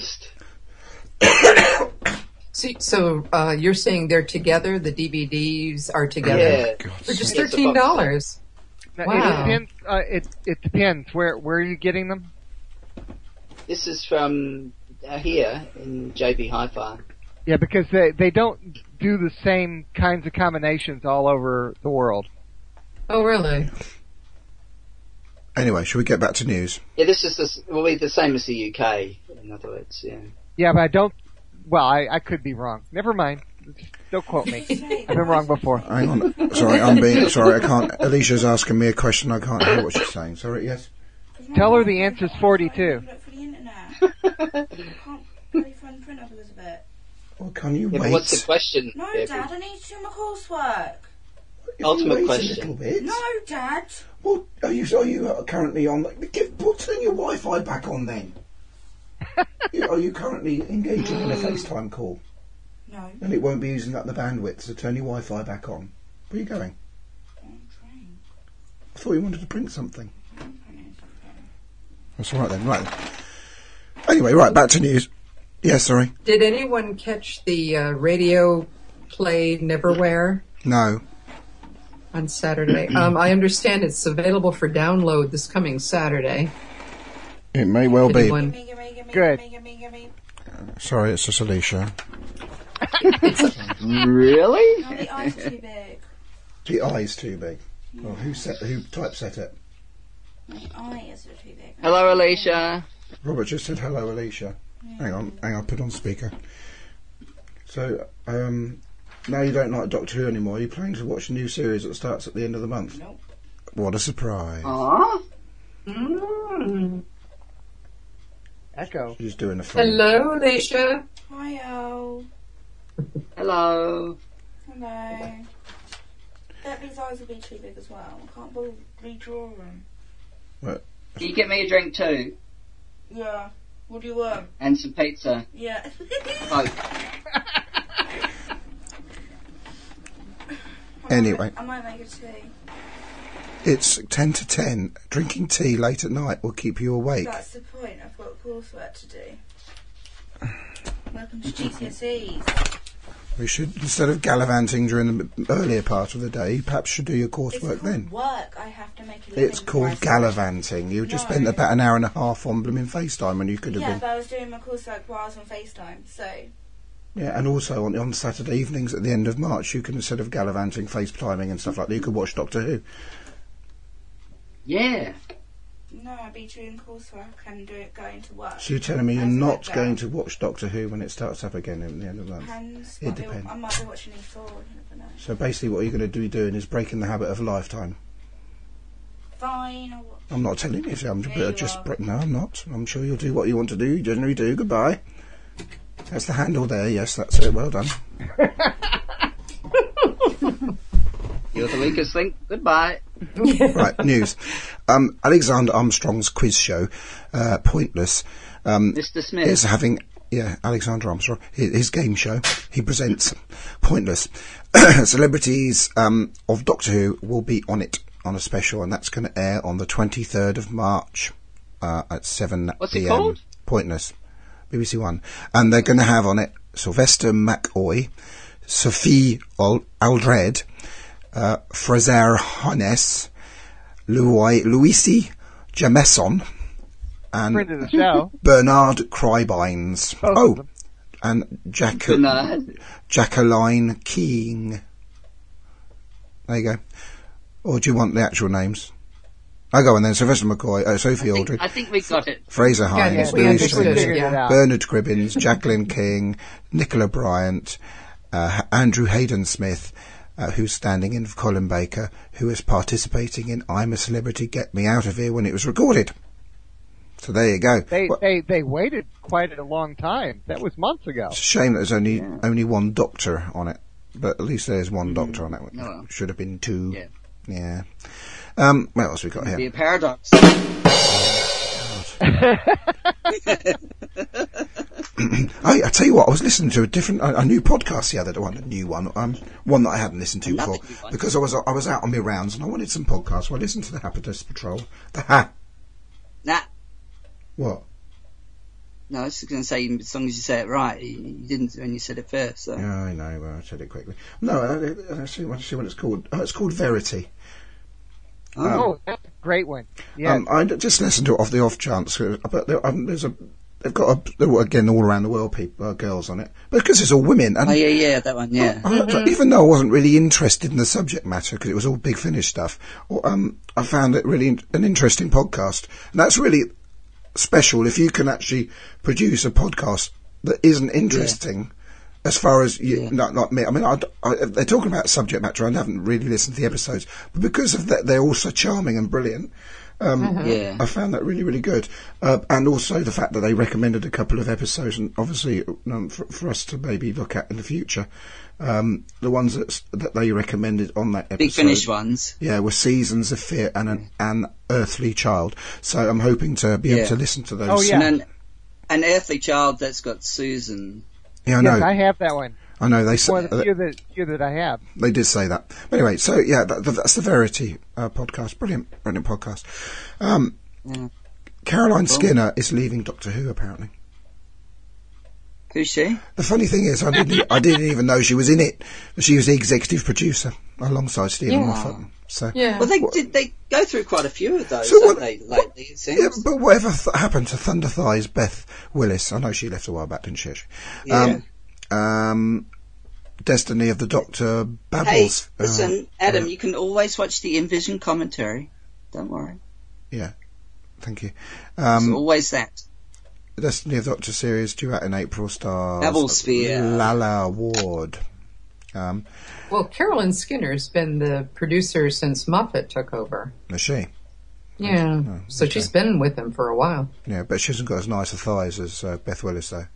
So, so uh, you're saying they're together? The D V Ds are together
Yeah.
for just
It's a
thirteen dollars?
Now,
Wow.
It depends. Uh, it it depends. Where where are you getting them?
This is from uh, here in J B Hi-Fi.
Yeah, because they they don't do the same kinds of combinations all over the world.
Oh, really?
Anyway, shall we get back to news?
Yeah, this is the, will be the same as the U K. In other words, yeah.
Yeah, but I don't. Well, I, I could be wrong. Never mind. Don't quote me. I've been wrong before.
Hang on. Sorry, I'm being sorry. I can't. Alicia's asking me a question. I can't hear what she's saying. Sorry. Yes.
Tell her the answer's forty-two.
Look for the internet. I can't bloody find print of Elizabeth.
Well, can you
Yeah,
wait?
but what's the question?
No,
Debbie?
Dad, I need to do my coursework.
If you
Ultimate
wait
question.
A little bit.
No, Dad.
Well, are you are you uh, currently on? Give, put turn your Wi-Fi back on then. You- are you currently engaging in a FaceTime call?
No.
Then it won't be using up the bandwidth. So turn your Wi-Fi back on. Where are you going?
I'm trying.
I thought you wanted to print something. That's all right then. Right. Anyway, right back to news. Yeah, sorry.
Did anyone catch the uh, radio play Neverwhere
No.
on Saturday? um, I understand it's available for download this coming Saturday.
It may well be.
Anyone-
Gimme, gimme, gimme,
Good.
gimme, gimme, gimme.
Sorry, it's just Alicia.
Really?
No, the eye's too big.
The eye's too big. Well, who set? Who typeset it?
The eye is too big.
Hello, Alicia.
Robert just said hello, Alicia. Hang on, hang on, put on speaker. So, um, now you don't like Doctor Who anymore. Are you planning to watch a new series that starts at the end of the month?
Nope.
What a surprise!
Aww.
Mm.
Echo.
She's doing a funny.
Hello, Alicia.
Hi-oh.
Hello.
Hello. Debbie's eyes will be too big as well. I can't believe redraw them.
What?
Can you get me a drink too?
Yeah. What do you want?
And some pizza.
Yeah.
Both.
Anyway,
I might make a tea.
it's ten to ten. Drinking tea late at night will keep you awake.
That's the point. I've got coursework to do. Welcome to G C S Es.
We should, instead of gallivanting during the earlier part of the day, you perhaps should do your coursework then.
Work. I have to make a living.
It's called
before I
gallivanting. You just
No.
spent about an hour and a half on blooming FaceTime when you could have
Yeah,
been.
but I was doing my coursework while I was on FaceTime, so
Yeah, and also on on Saturday evenings at the end of March, you can, instead of gallivanting, FaceTiming and stuff like that, you could watch Doctor Who.
Yeah.
no, I'd be doing coursework and do it going to work.
So you're telling me you're
As
not
like that.
going to watch Doctor Who when it starts up again at the end of the month?
Depends.
It
Might be-
depends.
I might be watching E four. You never know.
So basically what you're going to be doing is breaking the habit of a lifetime.
Fine. I'll watch.
I'm not telling you, so I'm
Yeah, you
just...
are.
bre- No, I'm not. I'm sure you'll do what you want to do. You generally do. Goodbye. That's the handle there. Yes, that's it. Well done.
You're the weakest link. Goodbye.
Right, news. Um, Alexander Armstrong's quiz show, uh, Pointless, um,
Mister Smith.
is having, yeah, Alexander Armstrong, his, his game show, he presents Pointless. Celebrities um, of Doctor Who will be on it on a special, and that's going to air on the twenty-third of March uh, at seven
What's it
p.m.
called?
Pointless. B B C One. And they're going to have on it Sylvester McCoy, Sophie Al- Aldred, uh, Fraser Hines, Louis, Luisi Jameson, and
Friend of the show.
Bernard Crybines.
Both of
Oh,
them.
and Jack-
Bernard.
Jacqueline King. There you go. Or do you want the actual names? I go on then. Sylvester McCoy, uh, Sophie
I think,
Aldred,
I think we got it.
Fraser
Yeah,
Hines,
yeah, we
Louis
understood
Jameson,
it,
Figured it
yeah.
out.
Bernard Cribbins, Jacqueline King, Nicola Bryant, uh, Andrew Hayden Smith, uh, who's standing in for Colin Baker, who is participating in I'm a Celebrity, Get Me Out of Here when it was recorded. So there you go.
They,
Well,
they they waited quite a long time. That was months ago.
it's a shame that there's only only one doctor on it, but at least there's one doctor on it.
Oh, well.
Should have been two.
Yeah.
Yeah. Um, what else we got
Be
here?
a paradox.
I, I tell you what, I was listening to a different, a, a new podcast the other day, one, a new one, um, one that I hadn't listened to
Another
before,
new one.
because I was I was out on my rounds and I wanted some podcasts. So I listened to the Habitus Patrol. The Ha.
Nah.
What?
No, I was going to say, as long as you say it right, you, you didn't when you said it first. So.
Yeah, I know. Well, I said it quickly. No, I, I, I see, what, see what it's called. Oh, it's called Verity.
Oh, that's a great one. Yeah.
Um, I d- just listened to it off the off chance, uh, but there, um, there's a, they've got a, there were, again all around the world people, uh, girls on it, but because it's all women. And
Oh yeah, yeah, that one, yeah.
I, I- even though I wasn't really interested in the subject matter because it was all Big Finish stuff, or, um, I found it really in- an interesting podcast, and that's really special if you can actually produce a podcast that isn't interesting. As far as you,
Yeah.
not, not me, I mean, I, I, they're talking about subject matter. I haven't really listened to the episodes, but because of that, they're all so charming and brilliant. Um,
Yeah.
I found that really, really good, uh, and also the fact that they recommended a couple of episodes, and obviously um, for, for us to maybe look at in the future, um, the ones that s- that they recommended on that episode.
Big Finish ones.
Yeah, were Seasons of Fear and an, an Earthly Child. So I'm hoping to be
Yeah.
able to listen to those.
Oh, yeah.
And an, an Earthly Child that's got Susan.
Yeah, I know.
Yes, I have that one.
I know. They
One
say
of the few that, few that I have.
they did say that. But anyway, so yeah, that, that's the Verity uh, podcast. Brilliant, brilliant podcast. Um,
Yeah.
Caroline
Cool.
Skinner is leaving Doctor Who apparently.
Who's she?
The funny thing is, I didn't, I didn't even know she was in it. She was the executive producer alongside Stephen
Yeah.
Moffat. So,
Yeah.
Well, they did. They go through quite a few of those,
So
don't
what-
they? Lately, it seems.
yeah, but whatever th- happened to Thunder Thighs Beth Willis? I know she left a while back, didn't she?
Yeah.
Um, um, Destiny of the Doctor,
Hey,
Babbles. uh,
listen, Adam,
uh,
you can always watch the Envision commentary. Don't worry.
yeah, thank you.
There's
Um,
always that.
Destiny of the Doctor series due out in April stars
Babelsphere.
Lala Ward. Um,
Well, Carolyn Skinner's been the producer since Moffat took over.
is she?
Yeah.
Oh,
So
okay.
she's been with him for a while.
Yeah, but she hasn't got as nice a thighs as uh, Beth Willis though.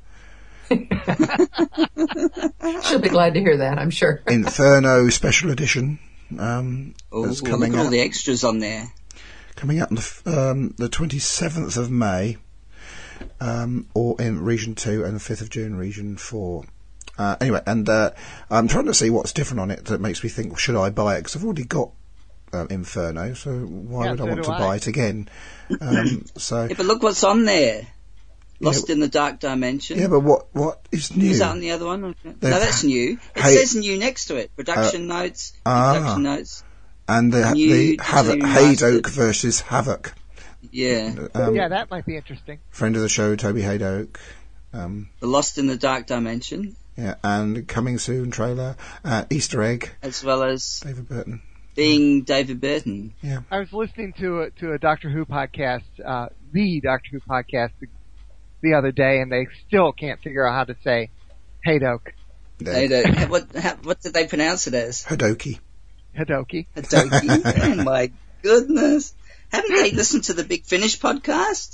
She'll be glad to hear that, I'm sure.
Inferno Special Edition um,
Oh,
is
look
coming
at all
out.
the extras on there.
Coming out on the f- um, the twenty-seventh of May, um, or in Region two, and the fifth of June, Region four. Uh, anyway, and uh, I'm trying to see what's different on it that makes me think, should I buy it? Because I've already got um, Inferno, so why
Yeah,
would I
so
want
do
to
I.
buy it again? Um, so
Yeah, but look what's on there.
Lost in the Dark Dimension.
Yeah, but what what is new?
Is that on the other one? Okay. No,
They've-
that's new. It
Hey-
says new next to it. Production notes.
ah.
Production notes.
And the,
New
the Havoc,
digitally
Haydoke
remastered.
versus Havoc.
Yeah.
Um,
yeah, that might be interesting.
Friend of the show, Toby Haydoke. Um,
The Lost in the Dark Dimension,
yeah, and coming soon trailer, uh, Easter egg,
as well as
David Burton.
being David Burton.
Yeah.
I was listening to a, to a Doctor Who podcast, uh, the Doctor Who podcast, the, the other day, and they still can't figure out how to say Haydoke.
They don't, what, how, what did they pronounce it as?
Hadoke.
Hadoke.
Hadoke. Oh my goodness. Haven't they listened to the Big Finish podcast?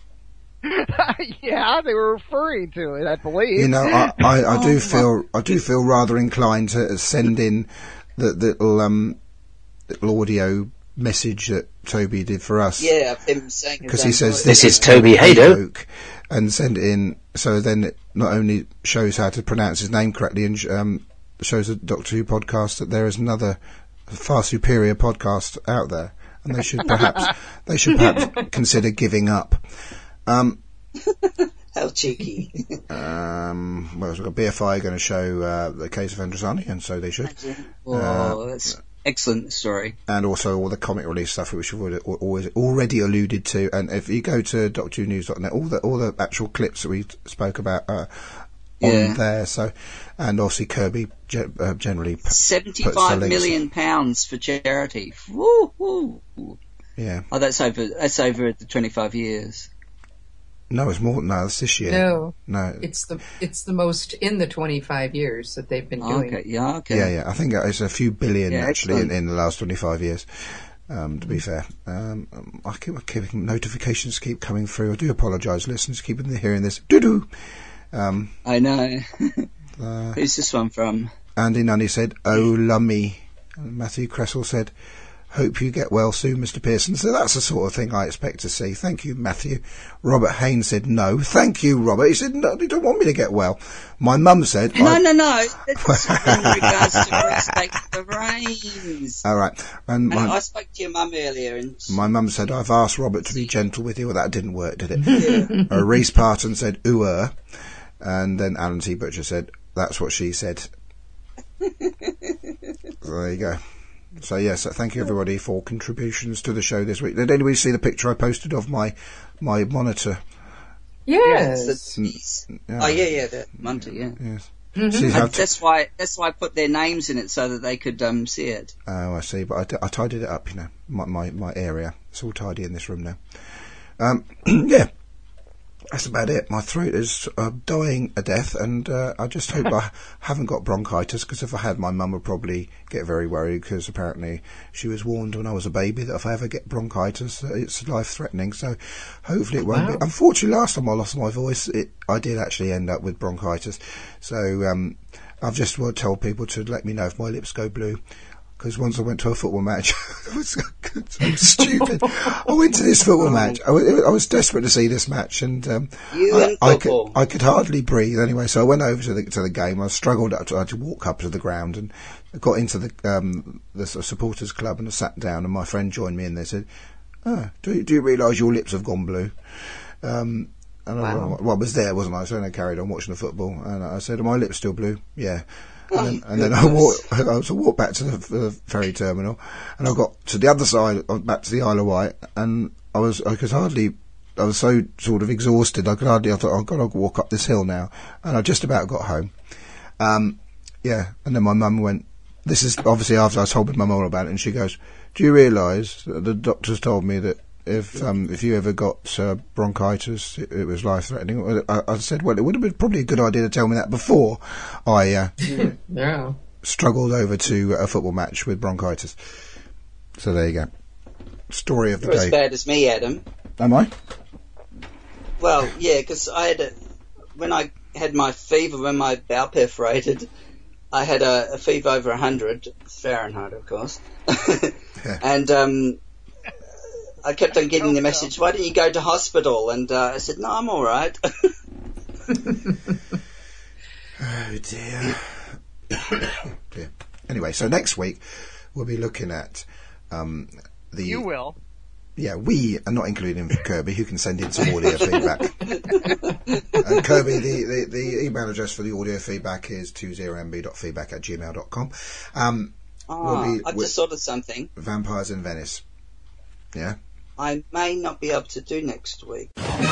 Yeah, they were referring to it, I believe.
You know, I, I, I do
Oh,
feel I do feel rather inclined to send in the, the little um little audio message that Toby did for us.
Yeah, of him saying his
Because he
own
says
voice.
This is Toby Haydoke.
and send it in, so then it not only shows how to pronounce his name correctly and um, shows the Doctor Who podcast that there is another far superior podcast out there, and they should perhaps they should perhaps consider giving up. Um,
How cheeky.
um, well, we've got B F I going to show uh, the case of Androsani, and so they should.
Oh,
Uh,
that's excellent story.
and also all the comic release stuff which we've already, always already alluded to. And if you go to doctor who news dot net, all the all the actual clips that we spoke about are on
Yeah.
there. So, and obviously Kirby ge- uh, generally p- puts the
Seventy-five
links.
million pounds for charity. Woo, woo, woo.
Yeah,
Oh, that's over. That's over the twenty-five years.
no, it's more than that. It's this year.
No,
no,
it's the it's the most in the twenty-five years that they've been doing.
Okay, yeah, okay.
yeah, yeah. I think it's a few billion
Yeah,
actually in,
excellent.
in the last twenty-five years. Um, to be fair, um, I keep, I keep notifications keep coming through. I do apologise, listeners, keep hearing this. Doo doo. Um,
I know.
uh,
Who's this one from?
Andy Nunny said, "Oh, lummy." And Matthew Cressel said, "Hope you get well soon, Mister Pearson." So that's the sort of thing I expect to see. Thank you, Matthew. Robert Haynes said, "No." Thank you, Robert. He said, "No, you don't want me to get well." My mum said,
No,
I-
no, no. It's in regards to Respect the Reigns.
All right. And
And I
my,
spoke to your mum earlier, and
my mum said, "I've asked Robert to be gentle with you." Well, that didn't work, did it? uh, Reese Parton said, "Ooh, uh." And then Alan T. Butcher said, "That's what she said." So there you go. So yes, thank you everybody for contributions to the show this week. Did anybody see the picture I posted of my my monitor?
Yes.
Mm,
oh yeah, yeah, the monitor, yeah.
Yes.
Mhm.
See how
And that's why that's why I put their names in it so that they could um, see it.
Oh, I see. But I, d- I tidied it up, you know, my, my, my area. It's all tidy in this room now. Um, yeah, that's about it. My throat is uh, dying a death, and uh, I just hope I haven't got bronchitis, because if I had, my mum would probably get very worried, because apparently she was warned when I was a baby that if I ever get bronchitis, uh, it's life-threatening. So hopefully it won't
Wow.
be. Unfortunately, last time I lost my voice, it, I did actually end up with bronchitis. So um, I've just well, told people to let me know if my lips go blue. Because once I went to a football match, it was so, so stupid. I went to this football match. I was, I was desperate to see this match, and um,
You
I,
and
I could
football.
I could hardly breathe anyway. So I went over to the to the game. I struggled up to, I had to walk up to the ground, and I got into the um, the sort of supporters club, and I sat down. And my friend joined me, and they said, "Oh, do you, do you realise your lips have gone blue?" Um, and I,
Wow.
well, I was there, wasn't I? So then I carried on watching the football, and I said, "Are my lips still blue?" Yeah. And then, and then I walked, I was- I walked back to the, the ferry terminal, and I got to the other side, uh, back to the Isle of Wight, and I was, I could hardly, I was so sort of exhausted, I could hardly, I thought, I've got to walk up this hill now, and I just about got home. Um, yeah, and then my mum went, this is obviously after I told my mum all about it, and she goes, "Do you realise that the doctors told me that if um, if you ever got uh, bronchitis, it, it was life-threatening?" I, I said, well, it would have been probably a good idea to tell me that before I uh,
Yeah.
struggled over to a football match with bronchitis. So there you go. Story of the
You're as
day.
bad as me, Adam.
Am I?
Well, yeah, because I had a, when I had my fever, when my bowel perforated, I had a, a fever over one hundred Fahrenheit, of course. And um, I kept on getting the message, "Why don't you go to hospital?" And uh, I said, "No, I'm all right."
Oh dear. dear. Anyway, so next week we'll be looking at um, the.
You will.
Yeah, we are not including Kirby, who can send in some audio feedback. And Kirby, the, the, the email address for the audio feedback is two zero m b dot feedback at gmail dot com. Um,
Oh,
we'll be
I've
with
just thought of something.
Vampires in Venice. Yeah?
I may not be able to do next week.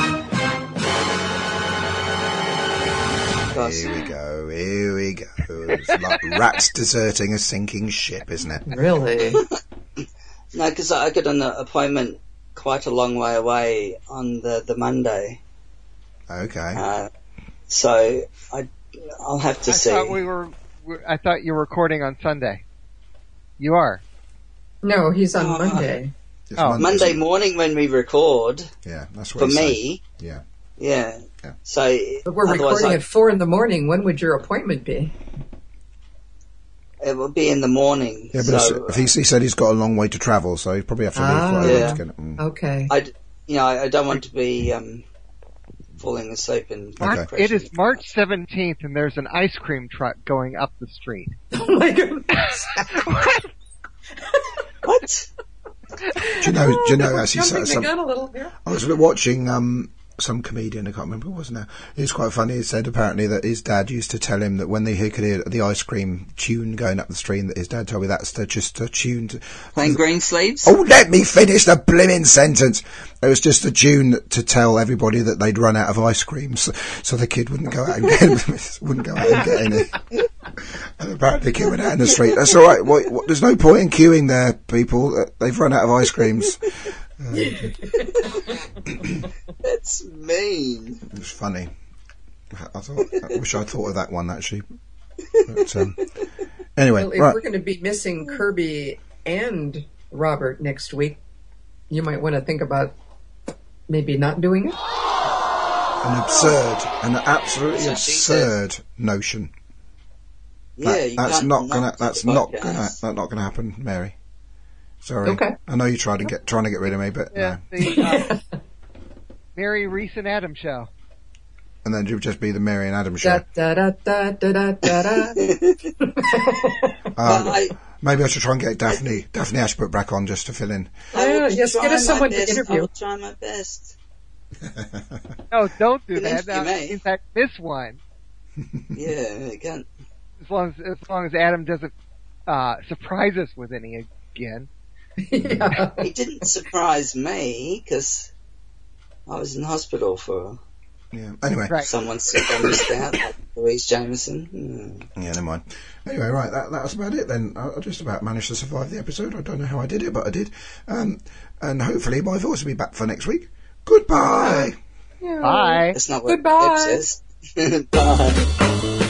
Because
Here we go, here we go. It's like rats deserting a sinking ship, isn't it?
Really?
No, because I got an appointment quite a long way away on the, the Monday.
Okay.
Uh, so I, I'll have to
I
see.
thought we were. we- I thought you were recording on Sunday. You are.
No, he's on
Oh.
Monday.
It's
Oh.
Monday,
Monday
isn't it?
morning when we record,
Yeah, that's what
for
he said.
me,
Yeah.
yeah.
Yeah.
So
But we're
otherwise
recording
I-
at four in the morning. When would your appointment be?
it will be in the morning.
Yeah, but
so,
it's, he, he said he's got a long way to travel, so he'd probably have to leave
Ah.
quite early
Yeah.
to get it. Mm.
Okay.
I, d- you know, I, I don't want to be um, falling asleep and
Okay.
It is March seventeenth, and there's an ice cream truck going up the street.
Oh my goodness.
What?
Do you know? Do you know? Actually,
Jumping
some,
the gun a little here.
I was watching um, some comedian. I can't remember who it was now. It was quite funny. He said apparently that his dad used to tell him that when they, he could hear the ice cream tune going up the stream, that his dad told me that's the, just a tune. To,
Playing green sleeves?
Oh, let me finish the blimmin' sentence. It was just a tune to tell everybody that they'd run out of ice cream, so, so the kid wouldn't go out and get wouldn't go out and get any. And apparently the kid went out in the street. That's all right. What, what, there's no point in queuing there, people. Uh, They've run out of ice creams.
That's mean.
It was funny. I thought. I wish I'd thought of that one actually. But, um, anyway,
Well, if
right.
we're going to be missing Kirby and Robert next week, you might want to think about maybe not doing it.
An absurd, an absolutely
That's what she said.
absurd notion.
Yeah,
That-
you
that's
can't
not
not
gonna.
do
That's
the
not
podcast.
gonna. That's not gonna happen, Mary. Sorry.
Okay.
I know you tried to get trying to get rid of me, but
Yeah,
no.
the uh, Mary, Reese, and Adam show.
And then it would just be the Mary and Adam show.
Da da da da da da da.
Um,
I,
maybe I should try and get Daphne Daphne Ashbrook back on just to fill in.
I will
Yeah, yes,
try
get us
my
someone to
best. I
interview.
will try my best.
No, don't do
You
that.
interview
That
me.
means I miss one.
Yeah, you can't.
As long as as long as Adam doesn't uh, surprise us with any again.
Yeah.
He didn't surprise me because I was in hospital for
Yeah. Anyway.
Right.
someone sick I missed out, like Louise Jameson. Hmm.
Yeah, never mind. Anyway, right, that, that was about it then. I, I just about managed to survive the episode. I don't know how I did it, but I did. Um, and hopefully my voice will be back for next week. Goodbye!
Bye.
That's not what
Goodbye.
Deb says. Bye.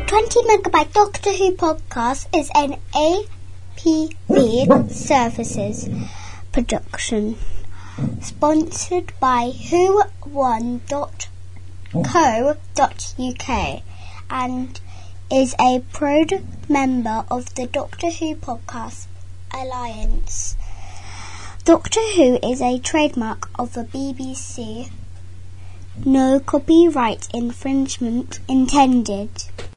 twenty Megabyte Doctor Who podcast is an A P V Services production, sponsored by who one dot co dot uk, and is a proud member of the Doctor Who Podcast Alliance. Doctor Who is a trademark of the B B C. No copyright infringement intended.